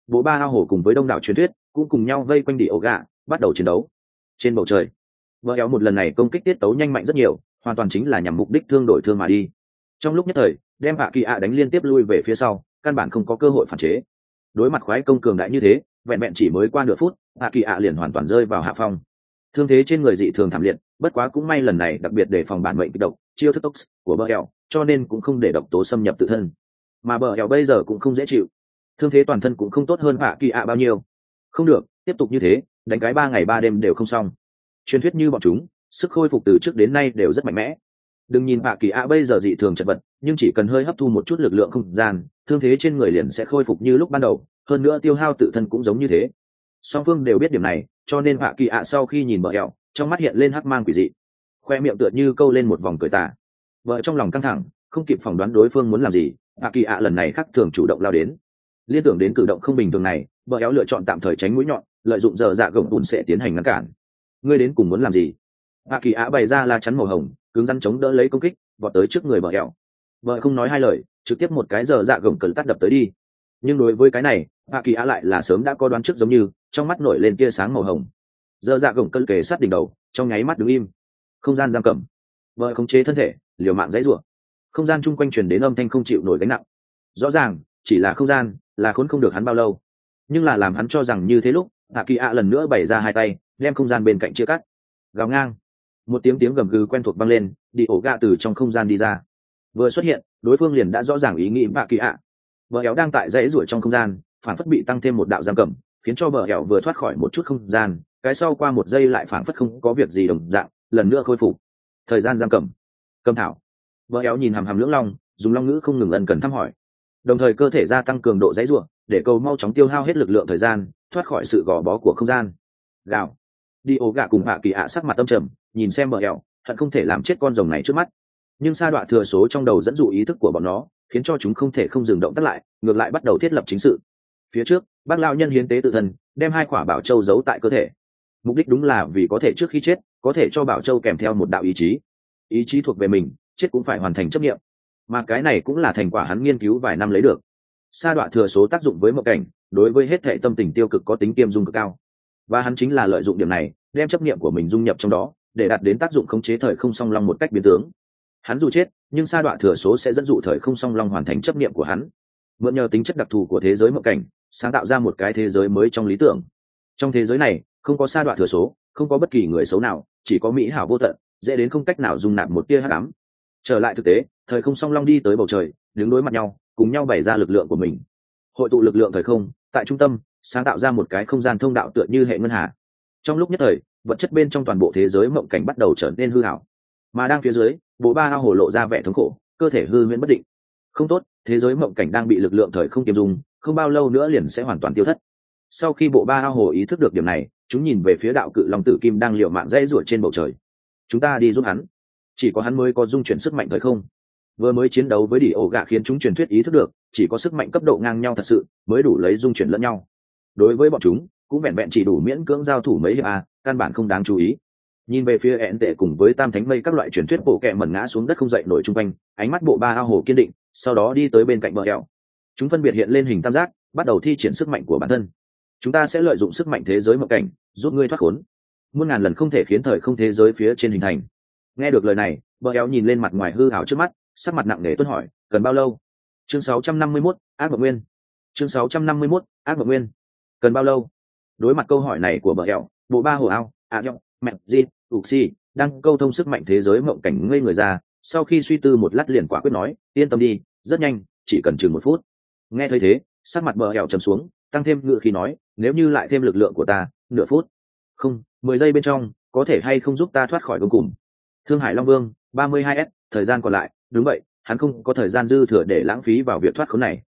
bộ ba ao hồ cùng với đông đảo truyền thuyết cũng cùng nhau vây quanh đi ổ gạ bắt đầu chiến đấu. Trên bầu trời vợ éo một lần này công kích tiết tấu nhanh mạnh rất nhiều, hoàn toàn chính là nhằm mục đích thương đổi thương mà đi. Trong lúc nhất thời đem hạ kỳ ạ đánh liên tiếp lui về phía sau, căn bản không có cơ hội phản chế. Đối mặt khoái công cường đại như thế, vẹn vẹn chỉ mới qua nửa phút, hạ kỳ ạ liền hoàn toàn rơi vào hạ phong. Thương thế trên người dị thường thảm liệt, bất quá cũng may lần này đặc biệt để phòng bản mệnh kịch độc chiêu thức tốc của bờ éo, cho nên cũng không để độc tố xâm nhập tự thân. Mà bờ éo bây giờ cũng không dễ chịu, thương thế toàn thân cũng không tốt hơn hạ kỳ ạ bao nhiêu. Không được, tiếp tục như thế đánh cái 3 ngày 3 đêm đều không xong. Truyền thuyết như bọn chúng sức khôi phục từ trước đến nay đều rất mạnh mẽ. Đừng nhìn hạ kỳ ạ bây giờ dị thường chật vật, nhưng chỉ cần hơi hấp thu một chút lực lượng không gian, thương thế trên người liền sẽ khôi phục như lúc ban đầu, hơn nữa tiêu hao tự thân cũng giống như thế. Song phương đều biết điểm này, cho nên hạ kỳ ạ sau khi nhìn bờ éo, trong mắt hiện lên hắc mang quỷ dị, khoe miệng tựa như câu lên một vòng cười tà. Vợ trong lòng căng thẳng, không kịp phỏng đoán đối phương muốn làm gì, hạ kỳ ạ lần này khác thường chủ động lao đến. Liên tưởng đến cử động không bình thường này, bờ éo lựa chọn tạm thời tránh mũi nhọn, lợi dụng giờ dạ gồng bùn sẽ tiến hành ngăn cản. Ngươi đến cùng muốn làm gì? Hạ kỳ ạ bày ra la chắn màu hồng, cứng rắn chống đỡ lấy công kích, vọt tới trước người bờ éo. Vợ không nói hai lời, trực tiếp một cái giờ dạ gồng cẩn tắt đập tới đi. Nhưng đối với cái này, hạ kỳ ạ lại là sớm đã có đoán trước, giống như trong mắt nổi lên tia sáng màu hồng. Giờ dạ gồng cẩn kề sát đỉnh đầu, trong nháy mắt đứng im. Không gian giam cầm. Vợ khống chế thân thể, liều mạng dãy rủa. Không gian chung quanh truyền đến âm thanh không chịu nổi gánh nặng. Rõ ràng chỉ là không gian, là khốn không được hắn bao lâu. Nhưng là làm hắn cho rằng như thế lúc, hạ kỳ ạ lần nữa bày ra hai tay, đem không gian bên cạnh chia cắt. Gào ngang, một tiếng gầm gừ quen thuộc vang lên, đi ổ gạ từ trong không gian đi ra. Vừa xuất hiện, đối phương liền đã rõ ràng ý nghĩ hạ kỳ ạ. Bờ éo đang tại dãy ruổi trong không gian, phản phất bị tăng thêm một đạo giam cầm, khiến cho bờ éo vừa thoát khỏi một chút không gian, cái sau qua một giây lại phản phất không có việc gì đồng dạng, lần nữa khôi phục. Thời gian giam cầm. Cầm thảo. Bờ éo nhìn hàm hàm lưỡng long, dùng long ngữ không ngừng ân cần thăm hỏi, đồng thời cơ thể gia tăng cường độ dãy rủa, để cầu mau chóng tiêu hao hết lực lượng thời gian, thoát khỏi sự gò bó của không gian. Gào. Đi ổ gạ cùng hạ kỳ ạ sắc mặt âm trầm, nhìn xem bờ éo, hận không thể làm chết con rồng này trước mắt. Nhưng sa đọa thừa số trong đầu dẫn dụ ý thức của bọn nó, khiến cho chúng không thể không dừng động tác lại, ngược lại bắt đầu thiết lập chính sự. Phía trước, bác lão nhân hiến tế tự thân, đem 2 quả bảo châu giấu tại cơ thể. Mục đích đúng là vì có thể trước khi chết, có thể cho bảo châu kèm theo một đạo ý chí. Ý chí thuộc về mình, chết cũng phải hoàn thành chấp niệm. Mà cái này cũng là thành quả hắn nghiên cứu vài năm lấy được. Sa đọa thừa số tác dụng với mộng cảnh, đối với hết thể tâm tình tiêu cực có tính kiêm dung cực cao. Và hắn chính là lợi dụng điểm này, đem chấp niệm của mình dung nhập trong đó, để đạt đến tác dụng khống chế thời không song long một cách biến tướng. Hắn dù chết, nhưng sa đọa thừa số sẽ dẫn dụ thời không song long hoàn thành chấp niệm của hắn. Mượn nhờ tính chất đặc thù của thế giới mộng cảnh, sáng tạo ra một cái thế giới mới trong lý tưởng. Trong thế giới này, không có sa đọa thừa số, không có bất kỳ người xấu nào, chỉ có mỹ hảo vô tận, dễ đến không cách nào dung nạp một tia hắc ám. Trở lại thực tế, thời không song long đi tới bầu trời, đứng đối mặt nhau, cùng nhau bày ra lực lượng của mình. Hội tụ lực lượng thời không, tại trung tâm, sáng tạo ra một cái không gian thông đạo tựa như hệ ngân hà. Trong lúc nhất thời, vật chất bên trong toàn bộ thế giới mộng cảnh bắt đầu trở nên hư ảo. Mà đang phía dưới, bộ ba ao hồ lộ ra vẻ thống khổ, cơ thể hư huyễn bất định. Không tốt, thế giới mộng cảnh đang bị lực lượng thời không kiềm dung, không bao lâu nữa liền sẽ hoàn toàn tiêu thất. Sau khi bộ ba ao hồ ý thức được điểm này, chúng nhìn về phía đạo cự long tử kim đang liều mạng dãy rủa trên bầu trời. Chúng ta đi giúp hắn, chỉ có hắn mới có dung chuyển sức mạnh thời không. Vừa mới chiến đấu với đỉ ổ gạ khiến chúng truyền thuyết ý thức được, chỉ có sức mạnh cấp độ ngang nhau thật sự mới đủ lấy dung chuyển lẫn nhau. Đối với bọn chúng, cũng vẹn vẹn chỉ đủ miễn cưỡng giao thủ mấy hiệp căn bản không đáng chú ý. Nhìn về phía ẹn tệ cùng với tam thánh mây các loại truyền thuyết bộ kẹ mẩn ngã xuống đất không dậy nổi chung quanh, ánh mắt bộ ba ao hồ kiên định, sau đó đi tới bên cạnh bờ eo. Chúng phân biệt hiện lên hình tam giác, bắt đầu thi triển sức mạnh của bản thân. Chúng ta sẽ lợi dụng sức mạnh thế giới mộng cảnh, giúp ngươi thoát khốn. Muôn ngàn lần không thể khiến thời không thế giới phía trên hình thành. Nghe được lời này, bờ eo nhìn lên mặt ngoài hư ảo trước mắt, sắc mặt nặng nề tuân hỏi, cần bao lâu? Chương 651, ác mộng nguyên. Chương 651, ác mộng nguyên. Cần bao lâu? Đối mặt câu hỏi này của bờ eo, bộ ba hồ ao, mẹ gì, Uxi đang câu thông sức mạnh thế giới mộng cảnh ngây người ra, sau khi suy tư một lát liền quả quyết nói, yên tâm đi, rất nhanh, chỉ cần chừng 1 phút. Nghe thấy thế, sắc mặt bờ eo trầm xuống, tăng thêm ngựa khí nói, nếu như lại thêm lực lượng của ta, nửa phút. Không, 10 giây bên trong, có thể hay không giúp ta thoát khỏi gông cùm? Thương Hải Long Vương, 32S, thời gian còn lại, đúng vậy, hắn không có thời gian dư thừa để lãng phí vào việc thoát khốn này.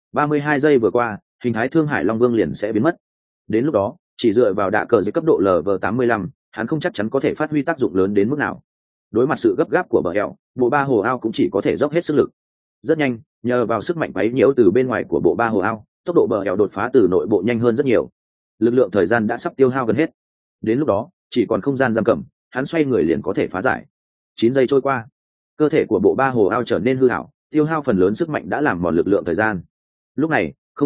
32 giây vừa qua, hình thái Thương Hải Long Vương liền sẽ biến mất. Đến lúc đó, chỉ dựa vào đạ cờ dưới cấp độ LV85, hắn không chắc chắn có thể phát huy tác dụng lớn đến mức nào. Đối mặt sự gấp gáp của bờ eo, bộ ba hồ ao cũng chỉ có thể dốc hết sức lực. Rất nhanh, nhờ vào sức mạnh quấy nhiễu từ bên ngoài của bộ ba hồ ao, tốc độ bờ eo đột phá từ nội bộ nhanh hơn rất nhiều. Lực lượng thời gian đã sắp tiêu hao gần hết. Đến lúc đó, chỉ còn không gian giam cầm, hắn xoay người liền có thể phá giải. 9 giây trôi qua, cơ thể của bộ ba hồ ao trở nên hư hảo, tiêu hao phần lớn sức mạnh đã làm mòn lực lượng thời gian. Lúc này, không gian,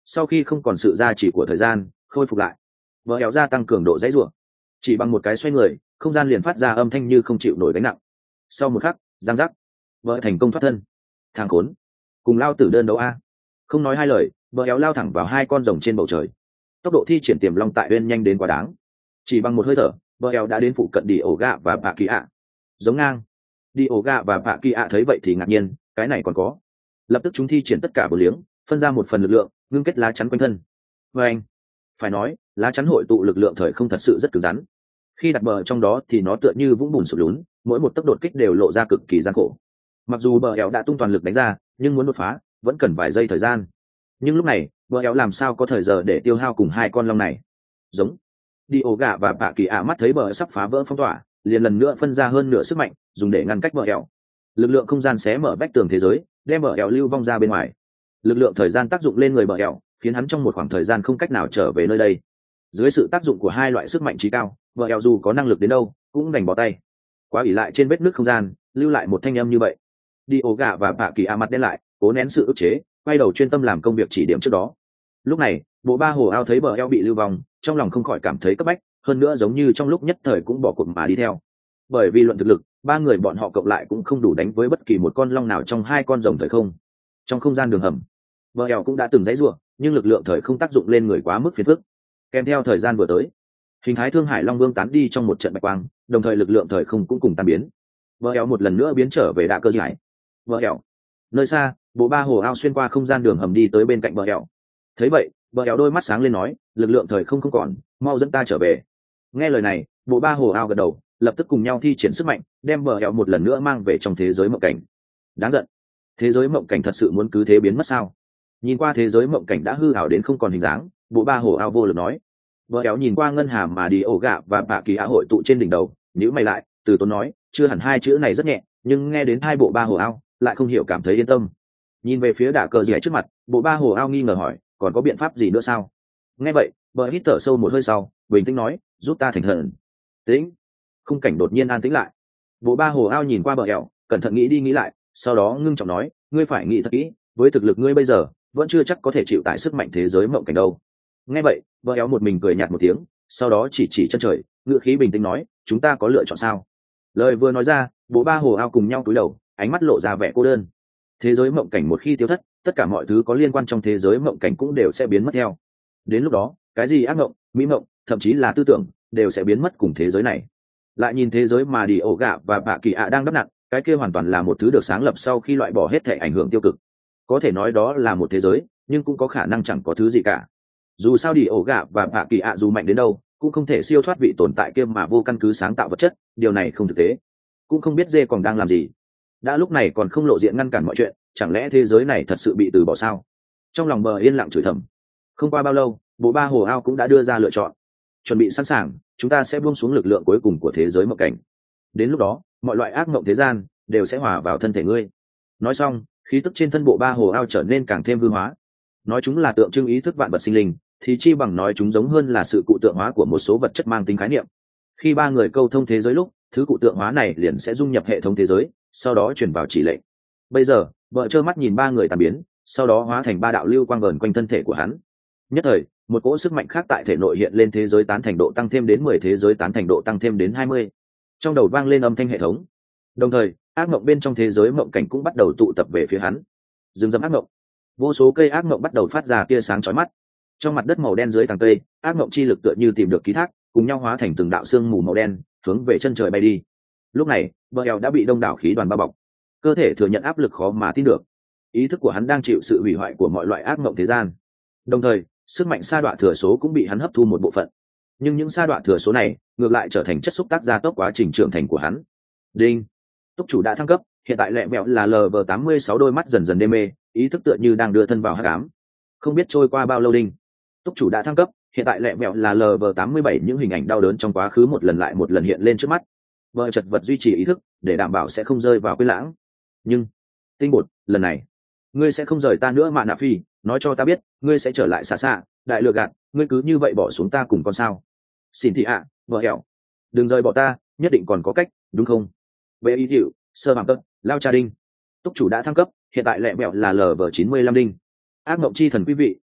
sau khi không còn sự gia trì của thời gian khôi phục lại, vợ éo gia tăng cường độ dãy rủa, chỉ bằng một cái xoay người không gian liền phát ra âm thanh như không chịu nổi gánh nặng. Sau một khắc, giang giác, vợ thành công thoát thân. Thằng khốn, cùng lao tử đơn đấu a. Không nói hai lời, vợ éo lao thẳng vào hai con rồng trên bầu trời. Tốc độ thi triển tiềm long tại bên nhanh đến quá đáng, chỉ bằng một hơi thở vợ éo đã đến phụ cận đi ổ gạ và bạ kỳ ạ. Giống ngang. Đi ổ gạ và bạ kỳ ạ thấy vậy thì ngạc nhiên, cái này còn có. Lập tức chúng thi triển tất cả bờ liếng, phân ra một phần lực lượng ngưng kết lá chắn quanh thân. Và anh phải nói, lá chắn hội tụ lực lượng thời không thật sự rất cứng rắn. Khi đặt bờ trong đó thì nó tựa như vũng bùn sụt lún, mỗi một tốc đột kích đều lộ ra cực kỳ gian khổ. Mặc dù bờ éo đã tung toàn lực đánh ra, nhưng muốn đột phá vẫn cần vài giây thời gian. Nhưng lúc này bờ éo làm sao có thời giờ để tiêu hao cùng hai con long này. Giống. Đi ổ gà và bạ kỳ ạ mắt thấy bờ sắp phá vỡ phong tỏa, liền lần nữa phân ra hơn nửa sức mạnh dùng để ngăn cách bờ éo. Lực lượng không gian xé mở vách tường thế giới, đem bờ éo lưu vong ra bên ngoài. Lực lượng thời gian tác dụng lên người bờ éo, khiến hắn trong một khoảng thời gian không cách nào trở về nơi đây. Dưới sự tác dụng của hai loại sức mạnh trí cao, bờ éo dù có năng lực đến đâu cũng đành bỏ tay. Quá ỉ lại trên vết nứt không gian, lưu lại một thanh âm như vậy. Đi ổ gà và bạ kỳ ạ mặt đen lại, cố nén sự ức chế, quay đầu chuyên tâm làm công việc chỉ điểm trước đó. Lúc này bộ ba hồ ao thấy bờ eo bị lưu vong, trong lòng không khỏi cảm thấy cấp bách, hơn nữa giống như trong lúc nhất thời cũng bỏ cuộc mà đi theo. Bởi vì luận thực lực, ba người bọn họ cộng lại cũng không đủ đánh với bất kỳ một con long nào trong hai con rồng thời không. Trong không gian đường hầm, bờ eo cũng đã từng dãy rủa, nhưng lực lượng thời không tác dụng lên người quá mức phiền phức. Kèm theo thời gian vừa tới, hình thái Thương Hải Long Vương tán đi trong một trận bạch quang, đồng thời lực lượng thời không cũng cùng tan biến. Bờ eo một lần nữa biến trở về đạ cơ giải. Bờ eo. Nơi xa, bộ ba hồ ao xuyên qua không gian đường hầm đi tới bên cạnh bờ eo. Thấy vậy, bờ eo đôi mắt sáng lên nói, lực lượng thời không không còn, mau dẫn ta trở về. Nghe lời này, bộ ba hồ ao gật đầu, lập tức cùng nhau thi triển sức mạnh, đem bờ eo một lần nữa mang về trong thế giới mộng cảnh. Đáng giận, thế giới mộng cảnh thật sự muốn cứ thế biến mất sao? Nhìn qua thế giới mộng cảnh đã hư ảo đến không còn hình dáng, bộ ba hồ ao vô lực nói. Bờ eo nhìn qua ngân hà mà đi ổ gạ và bạ kỳ ạ hội tụ trên đỉnh đầu, nhíu mày lại, từ tốn nói, chưa hẳn hai chữ này rất nhẹ, nhưng nghe đến hai bộ ba hồ ao, lại không hiểu cảm thấy yên tâm. Nhìn về phía đạ cờ dẻ trước mặt, bộ ba hồ ao nghi ngờ hỏi, còn có biện pháp gì nữa sao? Nghe vậy, bờ hít thở sâu một hơi sau, bình tĩnh nói, giúp ta thành thần. Tĩnh. Khung cảnh đột nhiên an tĩnh lại. Bộ ba hồ ao nhìn qua bờ eo, cẩn thận nghĩ đi nghĩ lại, sau đó ngưng trọng nói, ngươi phải nghĩ thật kỹ, với thực lực ngươi bây giờ, vẫn chưa chắc có thể chịu tải sức mạnh thế giới mộng cảnh đâu. Nghe vậy, bờ eo một mình cười nhạt một tiếng, sau đó chỉ chân trời, ngữ khí bình tĩnh nói, chúng ta có lựa chọn sao? Lời vừa nói ra, bộ ba hồ ao cùng nhau cúi đầu, ánh mắt lộ ra vẻ cô đơn. Thế giới mộng cảnh một khi tiêu thất, tất cả mọi thứ có liên quan trong thế giới mộng cảnh cũng đều sẽ biến mất theo. Đến lúc đó, cái gì ác mộng, mỹ mộng, thậm chí là tư tưởng, đều sẽ biến mất cùng thế giới này. Lại nhìn thế giới mà đi ổ gạ và bạ kỳ ạ đang đắp nặn, cái kia hoàn toàn là một thứ được sáng lập sau khi loại bỏ hết thể ảnh hưởng tiêu cực. Có thể nói đó là một thế giới, nhưng cũng có khả năng chẳng có thứ gì cả. Dù sao đi ổ gạ và bạ kỳ ạ dù mạnh đến đâu, cũng không thể siêu thoát vị tồn tại kia mà vô căn cứ sáng tạo vật chất, điều này không thực tế. Cũng không biết dê còn đang làm gì. Đã lúc này còn không lộ diện ngăn cản mọi chuyện, chẳng lẽ thế giới này thật sự bị từ bỏ sao? Trong lòng bờ yên lặng chửi thầm. Không qua bao lâu, bộ ba hồ ao cũng đã đưa ra lựa chọn. Chuẩn bị sẵn sàng, chúng ta sẽ buông xuống lực lượng cuối cùng của thế giới mộng cảnh. Đến lúc đó, mọi loại ác mộng thế gian đều sẽ hòa vào thân thể ngươi. Nói xong, khí tức trên thân bộ ba hồ ao trở nên càng thêm hư hóa. Nói chúng là tượng trưng ý thức vạn vật sinh linh, thì chi bằng nói chúng giống hơn là sự cụ tượng hóa của một số vật chất mang tính khái niệm. Khi ba người câu thông thế giới lúc, thứ cụ tượng hóa này liền sẽ dung nhập hệ thống thế giới, sau đó chuyển vào chỉ lệnh. Bây giờ, vợ trơ mắt nhìn ba người tàn biến, sau đó hóa thành ba đạo lưu quang vờn quanh thân thể của hắn. Nhất thời, một cỗ sức mạnh khác tại thể nội hiện lên, thế giới tán thành độ tăng thêm đến 10, thế giới tán thành độ tăng thêm đến 20. Trong đầu vang lên âm thanh hệ thống. Đồng thời, ác mộng bên trong thế giới mộng cảnh cũng bắt đầu tụ tập về phía hắn. Rừng rậm ác mộng. Vô số cây ác mộng bắt đầu phát ra tia sáng chói mắt. Trong mặt đất màu đen dưới tầng cây, ác mộng chi lực tựa như tìm được ký thác, cùng nhau hóa thành từng đạo sương mù màu đen, hướng về chân trời bay đi. Lúc này, bờ eo đã bị đông đảo khí đoàn bao bọc, cơ thể thừa nhận áp lực khó mà tin được. Ý thức của hắn đang chịu sự hủy hoại của mọi loại ác mộng thế gian. Đồng thời, sức mạnh sa đọa thừa số cũng bị hắn hấp thu một bộ phận. Nhưng những sa đọa thừa số này ngược lại trở thành chất xúc tác gia tốc quá trình trưởng thành của hắn. Đinh. Túc chủ đã thăng cấp, hiện tại lẹ mẹo là LV86, đôi mắt dần dần đê mê, ý thức tựa như đang đưa thân vào hắc ám. Không biết trôi qua bao lâu. Đinh. Túc chủ đã thăng cấp, hiện tại lẹ mẹo là LV87, những hình ảnh đau đớn trong quá khứ một lần lại một lần hiện lên trước mắt. Vợ chật vật duy trì ý thức để đảm bảo sẽ không rơi vào quên lãng. Nhưng tinh bột, lần này ngươi sẽ không rời ta nữa mà nạ phi, nói cho ta biết ngươi sẽ trở lại xa xa, đại lừa gạt, ngươi cứ như vậy bỏ xuống ta cùng con sao? Xin thị ạ, vợ hẹo, đừng rời bỏ ta, nhất định còn có cách, đúng không? Về ý hiệu, sơ hàm tất, lao cha đinh. Túc chủ đã thăng cấp, hiện tại lẹ mẹo là LV95 đinh. Ác mộng chi thần quý vị,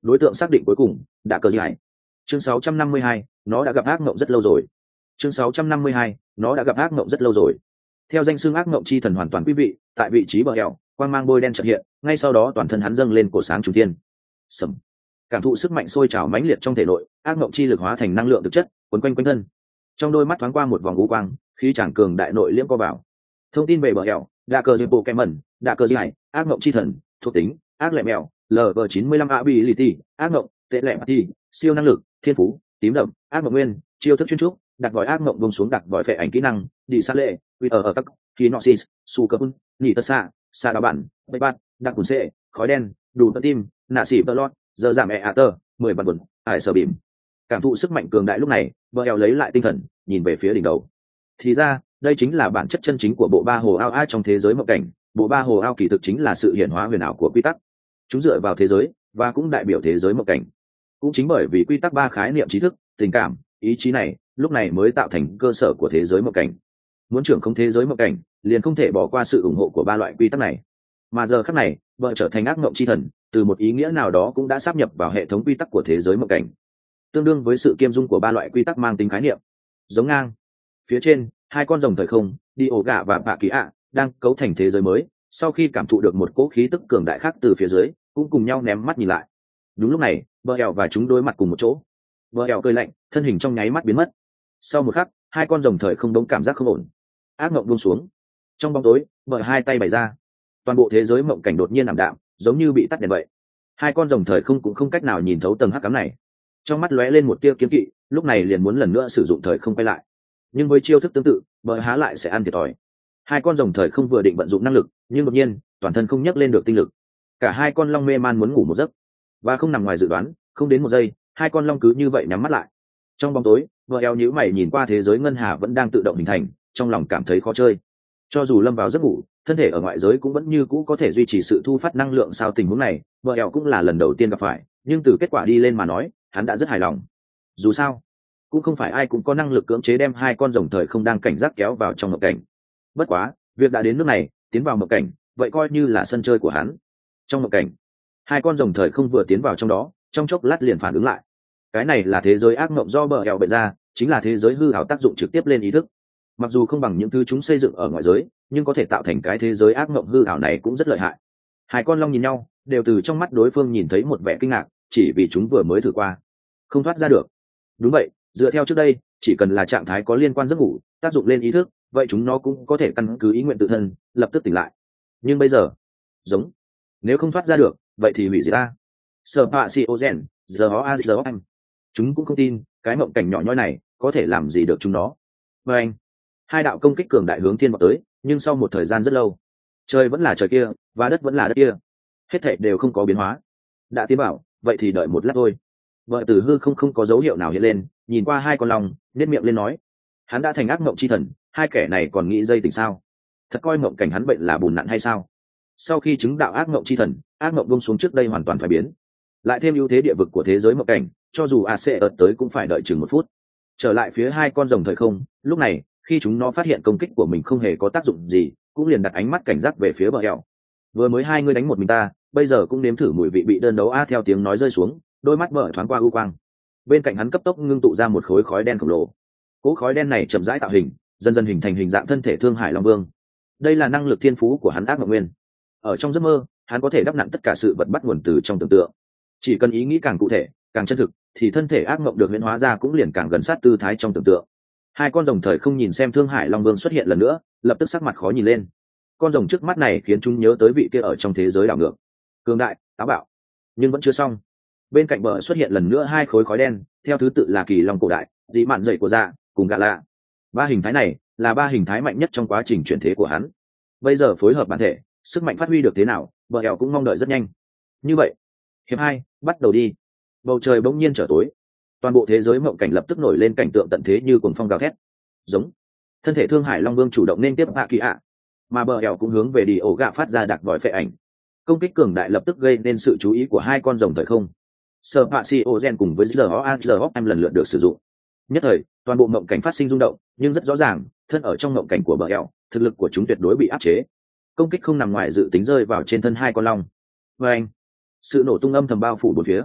đối tượng xác định cuối cùng đã cờ giải. Chương 652, nó đã gặp ác mộng rất lâu rồi. Chương 652, nó đã gặp ác mộng rất lâu rồi. Theo danh xưng ác mộng chi thần hoàn toàn quý vị, tại vị trí bờ eo, quang mang bôi đen chợt hiện, ngay sau đó toàn thân hắn dâng lên cổ sáng trùng thiên. Sầm. Cảm thụ sức mạnh sôi trào mãnh liệt trong thể nội, ác mộng chi lực hóa thành năng lượng thực chất, quấn quanh quanh thân. Trong đôi mắt thoáng qua một vòng u quang, khí chàng cường đại nội liễm co vào. Thông tin về bờ eo, đa cơ dây bộ kem mẩn, đa cơ giải, ác mộng chi thần, thuộc tính, ác lệ mèo, LV95 ability, ác mộng, tệ lệ party, siêu năng lực, thiên phú, tím đậm, ác mộng nguyên, chiêu thức chuyên trúc, đặt vòi ác mộng vùng xuống đặt vòi phệ ảnh kỹ năng, đi sát lệ, quy ở các Kinosis, su cấp nhị tơ xa đá bản, bậy bát, đặc cùn xệ, khói đen, đủ tơ tim, nạ xỉ tơ lót, giờ giảm e tơ, 10 bản buồn, ải sở bìm. Cảm thụ sức mạnh cường đại lúc này, vợ eo lấy lại tinh thần, nhìn về phía đỉnh đầu. Thì ra, đây chính là bản chất chân chính của bộ ba hồ ao a trong thế giới mộng cảnh. Bộ ba hồ ao kỳ thực chính là sự hiển hóa huyền ảo của quy tắc. Chúng dựa vào thế giới và cũng đại biểu thế giới mộng cảnh. Cũng chính bởi vì quy tắc ba khái niệm trí thức, tình cảm, ý chí này, lúc này mới tạo thành cơ sở của thế giới mộng cảnh. Muốn trưởng không thế giới mộng cảnh, liền không thể bỏ qua sự ủng hộ của ba loại quy tắc này. Mà giờ khắc này, vợ trở thành ác mộng chi thần, từ một ý nghĩa nào đó cũng đã sáp nhập vào hệ thống quy tắc của thế giới mộng cảnh, tương đương với sự kiêm dung của ba loại quy tắc mang tính khái niệm. Giống ngang. Phía trên, hai con rồng thời không, đi ổ gà và bạ kỳ ạ, đang cấu thành thế giới mới. Sau khi cảm thụ được một cỗ khí tức cường đại khác từ phía dưới, cũng cùng nhau ném mắt nhìn lại. Đúng lúc này, bờ eo và chúng đối mặt cùng một chỗ. Bờ eo cười lạnh, thân hình trong nháy mắt biến mất. Sau một khắc, hai con rồng thời không đống cảm giác không ổn. Ác mộng buông xuống. Trong bóng tối, bờ hai tay bày ra. Toàn bộ thế giới mộng cảnh đột nhiên ảm đạm, giống như bị tắt đèn vậy. Hai con rồng thời không cũng không cách nào nhìn thấu tầng hắc ám này. Trong mắt lóe lên một tia kiếm kỵ, lúc này liền muốn lần nữa sử dụng thời không quay lại. Nhưng với chiêu thức tương tự, bờ há lại sẽ ăn thiệt thòi. Hai con rồng thời không vừa định vận dụng năng lực, nhưng đột nhiên, toàn thân không nhấc lên được tinh lực. Cả hai con long mê man muốn ngủ một giấc, và không nằm ngoài dự đoán, không đến một giây, hai con long cứ như vậy nhắm mắt lại. Trong bóng tối, vợ eo nhíu mày nhìn qua thế giới ngân hà vẫn đang tự động hình thành, trong lòng cảm thấy khó chơi. Cho dù lâm vào giấc ngủ, thân thể ở ngoại giới cũng vẫn như cũ có thể duy trì sự thu phát năng lượng. Sao tình huống này, vợ eo cũng là lần đầu tiên gặp phải, nhưng từ kết quả đi lên mà nói, hắn đã rất hài lòng. Dù sao, cũng không phải ai cũng có năng lực cưỡng chế đem hai con rồng thời không đang cảnh giác kéo vào trong mộng cảnh. Bất quá, việc đã đến nước này, tiến vào mộng cảnh, vậy coi như là sân chơi của hắn. Trong mộng cảnh, hai con rồng thời không vừa tiến vào trong đó, trong chốc lát liền phản ứng lại. Cái này là thế giới ác mộng do bờ eo bệnh ra, chính là thế giới hư ảo tác dụng trực tiếp lên ý thức. Mặc dù không bằng những thứ chúng xây dựng ở ngoại giới, nhưng có thể tạo thành cái thế giới ác mộng hư ảo này cũng rất lợi hại. Hai con long nhìn nhau, đều từ trong mắt đối phương nhìn thấy một vẻ kinh ngạc, chỉ vì chúng vừa mới thử qua, không thoát ra được. Đúng vậy, dựa theo trước đây, chỉ cần là trạng thái có liên quan giấc ngủ, tác dụng lên ý thức, vậy chúng nó cũng có thể căn cứ ý nguyện tự thân, lập tức tỉnh lại. Nhưng bây giờ, giống, nếu không thoát ra được, vậy thì hủy diệt ta. Sở Pạ Si Ozen, giờ ho giờ anh. Chúng cũng không tin, cái mộng cảnh nhỏ nhoi này có thể làm gì được chúng nó. Và anh, hai đạo công kích cường đại hướng thiên vào tới, nhưng sau một thời gian rất lâu, trời vẫn là trời kia, và đất vẫn là đất kia, hết thảy đều không có biến hóa. Đã tiến bảo, vậy thì đợi một lát thôi. Vợ Tử Hư không có dấu hiệu nào hiện lên, nhìn qua hai con lòng, nét miệng lên nói: hắn đã thành ác mộng chi thần, hai kẻ này còn nghĩ dây tình sao? Thật coi mộng cảnh hắn bệnh là bùn nặn hay sao? Sau khi chứng đạo ác mộng chi thần, ác mộng buông xuống trước đây hoàn toàn phải biến, lại thêm ưu thế địa vực của thế giới mộng cảnh, cho dù AC ợt tới cũng phải đợi chừng 1 phút. Trở lại phía hai con rồng thời không, lúc này khi chúng nó phát hiện công kích của mình không hề có tác dụng gì, cũng liền đặt ánh mắt cảnh giác về phía bờ eo. Vừa mới hai người đánh một mình ta, bây giờ cũng nếm thử mùi vị bị đơn đấu a. Theo tiếng nói rơi xuống, đôi mắt bờ thoáng qua u quang, bên cạnh hắn cấp tốc ngưng tụ ra một khối khói đen khổng lồ. Cỗ khói đen này chậm rãi tạo hình, dần dần hình thành hình dạng thân thể Thương Hải Long Vương. Đây là năng lực thiên phú của hắn ác mộng nguyên. Ở trong giấc mơ, hắn có thể đắp nặn tất cả sự vật bắt nguồn từ trong tưởng tượng. Chỉ cần ý nghĩ càng cụ thể, càng chân thực, thì thân thể ác mộng được huyễn hóa ra cũng liền càng gần sát tư thái trong tưởng tượng. Hai con rồng thời không nhìn xem Thương Hải Long Vương xuất hiện lần nữa, lập tức sắc mặt khó nhìn lên. Con rồng trước mắt này khiến chúng nhớ tới vị kia ở trong thế giới đảo ngược, cường đại, táo bạo. Nhưng vẫn chưa xong. Bên cạnh bờ xuất hiện lần nữa hai khối khói đen, theo thứ tự là kỳ long cổ đại, dị mạn dậy của dạ, cùng gạ lạ. Ba hình thái này là ba hình thái mạnh nhất trong quá trình chuyển thế của hắn. Bây giờ phối hợp bản thể, sức mạnh phát huy được thế nào, bờ eo cũng mong đợi rất nhanh. Như vậy, hiệp 2, bắt đầu đi. Bầu trời bỗng nhiên trở tối, toàn bộ thế giới mộng cảnh lập tức nổi lên cảnh tượng tận thế như cuồng phong gào thét. Giống, thân thể Thương Hải Long Vương chủ động nên tiếp hạ kỳ ạ, mà bờ eo cũng hướng về đi ổ gạ phát ra đặc vòi phệ ảnh. Công kích cường đại lập tức gây nên sự chú ý của hai con rồng thời không. Sở Pạ Si Ozen cùng với giờ em lần lượt được sử dụng. Nhất thời, toàn bộ mộng cảnh phát sinh rung động, nhưng rất rõ ràng, thân ở trong mộng cảnh của bờ eo, thực lực của chúng tuyệt đối bị áp chế. Công kích không nằm ngoài dự tính rơi vào trên thân hai con long. Và anh, sự nổ tung âm thầm bao phủ bốn phía.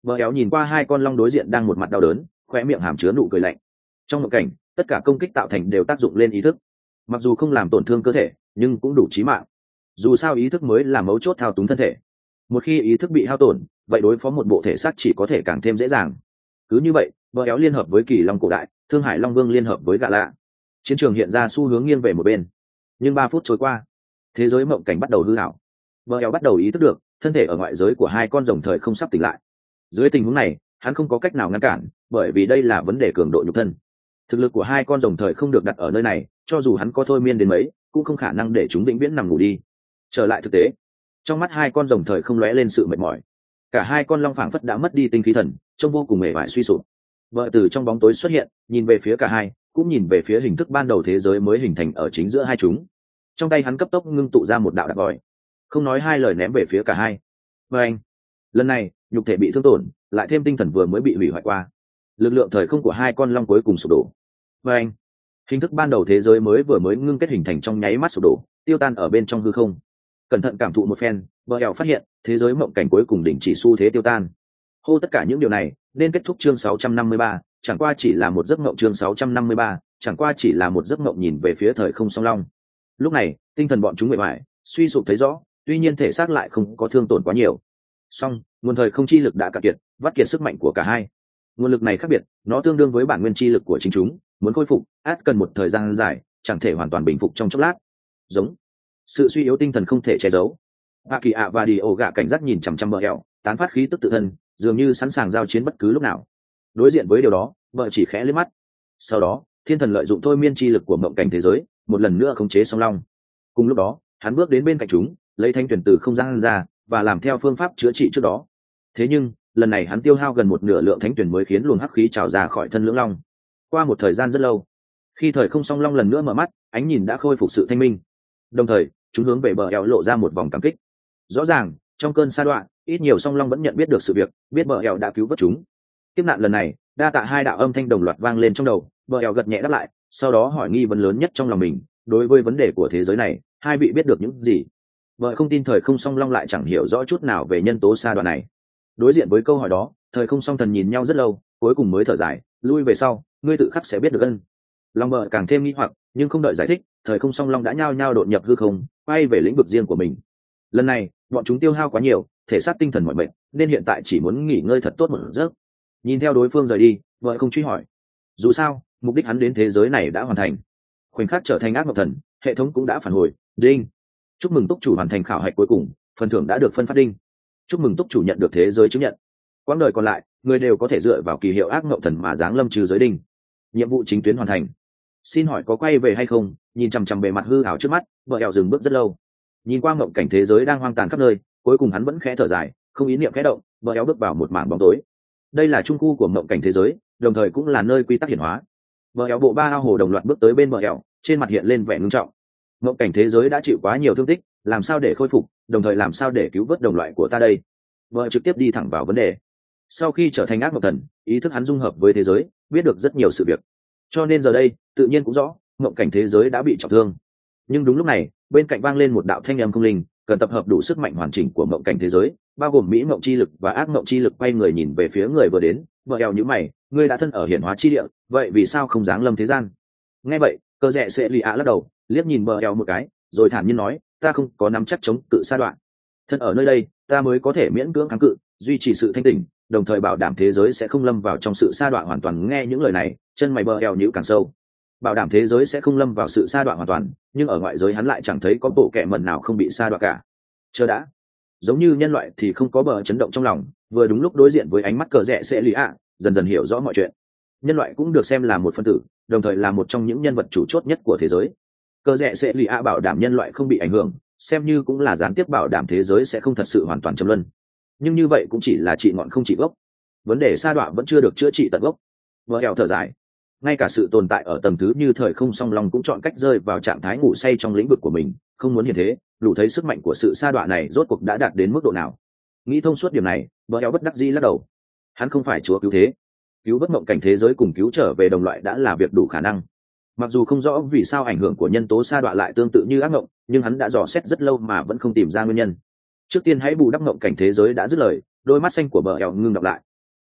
Vợ éo nhìn qua hai con long đối diện đang một mặt đau đớn, khoe miệng hàm chứa nụ cười lạnh. Trong một cảnh, tất cả công kích tạo thành đều tác dụng lên ý thức, mặc dù không làm tổn thương cơ thể nhưng cũng đủ chí mạng. Dù sao ý thức mới là mấu chốt thao túng thân thể, một khi ý thức bị hao tổn, vậy đối phó một bộ thể xác chỉ có thể càng thêm dễ dàng. Cứ như vậy, vợ éo liên hợp với kỳ long cổ đại, thương hải long vương liên hợp với gạ lạ, chiến trường hiện ra xu hướng nghiêng về một bên. Nhưng 3 phút trôi qua, thế giới mộng cảnh bắt đầu hư hảo. Vợ éo bắt đầu ý thức được thân thể ở ngoại giới của hai con rồng thời không sắp tỉnh lại. Dưới tình huống này, hắn không có cách nào ngăn cản, bởi vì đây là vấn đề cường độ nhục thân. Thực lực của hai con rồng thời không được đặt ở nơi này, cho dù hắn có thôi miên đến mấy cũng không khả năng để chúng vĩnh viễn nằm ngủ đi. Trở lại thực tế, trong mắt hai con rồng thời không lóe lên sự mệt mỏi. Cả hai con long phảng phất đã mất đi tinh khí thần, trông vô cùng mệt mỏi suy sụp. Vợ từ trong bóng tối xuất hiện, nhìn về phía cả hai, cũng nhìn về phía hình thức ban đầu thế giới mới hình thành ở chính giữa hai chúng. Trong tay hắn cấp tốc ngưng tụ ra một đạo đạp vòi, không nói hai lời ném về phía cả hai. Và anh, lần này nhục thể bị thương tổn, lại thêm tinh thần vừa mới bị hủy hoại qua, lực lượng thời không của hai con long cuối cùng sụp đổ. Và anh, hình thức ban đầu thế giới mới vừa mới ngưng kết hình thành trong nháy mắt sụp đổ, tiêu tan ở bên trong hư không. Cẩn thận cảm thụ một phen, vợ ẻo phát hiện thế giới mộng cảnh cuối cùng đình chỉ xu thế tiêu tan. Hô, tất cả những điều này nên kết thúc chương 653, chẳng qua chỉ là một giấc mộng. Chương 653, chẳng qua chỉ là một giấc mộng. Nhìn về phía thời không song long, lúc này tinh thần bọn chúng mệt mỏi suy sụp thấy rõ, tuy nhiên thể xác lại không có thương tổn quá nhiều. Song nguồn thời không chi lực đã cạn kiệt, vắt kiệt sức mạnh của cả hai. Nguồn lực này khác biệt, nó tương đương với bản nguyên chi lực của chính chúng, muốn khôi phục át cần một thời gian dài, chẳng thể hoàn toàn bình phục trong chốc lát. Giống sự suy yếu tinh thần không thể che giấu. A Kỳ ạ và Đi ổ gạ cảnh giác nhìn chằm chằm vợ ẻo, tán phát khí tức tự thân, dường như sẵn sàng giao chiến bất cứ lúc nào. Đối diện với điều đó, vợ chỉ khẽ liếc mắt. Sau đó thiên thần lợi dụng thôi miên chi lực của mộng cảnh thế giới, một lần nữa khống chế song long. Cùng lúc đó hắn bước đến bên cạnh chúng, lấy thanh tuyển từ không gian ra và làm theo phương pháp chữa trị trước đó. Thế nhưng lần này hắn tiêu hao gần một nửa lượng thánh tuyển mới khiến luồng hắc khí trào ra khỏi thân lưỡng long. Qua một thời gian rất lâu, khi thời không song long lần nữa mở mắt, ánh nhìn đã khôi phục sự thanh minh, đồng thời chúng hướng về bờ eo lộ ra một vòng cảm kích. Rõ ràng trong cơn sa đoạn, ít nhiều song long vẫn nhận biết được sự việc, biết bờ eo đã cứu vớt chúng. Tiếp nạn lần này, đa tạ. Hai đạo âm thanh đồng loạt vang lên trong đầu, bờ eo gật nhẹ đáp lại, sau đó hỏi nghi vấn lớn nhất trong lòng mình: đối với vấn đề của thế giới này, hai vị biết được những gì? Vợ không tin thời không song long lại chẳng hiểu rõ chút nào về nhân tố sa đoạn này. Đối diện với câu hỏi đó, thời không song thần nhìn nhau rất lâu, cuối cùng mới thở dài, lui về sau, ngươi tự khắc sẽ biết được ân. Long bờ càng thêm nghi hoặc, nhưng không đợi giải thích, thời không song long đã nhao nhao đột nhập hư không, quay về lĩnh vực riêng của mình. Lần này bọn chúng tiêu hao quá nhiều, thể xác tinh thần mỏi mệt, nên hiện tại chỉ muốn nghỉ ngơi thật tốt một giấc. Nhìn theo đối phương rời đi, vợ không truy hỏi. Dù sao mục đích hắn đến thế giới này đã hoàn thành. Khoảnh khắc trở thành ác mộng thần, hệ thống cũng đã phản hồi. Đinh, chúc mừng túc chủ hoàn thành khảo hạch cuối cùng, phần thưởng đã được phân phát. Đinh, chúc mừng túc chủ nhận được thế giới chứng nhận. Quãng đời còn lại, người đều có thể dựa vào kỳ hiệu ác mộng thần mà giáng lâm trừ giới. Đinh, nhiệm vụ chính tuyến hoàn thành. Xin hỏi có quay về hay không? Nhìn chằm chằm bề mặt hư ảo trước mắt, vợ eo dừng bước rất lâu. Nhìn qua mộng cảnh thế giới đang hoang tàn khắp nơi, cuối cùng hắn vẫn khẽ thở dài, không ý niệm khẽ động, vợ eo bước vào một mảng bóng tối. Đây là trung khu của mộng cảnh thế giới, đồng thời cũng là nơi quy tắc hiển hóa. Vợ eo bộ ba ao hồ đồng loạt bước tới bên vợ eo, trên mặt hiện lên vẻ ngưng trọng. Mộng cảnh thế giới đã chịu quá nhiều thương tích, làm sao để khôi phục, đồng thời làm sao để cứu vớt đồng loại của ta đây? Vợ trực tiếp đi thẳng vào vấn đề. Sau khi trở thành ác mộng thần, ý thức hắn dung hợp với thế giới, biết được rất nhiều sự việc, cho nên giờ đây tự nhiên cũng rõ mộng cảnh thế giới đã bị trọng thương. Nhưng đúng lúc này, bên cạnh vang lên một đạo thanh âm không linh, cần tập hợp đủ sức mạnh hoàn chỉnh của mộng cảnh thế giới, bao gồm mỹ mộng chi lực và ác mộng chi lực. Quay người nhìn về phía người vừa đến, vợ eo nhíu mày, ngươi đã thân ở hiển hóa chi địa, vậy vì sao không giáng lâm thế gian? Nghe vậy, cơ rẽ sẽ lì ạ lắc đầu, liếc nhìn vợ eo một cái, rồi thản nhiên nói, ta không có nắm chắc chống cự sa đoạn. Thân ở nơi đây, ta mới có thể miễn cưỡng kháng cự, duy trì sự thanh tỉnh, đồng thời bảo đảm thế giới sẽ không lâm vào trong sự sa đoạn hoàn toàn. Nghe những lời này, chân mày bờ eo nhíu càng sâu. Bảo đảm thế giới sẽ không lâm vào sự sa đoạn hoàn toàn, nhưng ở ngoại giới hắn lại chẳng thấy có bộ kệ mẩn nào không bị sa đoạn cả. Chờ đã, giống như nhân loại thì không có bờ chấn động trong lòng, vừa đúng lúc đối diện với ánh mắt cờ rẽ sẽ lì ạ, dần dần hiểu rõ mọi chuyện. Nhân loại cũng được xem là một phân tử, đồng thời là một trong những nhân vật chủ chốt nhất của thế giới. Cờ rẽ sẽ lì ạ bảo đảm nhân loại không bị ảnh hưởng, xem như cũng là gián tiếp bảo đảm thế giới sẽ không thật sự hoàn toàn châm luân. Nhưng như vậy cũng chỉ là trị ngọn không trị gốc, vấn đề sa đoạn vẫn chưa được chữa trị tận gốc. Vợ eo thở dài, ngay cả sự tồn tại ở tầng thứ như thời không song long cũng chọn cách rơi vào trạng thái ngủ say trong lĩnh vực của mình, không muốn hiện thế, đủ thấy sức mạnh của sự sa đoạn này rốt cuộc đã đạt đến mức độ nào. Nghĩ thông suốt điểm này, vợ eo bất đắc dĩ lắc đầu. Hắn không phải chúa cứu thế, cứu vớt mộng cảnh thế giới cùng cứu trở về đồng loại đã là việc đủ khả năng. Mặc dù không rõ vì sao ảnh hưởng của nhân tố sa đoạn lại tương tự như ác mộng, nhưng hắn đã dò xét rất lâu mà vẫn không tìm ra nguyên nhân. Trước tiên hãy bù đắp mộng cảnh thế giới đã dứt lời, đôi mắt xanh của bờ eo ngưng đọc lại.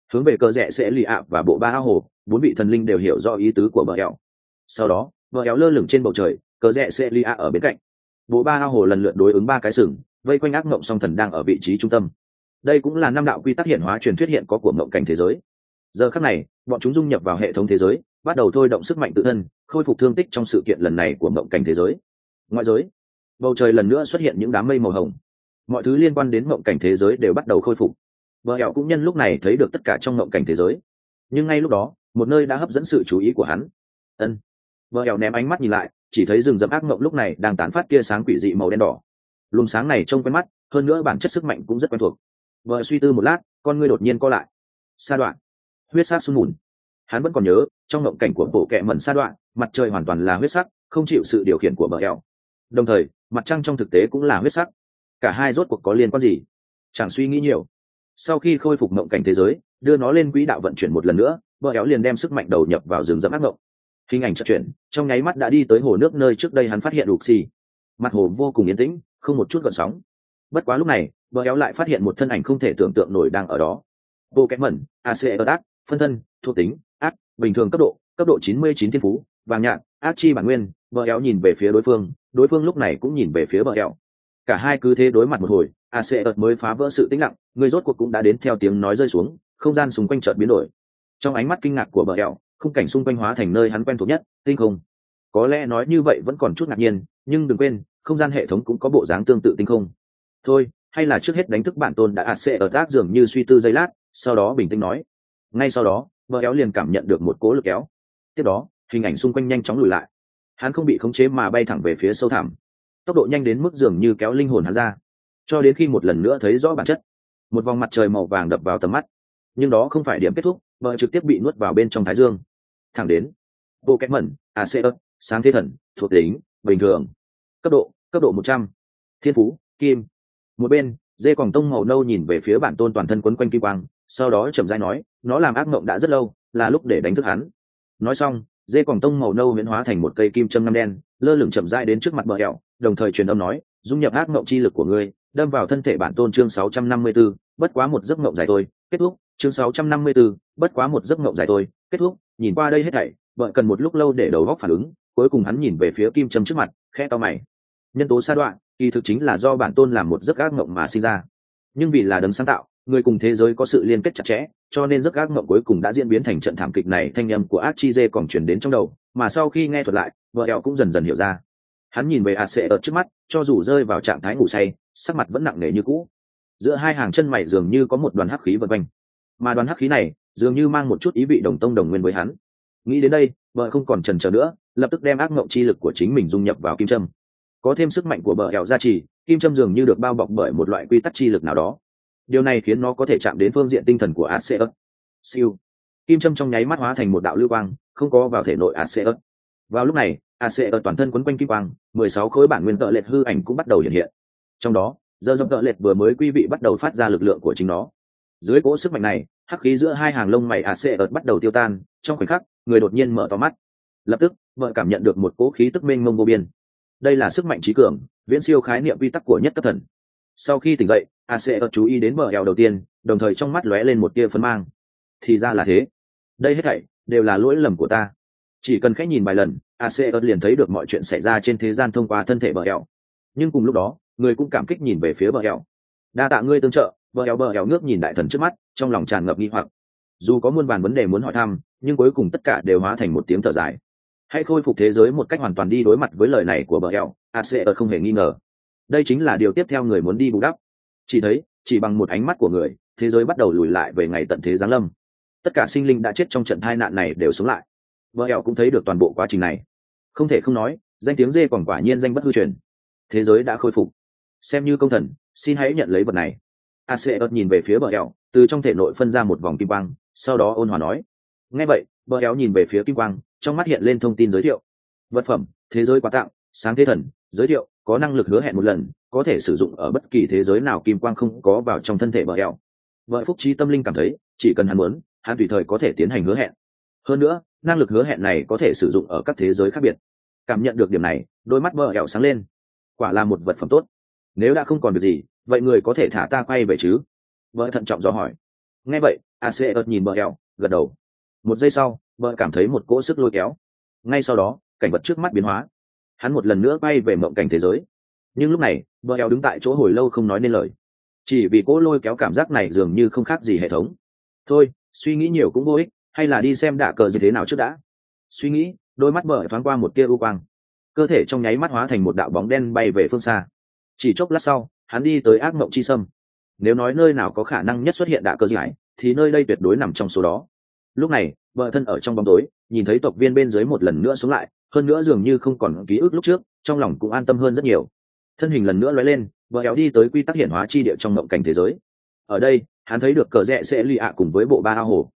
hướng về cờ rẽ sẽ lì ạ và bộ ba ao hồ, bốn vị thần linh đều hiểu rõ ý tứ của bờ eo. Sau đó bờ eo lơ lửng trên bầu trời, cờ rẽ sẽ lì ạ ở bên cạnh. Bộ ba ao hồ lần lượt đối ứng ba cái sừng, vây quanh ác mộng song thần đang ở vị trí trung tâm. Đây cũng là năm đạo quy tắc hiện hóa truyền thuyết hiện có của mộng cảnh thế giới. Giờ khắc này bọn chúng dung nhập vào hệ thống thế giới, bắt đầu thôi động sức mạnh tự thân, khôi phục thương tích trong sự kiện lần này của mộng cảnh thế giới. Ngoại giới, bầu trời lần nữa xuất hiện những đám mây màu hồng, mọi thứ liên quan đến mộng cảnh thế giới đều bắt đầu khôi phục. Bờ eo cũng nhân lúc này thấy được tất cả trong mộng cảnh thế giới, nhưng ngay lúc đó một nơi đã hấp dẫn sự chú ý của hắn. Ân. Bờ eo ném ánh mắt nhìn lại, chỉ thấy rừng rậm ác mộng lúc này đang tán phát tia sáng quỷ dị màu đen đỏ. Luồng sáng này trông quen mắt, hơn nữa bản chất sức mạnh cũng rất quen thuộc. Bờ suy tư một lát, con ngươi đột nhiên co lại. Sa đoạn, huyết sắc sun mùn. Hắn vẫn còn nhớ trong mộng cảnh của bộ kệ mẩn sa đoạn, mặt trời hoàn toàn là huyết sắc, không chịu sự điều khiển của bờ eo. Đồng thời mặt trăng trong thực tế cũng là huyết sắc. Cả hai rốt cuộc có liên quan gì? Chẳng suy nghĩ nhiều. Sau khi khôi phục mộng cảnh thế giới, đưa nó lên quỹ đạo vận chuyển một lần nữa, bờ éo liền đem sức mạnh đầu nhập vào rừng rậm ác mộng. Hình ảnh chợt chuyển, trong nháy mắt đã đi tới hồ nước nơi trước đây hắn phát hiện đục xì. Mặt hồ vô cùng yên tĩnh, không một chút gợn sóng. Bất quá lúc này bờ éo lại phát hiện một thân ảnh không thể tưởng tượng nổi đang ở đó. Bộ kẽ mẩn ac ở ác, phân thân thuộc tính ác, bình thường cấp độ 99 thiên phú, vàng nhạt ác chi bản nguyên. Bờ éo nhìn về phía đối phương lúc này cũng nhìn về phía bờ éo. Cả hai cứ thế đối mặt một hồi, ac mới phá vỡ sự tĩnh lặng, người rốt cuộc cũng đã đến theo tiếng nói rơi xuống, không gian xung quanh chợt biến đổi. Trong ánh mắt kinh ngạc của bờ eo, khung cảnh xung quanh hóa thành nơi hắn quen thuộc nhất, tinh không. Có lẽ nói như vậy vẫn còn chút ngạc nhiên, nhưng đừng quên không gian hệ thống cũng có bộ dáng tương tự tinh không. Thôi hay là trước hết đánh thức bản tôn đã ac ở tác dường như suy tư giây lát, sau đó bình tĩnh nói. Ngay sau đó bờ eo liền cảm nhận được một cỗ lực kéo. Tiếp đó hình ảnh xung quanh nhanh chóng lùi lại, hắn không bị khống chế mà bay thẳng về phía sâu thẳm, tốc độ nhanh đến mức dường như kéo linh hồn hắn ra, cho đến khi một lần nữa thấy rõ bản chất. Một vòng mặt trời màu vàng đập vào tầm mắt, nhưng đó không phải điểm kết thúc, mà trực tiếp bị nuốt vào bên trong thái dương. Thẳng đến bộ kẽ mẩn ac sáng thế thần thuộc tính bình thường, cấp độ 100, thiên phú kim. Một bên dê còn tông màu nâu nhìn về phía bản tôn toàn thân quấn quanh kim quang, sau đó chậm rãi nói, nó làm ác mộng đã rất lâu, là lúc để đánh thức hắn. Nói xong dê còn tông màu nâu biến hóa thành một cây kim châm ngăm đen, lơ lửng chậm rãi đến trước mặt bờ eo, đồng thời truyền âm nói, dung nhập ác mộng chi lực của ngươi đâm vào thân thể bản tôn. Chương 654, bất quá một giấc mộng dài thôi, kết thúc. Chương 654, bất quá một giấc mộng dài thôi, kết thúc. Nhìn qua đây hết thảy, vợ cần một lúc lâu để đầu óc phản ứng, cuối cùng hắn nhìn về phía kim châm trước mặt, khẽ to mày. Nhân tố sa đoạn, kỳ thực chính là do bản tôn làm một giấc ác mộng mà sinh ra, nhưng vì là đấng sáng tạo, người cùng thế giới có sự liên kết chặt chẽ, cho nên giấc ác mộng cuối cùng đã diễn biến thành trận thảm kịch này. Thanh âm của ác chi dê còn truyền đến trong đầu, mà sau khi nghe thuật lại, vợ eo cũng dần dần hiểu ra. Hắn nhìn về AC ở trước mắt, cho dù rơi vào trạng thái ngủ say, sắc mặt vẫn nặng nề như cũ. Giữa hai hàng chân mày dường như có một đoàn hắc khí vần quanh, mà đoàn hắc khí này dường như mang một chút ý vị đồng tông đồng nguyên với hắn. Nghĩ đến đây, vợ không còn chần chờ nữa, lập tức đem ác mộng chi lực của chính mình dung nhập vào kim châm. Có thêm sức mạnh của bờ eo gia trì, kim châm dường như được bao bọc bởi một loại quy tắc chi lực nào đó. Điều này khiến nó có thể chạm đến phương diện tinh thần của AC. Siêu. Kim châm trong nháy mắt hóa thành một đạo lưu quang, không có vào thể nội AC. Vào lúc này AC ở toàn thân quấn quanh kim quang, 16 khối bản nguyên tợ lệch hư ảnh cũng bắt đầu hiện hiện. Trong đó giờ dòng tợ lệch vừa mới quý vị bắt đầu phát ra lực lượng của chính nó. Dưới cỗ sức mạnh này, hắc khí giữa hai hàng lông mày AC ở bắt đầu tiêu tan. Trong khoảnh khắc, người đột nhiên mở to mắt, lập tức vợ cảm nhận được một cỗ khí tức mênh mông vô biên. Đây là sức mạnh trí cường, viễn siêu khái niệm quy tắc của nhất cấp thần. Sau khi tỉnh dậy, AC ở chú ý đến bờ eo đầu tiên, đồng thời trong mắt lóe lên một tia phấn mang. Thì ra là thế, đây hết thảy đều là lỗi lầm của ta. Chỉ cần khách nhìn vài lần, AC liền thấy được mọi chuyện xảy ra trên thế gian thông qua thân thể bờ eo. Nhưng cùng lúc đó, người cũng cảm kích nhìn về phía bờ eo. Đa tạ ngươi tương trợ. Bờ eo ngước nhìn đại thần trước mắt, trong lòng tràn ngập nghi hoặc. Dù có muôn vàn vấn đề muốn hỏi thăm, nhưng cuối cùng tất cả đều hóa thành một tiếng thở dài. Hãy khôi phục thế giới một cách hoàn toàn đi đối mặt với lời này của bờ eo. AC không hề nghi ngờ, đây chính là điều tiếp theo người muốn đi bù đắp. Chỉ bằng một ánh mắt của người, thế giới bắt đầu lùi lại về ngày tận thế giáng lâm. Tất cả sinh linh đã chết trong trận tai nạn này đều sống lại. Bờ eo cũng thấy được toàn bộ quá trình này. Không thể không nói, danh tiếng dê còn quả nhiên danh bất hư truyền. Thế giới đã khôi phục, xem như công thần, xin hãy nhận lấy vật này. AC nhìn về phía bờ eo, từ trong thể nội phân ra một vòng kim quang, sau đó ôn hòa nói. Nghe vậy, bờ eo nhìn về phía kim quang, trong mắt hiện lên thông tin giới thiệu. Vật phẩm, thế giới quà tặng, sáng thế thần, giới thiệu, có năng lực hứa hẹn một lần, có thể sử dụng ở bất kỳ thế giới nào kim quang không có vào trong thân thể bờ eo. Vợ phúc trí tâm linh cảm thấy, chỉ cần hắn muốn, hắn tùy thời có thể tiến hành hứa hẹn. Hơn nữa, năng lực hứa hẹn này có thể sử dụng ở các thế giới khác biệt. Cảm nhận được điểm này, đôi mắt bờ eo sáng lên. Quả là một vật phẩm tốt. Nếu đã không còn việc gì, vậy người có thể thả ta quay về chứ? Vợ thận trọng dò hỏi. Nghe vậy Aseut nhìn bờ eo gật đầu. Một giây sau bờ cảm thấy một cỗ sức lôi kéo, ngay sau đó cảnh vật trước mắt biến hóa, hắn một lần nữa bay về mộng cảnh thế giới. Nhưng lúc này bờ eo đứng tại chỗ hồi lâu không nói nên lời, chỉ vì cỗ lôi kéo cảm giác này dường như không khác gì hệ thống. Thôi suy nghĩ nhiều cũng vô ích, hay là đi xem đạ cờ gì thế nào trước đã. Suy nghĩ, đôi mắt bờ thoáng qua một tia u quang, cơ thể trong nháy mắt hóa thành một đạo bóng đen bay về phương xa. Chỉ chốc lát sau hắn đi tới ác mộng chi sâm. Nếu nói nơi nào có khả năng nhất xuất hiện đạ cơ giải thì nơi đây tuyệt đối nằm trong số đó. Lúc này vợ thân ở trong bóng tối, nhìn thấy tộc viên bên dưới một lần nữa sống lại, hơn nữa dường như không còn ký ức lúc trước, trong lòng cũng an tâm hơn rất nhiều. Thân hình lần nữa lóe lên, vợ éo đi tới quy tắc hiển hóa chi địa trong mộng cảnh thế giới. Ở đây hắn thấy được cờ rẽ sẽ lì ạ cùng với bộ ba ao hồ.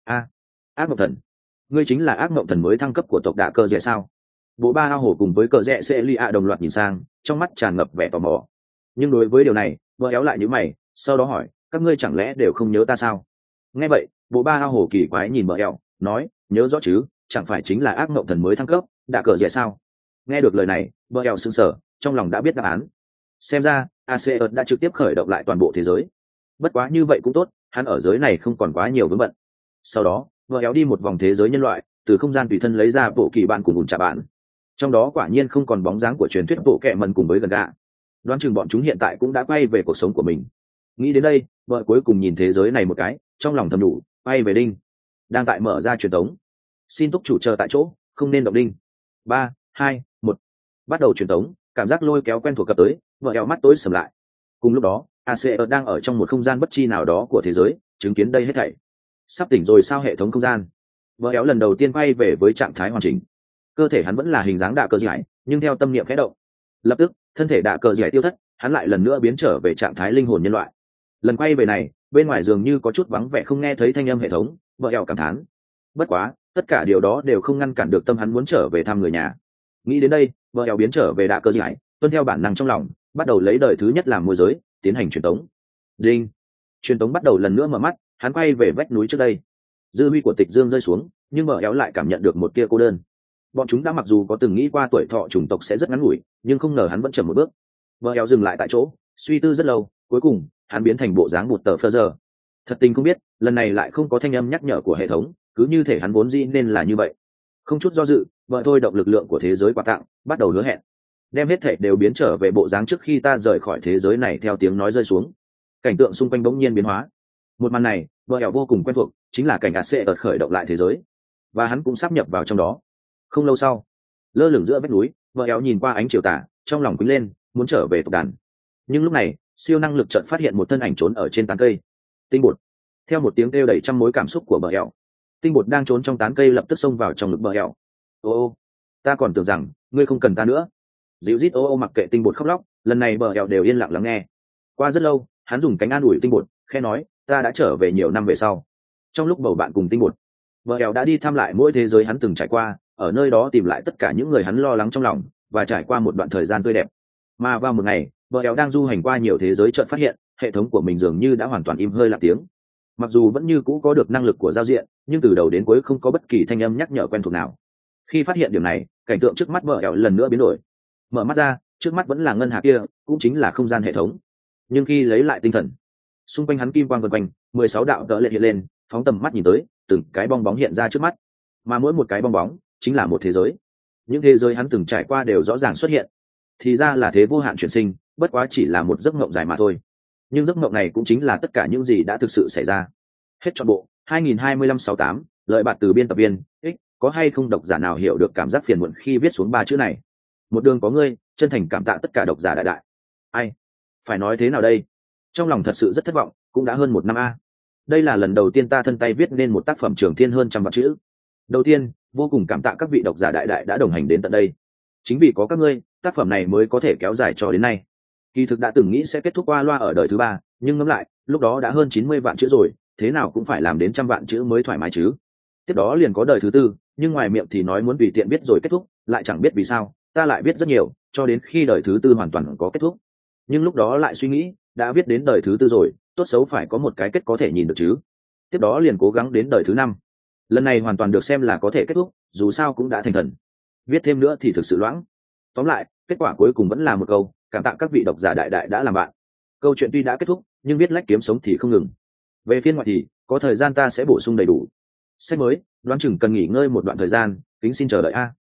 Ác mộng thần, ngươi chính là ác mộng thần mới thăng cấp của tộc đạ cơ rẽ sao? Bộ ba ao hồ cùng với cờ rẽ sẽ lì ạ đồng loạt nhìn sang, trong mắt tràn ngập vẻ tò mò. Nhưng đối với điều này vợ éo lại nhíu mày, sau đó hỏi, các ngươi chẳng lẽ đều không nhớ ta sao? Nghe vậy bộ ba ao hồ kỳ quái nhìn vợ éo, nói, nhớ rõ chứ, chẳng phải chính là ác mộng thần mới thăng cấp đạ cờ rẽ sao? Nghe được lời này vợ éo sững sờ, trong lòng đã biết đáp án. Xem ra Aseut đã trực tiếp khởi động lại toàn bộ thế giới. Bất quá như vậy cũng tốt, hắn ở giới này không còn quá nhiều vướng bận. Sau đó vợ éo đi một vòng thế giới nhân loại, từ không gian tùy thân lấy ra bộ kỳ bạn cùng ủn trả bạn. Trong đó quả nhiên không còn bóng dáng của truyền thuyết bộ kệ mần cùng với gần gạ. Đoán chừng bọn chúng hiện tại cũng đã quay về cuộc sống của mình. Nghĩ đến đây vợ cuối cùng nhìn thế giới này một cái, trong lòng thầm đủ, quay về đinh đang tại mở ra truyền tống. Xin túc chủ chờ tại chỗ, không nên động đinh. 3, 2, 1. Bắt đầu truyền tống. Cảm giác lôi kéo quen thuộc cập tới, vợ éo mắt tối sầm lại. Cùng lúc đó Aseut đang ở trong một không gian bất chi nào đó của thế giới, chứng kiến đây hết thảy. Sắp tỉnh rồi sao hệ thống không gian? Vợ éo lần đầu tiên quay về với trạng thái hoàn chỉnh. Cơ thể hắn vẫn là hình dáng đạ cờ giải, nhưng theo tâm niệm khẽ động, lập tức thân thể đạ cờ giải tiêu thất, hắn lại lần nữa biến trở về trạng thái linh hồn nhân loại. Lần quay về này bên ngoài dường như có chút vắng vẻ, không nghe thấy thanh âm hệ thống. Vợ éo cảm thán. Bất quá tất cả điều đó đều không ngăn cản được tâm hắn muốn trở về thăm người nhà. Nghĩ đến đây vợ éo biến trở về đạ cờ giải, tuân theo bản năng trong lòng, bắt đầu lấy đời thứ nhất làm môi giới, tiến hành truyền tống. Đinh, truyền tống bắt đầu lần nữa mở mắt, hắn quay về vách núi trước đây. Dư huy của tịch dương rơi xuống, nhưng vợ éo lại cảm nhận được một tia cô đơn. Bọn chúng đã mặc dù có từng nghĩ qua tuổi thọ chủng tộc sẽ rất ngắn ngủi, nhưng không ngờ hắn vẫn chậm một bước. Vợ éo dừng lại tại chỗ, suy tư rất lâu, cuối cùng hắn biến thành bộ dáng một tờ phơ giờ. Thật tình không biết lần này lại không có thanh âm nhắc nhở của hệ thống, cứ như thể hắn vốn dĩ nên là như vậy. Không chút do dự vợ thôi động lực lượng của thế giới quà tặng, bắt đầu hứa hẹn đem hết thể đều biến trở về bộ dáng trước khi ta rời khỏi thế giới này. Theo tiếng nói rơi xuống, cảnh tượng xung quanh bỗng nhiên biến hóa. Một màn này vợ éo vô cùng quen thuộc, chính là cảnh Aseut khởi động lại thế giới, và hắn cũng sắp nhập vào trong đó. Không lâu sau, lơ lửng giữa vách núi, vợ éo nhìn qua ánh chiều tà, trong lòng quýnh lên, muốn trở về tộc đàn. Nhưng lúc này siêu năng lực chợt phát hiện một thân ảnh trốn ở trên tán cây. Tinh bột. Theo một tiếng kêu đầy trăm mối cảm xúc của bờ éo, tinh bột đang trốn trong tán cây lập tức xông vào trong ngực bờ éo. Ô, ta còn tưởng rằng ngươi không cần ta nữa. Dịu rít ô ô, mặc kệ tinh bột khóc lóc, lần này bờ éo đều yên lặng lắng nghe. Qua rất lâu hắn dùng cánh an ủi tinh bột, khẽ nói, ta đã trở về nhiều năm về sau. Trong lúc bầu bạn cùng tinh bột, bờ éo đã đi thăm lại mỗi thế giới hắn từng trải qua, ở nơi đó tìm lại tất cả những người hắn lo lắng trong lòng, và trải qua một đoạn thời gian tươi đẹp. Mà vào một ngày bờ éo đang du hành qua nhiều thế giới, chợt phát hiện hệ thống của mình dường như đã hoàn toàn im hơi lặng tiếng. Mặc dù vẫn như cũ có được năng lực của giao diện, nhưng từ đầu đến cuối không có bất kỳ thanh âm nhắc nhở quen thuộc nào. Khi phát hiện điểm này, cảnh tượng trước mắt bờ éo lần nữa biến đổi. Mở mắt ra, trước mắt vẫn là ngân hà kia, cũng chính là không gian hệ thống. Nhưng khi lấy lại tinh thần, xung quanh hắn kim quang vần quanh, 16 đạo tợ lệ hiện lên, phóng tầm mắt nhìn tới, từng cái bong bóng hiện ra trước mắt, mà mỗi một cái bong bóng chính là một thế giới. Những thế giới hắn từng trải qua đều rõ ràng xuất hiện. Thì ra là thế vô hạn chuyển sinh, bất quá chỉ là một giấc mộng dài mà thôi. Nhưng giấc mộng này cũng chính là tất cả những gì đã thực sự xảy ra. Hết trọn bộ 2025-68, lợi bạn từ biên tập viên. Có hay không độc giả nào hiểu được cảm giác phiền muộn khi viết xuống 3 chữ này? Một đường có ngươi, chân thành cảm tạ tất cả độc giả đại đại. Ai phải nói thế nào đây, trong lòng thật sự rất thất vọng. Cũng đã hơn 1 năm a. Đây là lần đầu tiên ta thân tay viết nên một tác phẩm trường thiên hơn 100 vạn chữ. Đầu tiên vô cùng cảm tạ các vị độc giả đại đại đã đồng hành đến tận đây. Chính vì có các ngươi, tác phẩm này mới có thể kéo dài cho đến nay. Kỳ thực đã từng nghĩ sẽ kết thúc qua loa ở đời thứ 3, nhưng ngẫm lại lúc đó đã hơn 90 vạn chữ rồi, thế nào cũng phải làm đến 100 vạn chữ mới thoải mái chứ. Tiếp đó liền có đời thứ 4, nhưng ngoài miệng thì nói muốn tùy tiện viết rồi kết thúc, lại chẳng biết vì sao ta lại viết rất nhiều, cho đến khi đời thứ 4 hoàn toàn có kết thúc. Nhưng lúc đó lại suy nghĩ, đã viết đến đời thứ 4 rồi, tốt xấu phải có một cái kết có thể nhìn được chứ. Tiếp đó liền cố gắng đến đời thứ 5. Lần này hoàn toàn được xem là có thể kết thúc, dù sao cũng đã thành thần. Viết thêm nữa thì thực sự loãng. Tóm lại kết quả cuối cùng vẫn là một câu, cảm tạ các vị độc giả đại đại đã làm bạn. Câu chuyện tuy đã kết thúc, nhưng viết lách kiếm sống thì không ngừng. Về phiên ngoại thì có thời gian ta sẽ bổ sung đầy đủ. Sách mới đoán chừng cần nghỉ ngơi một đoạn thời gian, kính xin chờ đợi a.